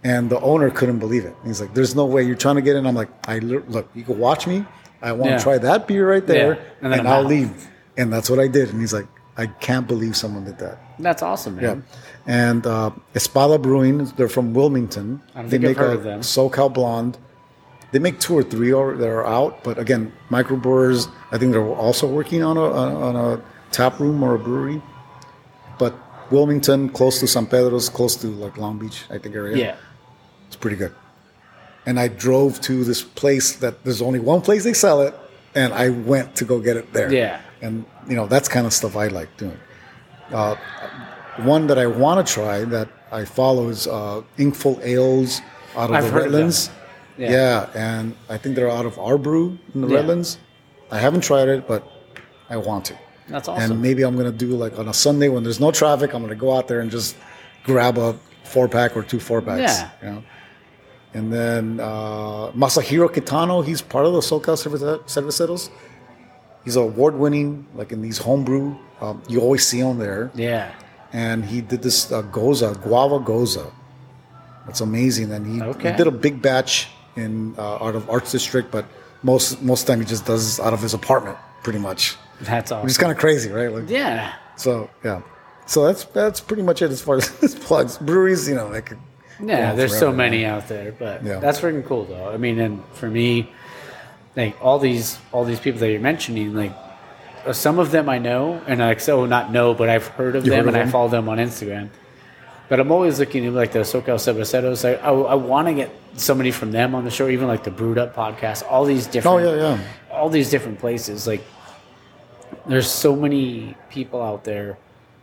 Speaker 2: And the owner couldn't believe it. He's like, "There's no way you're trying to get in." I'm like, "I look, you can watch me. I want to
Speaker 1: Yeah.
Speaker 2: try that beer right there,
Speaker 1: Yeah. And
Speaker 2: and,
Speaker 1: then I'm
Speaker 2: I'll
Speaker 1: out."
Speaker 2: leave." And that's what I did. And he's like, "I can't believe someone did that."
Speaker 1: That's awesome,
Speaker 2: Yeah.
Speaker 1: man.
Speaker 2: And uh, Espada Brewing, they're from Wilmington.
Speaker 1: I don't
Speaker 2: they
Speaker 1: think I've
Speaker 2: make
Speaker 1: heard
Speaker 2: a
Speaker 1: of them.
Speaker 2: SoCal Blonde. They make two or three or, that are out, but again, microbrewers. I think they're also working on a on a tap room or a brewery. But Wilmington, close to San Pedro's, close to like Long Beach, I think area.
Speaker 1: Yeah.
Speaker 2: It's pretty good. And I drove to this place that there's only one place they sell it, and I went to go get it there.
Speaker 1: Yeah.
Speaker 2: And you know that's kind of stuff I like doing. Uh, one that I want to try that I follow is uh, Inkful Ales out of
Speaker 1: I've
Speaker 2: the
Speaker 1: heard of
Speaker 2: Redlands.
Speaker 1: them.
Speaker 2: Yeah.
Speaker 1: Yeah.
Speaker 2: and I think they're out of our brew in the
Speaker 1: Yeah.
Speaker 2: Redlands. I haven't tried it, but I want to.
Speaker 1: That's awesome.
Speaker 2: And maybe I'm gonna do like on a Sunday when there's no traffic, I'm gonna go out there and just grab a four pack or two four packs.
Speaker 1: Yeah.
Speaker 2: You know? And then uh, Masahiro Kitano, he's part of the SoCal Cervece- Cerveceros. He's award winning, like in these homebrew. Um, you always see him there.
Speaker 1: Yeah.
Speaker 2: And he did this uh, Goza, Guava Goza. That's amazing. And he,
Speaker 1: Okay.
Speaker 2: he did a big batch in uh, out of Arts District, but most most of the time he just does out of his apartment, pretty much.
Speaker 1: That's awesome.
Speaker 2: Which is kind of crazy, right? Like,
Speaker 1: Yeah.
Speaker 2: so yeah, so that's that's pretty much it as far as his plugs. Breweries, you know, like
Speaker 1: Yeah, there's so many out there, but
Speaker 2: Yeah.
Speaker 1: that's freaking cool though. I mean, and for me, like all these all these people that you're mentioning, like uh, some of them I know, and like so not know, but I've heard of
Speaker 2: You
Speaker 1: them,
Speaker 2: heard of
Speaker 1: and I
Speaker 2: them?
Speaker 1: follow them on Instagram. But I'm always looking at like the SoCal Cerveceros. I, I, I want to get somebody from them on the show, even like the Brewed Up podcast. All these
Speaker 2: Oh
Speaker 1: different,
Speaker 2: yeah, yeah.
Speaker 1: all these different places. Like, there's so many people out there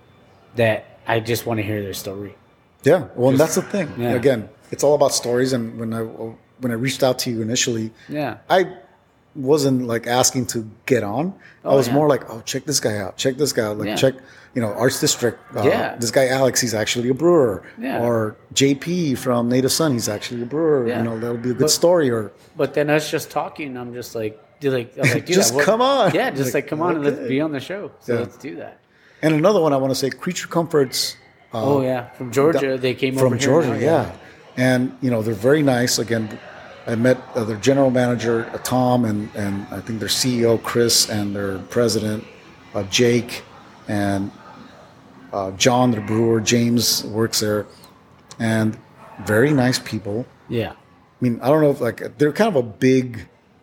Speaker 1: that I just want to hear their story.
Speaker 2: Yeah, well, and that's the thing.
Speaker 1: Yeah.
Speaker 2: Again, it's all about stories. And when I when I reached out to you initially,
Speaker 1: Yeah.
Speaker 2: I wasn't like asking to get on. I
Speaker 1: Oh,
Speaker 2: was
Speaker 1: yeah.
Speaker 2: more like, oh, check this guy out. Check this guy out. Like,
Speaker 1: Yeah.
Speaker 2: check, you know, Arts District. Uh,
Speaker 1: Yeah.
Speaker 2: This guy Alex, he's actually a brewer.
Speaker 1: Yeah.
Speaker 2: Or J P from Native Son, he's actually a brewer.
Speaker 1: Yeah.
Speaker 2: You know, that'll be a good
Speaker 1: But-
Speaker 2: story. Or
Speaker 1: But then us just talking, I'm just like, do like, I'm like dude,
Speaker 2: Just
Speaker 1: what-
Speaker 2: come on.
Speaker 1: Yeah, just like,
Speaker 2: Like,
Speaker 1: come on and let's
Speaker 2: okay.
Speaker 1: be on the show. So
Speaker 2: Yeah.
Speaker 1: let's do that.
Speaker 2: and another one I want to say, Creature Comforts. Uh,
Speaker 1: oh yeah, from Georgia, they came
Speaker 2: from
Speaker 1: over here
Speaker 2: Georgia,
Speaker 1: now,
Speaker 2: yeah. And you know they're very nice. Again, I met uh, their general manager uh, Tom, and and I think their C E O Chris, and their president uh, Jake, and uh, John, the brewer James works there, and very nice people.
Speaker 1: Yeah,
Speaker 2: I mean, I don't know if like they're kind of a big,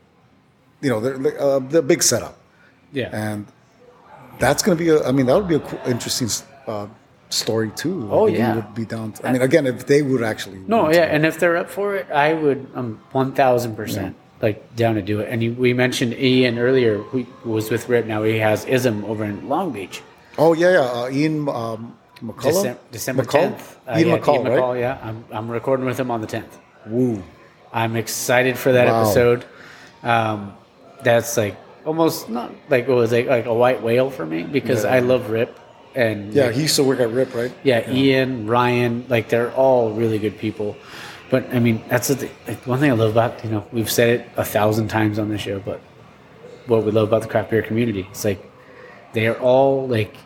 Speaker 2: you know, they're like, uh, they're a big setup,
Speaker 1: yeah.
Speaker 2: and that's going to be. A, I mean, that would be a cool, interesting uh, story too. Like,
Speaker 1: Oh,
Speaker 2: if you
Speaker 1: yeah.
Speaker 2: would be down. To, I mean, again, if they would actually.
Speaker 1: No,
Speaker 2: want
Speaker 1: yeah,
Speaker 2: to.
Speaker 1: and if they're up for it, I would. I'm one thousand percent like down to do it. And you, we mentioned Ian earlier, who was with Rip. Now he has Ism over in Long Beach.
Speaker 2: Oh yeah, yeah. Uh, Ian um, McCullough.
Speaker 1: December, December
Speaker 2: McCall?
Speaker 1: tenth. Uh,
Speaker 2: Ian
Speaker 1: yeah,
Speaker 2: McCall,
Speaker 1: Ian
Speaker 2: right?
Speaker 1: McCall, yeah. I'm I'm recording with him on the tenth.
Speaker 2: Woo.
Speaker 1: I'm excited for that
Speaker 2: Wow.
Speaker 1: episode. Um, that's like almost not like what was like like a white whale for me because
Speaker 2: Yeah.
Speaker 1: I love Rip and
Speaker 2: Yeah,
Speaker 1: like,
Speaker 2: he used to work at Rip, right?
Speaker 1: yeah, Ian, Ryan, like they're all really good people. But I mean, that's the thing, like one thing I love about you know we've said it a thousand times on the show, but what we love about the craft beer community, it's like they are all like,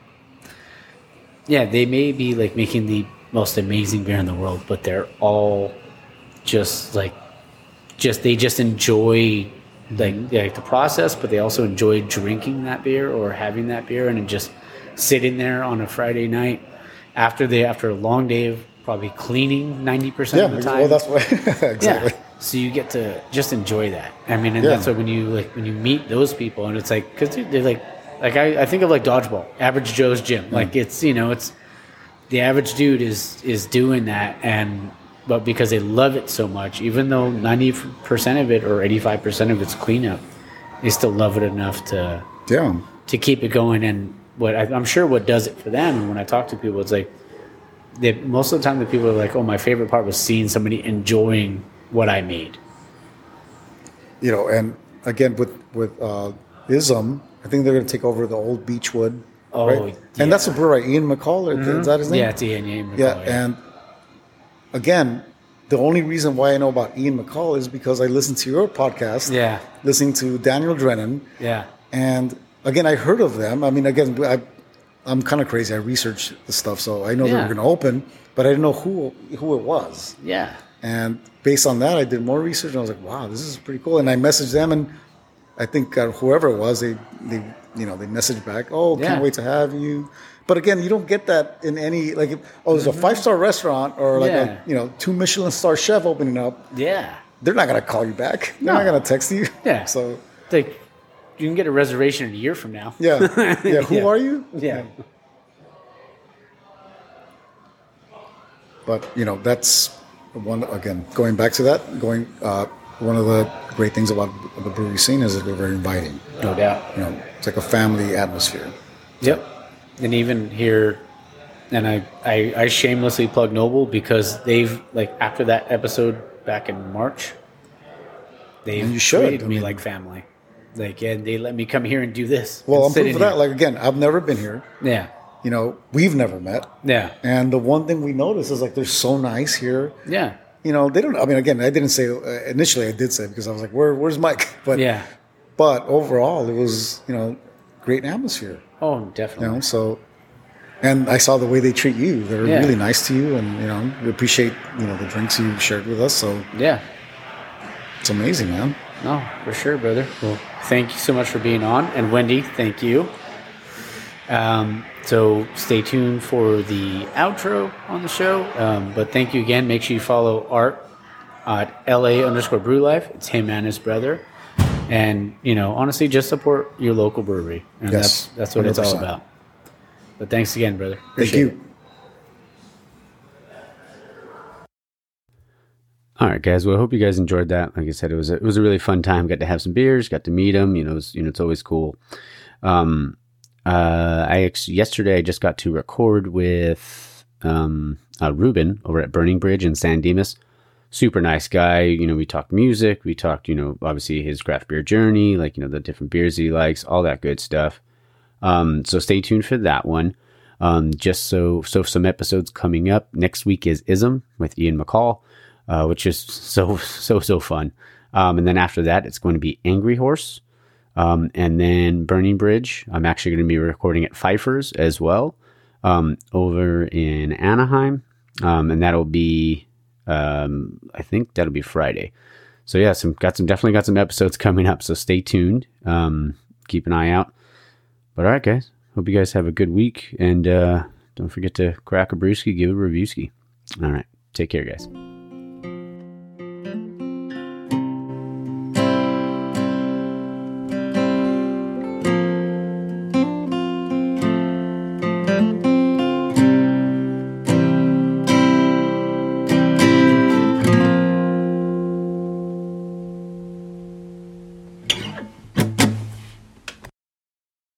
Speaker 1: yeah, they may be like making the most amazing beer in the world, but they're all just like, just they just enjoy like like the process, but they also enjoy drinking that beer or having that beer and then just sitting there on a Friday night after they after a long day of probably cleaning ninety percent
Speaker 2: Yeah.
Speaker 1: of the time.
Speaker 2: Well, that's why. exactly.
Speaker 1: Yeah. So you get to just enjoy that. I mean, and
Speaker 2: Yeah.
Speaker 1: that's what when you like when you meet those people, and it's like because they're like like I, I think of like dodgeball, average Joe's gym.
Speaker 2: Mm.
Speaker 1: Like it's you know it's the average dude is is doing that, and but because they love it so much, even though ninety percent of it or eighty five percent of it's cleanup, they still love it enough to
Speaker 2: Yeah.
Speaker 1: to keep it going. And what I, I'm sure what does it for them, and when I talk to people, it's like they, most of the time the people are like, "Oh, my favorite part was seeing somebody enjoying what I made."
Speaker 2: You know, and again with with uh, Ism, I think they're going to take over the old Beechwood.
Speaker 1: Oh,
Speaker 2: right?
Speaker 1: yeah.
Speaker 2: And that's a brewer, right? Ian McCall, is that his name?
Speaker 1: Yeah, it's Ian. Ian
Speaker 2: Yeah,
Speaker 1: McCall,
Speaker 2: and again, the only reason why I know about Ian McCall is because I listened to your podcast.
Speaker 1: Yeah.
Speaker 2: Listening to Daniel Drennan.
Speaker 1: yeah,
Speaker 2: And again, I heard of them. I mean, again, I, I'm kind of crazy. I researched the stuff, so I know they
Speaker 1: Yeah.
Speaker 2: were going to open, but I didn't know who who it was.
Speaker 1: yeah.
Speaker 2: And based on that, I did more research. And I was like, wow, this is pretty cool. And I messaged them, and I think uh, whoever it was, they, they, you know, they messaged back, oh,
Speaker 1: Yeah.
Speaker 2: can't wait to have you. But again, you don't get that in any, like, oh, there's a five-star restaurant or like
Speaker 1: Yeah.
Speaker 2: a, you know, two Michelin star chef opening up.
Speaker 1: Yeah.
Speaker 2: They're not going to call you back. They're
Speaker 1: No.
Speaker 2: not going to text you.
Speaker 1: Yeah.
Speaker 2: So,
Speaker 1: Like, you can get a reservation in a year from now.
Speaker 2: yeah. Yeah. Who
Speaker 1: Yeah.
Speaker 2: are you?
Speaker 1: Yeah.
Speaker 2: But, you know, that's one, again, going back to that, going, uh, one of the great things about the brewery scene is that they're very inviting.
Speaker 1: No doubt.
Speaker 2: You know, it's like a family atmosphere.
Speaker 1: Yep. And even here, and I, I, I shamelessly plug Noble because they've, like, after that episode back in March, they've
Speaker 2: And you should.
Speaker 1: treated
Speaker 2: I
Speaker 1: me
Speaker 2: mean-
Speaker 1: like family. Like, and they let me come here and do this.
Speaker 2: Well,
Speaker 1: and
Speaker 2: I'm
Speaker 1: sit
Speaker 2: proof
Speaker 1: in
Speaker 2: of that.
Speaker 1: here.
Speaker 2: Like, again, I've never been here.
Speaker 1: Yeah.
Speaker 2: You know, we've never met.
Speaker 1: Yeah.
Speaker 2: And the one thing we noticed is like they're so nice here.
Speaker 1: Yeah.
Speaker 2: You know, they don't. I mean, again, I didn't say uh, initially. I did say because I was like, "Where, where's Mike?" But
Speaker 1: Yeah.
Speaker 2: But overall, it was you know great atmosphere.
Speaker 1: Oh,
Speaker 2: You
Speaker 1: definitely.
Speaker 2: know, so and I saw the way they treat you. They're
Speaker 1: Yeah.
Speaker 2: really nice to you, and you know, we appreciate you know the drinks you shared with us. So
Speaker 1: Yeah.
Speaker 2: it's amazing, man.
Speaker 1: No, for sure, brother. Well, thank you so much for being on. And Wendy, thank you. Um, so stay tuned for the outro on the show. Um, but thank you again. Make sure you follow Art at L A underscore Brew Life. It's him and his brother. And, you know, honestly, just support your local brewery. And
Speaker 2: Yes,
Speaker 1: that's, that's what it's all
Speaker 2: one hundred
Speaker 1: about. But thanks again, brother.
Speaker 2: Thank
Speaker 1: Appreciate
Speaker 2: you.
Speaker 1: it. All right, guys. Well, I hope you guys enjoyed that. Like I said, it was a, it was a really fun time. Got to have some beers. Got to meet him. You know, it was, you know, it's always cool. Um, uh, I ex- yesterday I just got to record with um, uh, Ruben over at Burning Bridge in San Dimas. Super nice guy. You know, we talked music. We talked, you know, obviously his craft beer journey, like you know the different beers he likes, all that good stuff. Um, so stay tuned for that one. Um, just so so some episodes coming up. Next week is Ism with Ian McCall. Uh, which is so, so, so fun. Um, and then after that, it's going to be Angry Horse. Um, and then Burning Bridge. I'm actually going to be recording at Pfeiffer's as well, um, over in Anaheim. Um, and that'll be, um, I think that'll be Friday. So yeah, some, got some, definitely got some episodes coming up. So stay tuned. Um, keep an eye out. But all right, guys, hope you guys have a good week. And, uh, don't forget to crack a brewski, give a reviewski. All right. Take care, guys.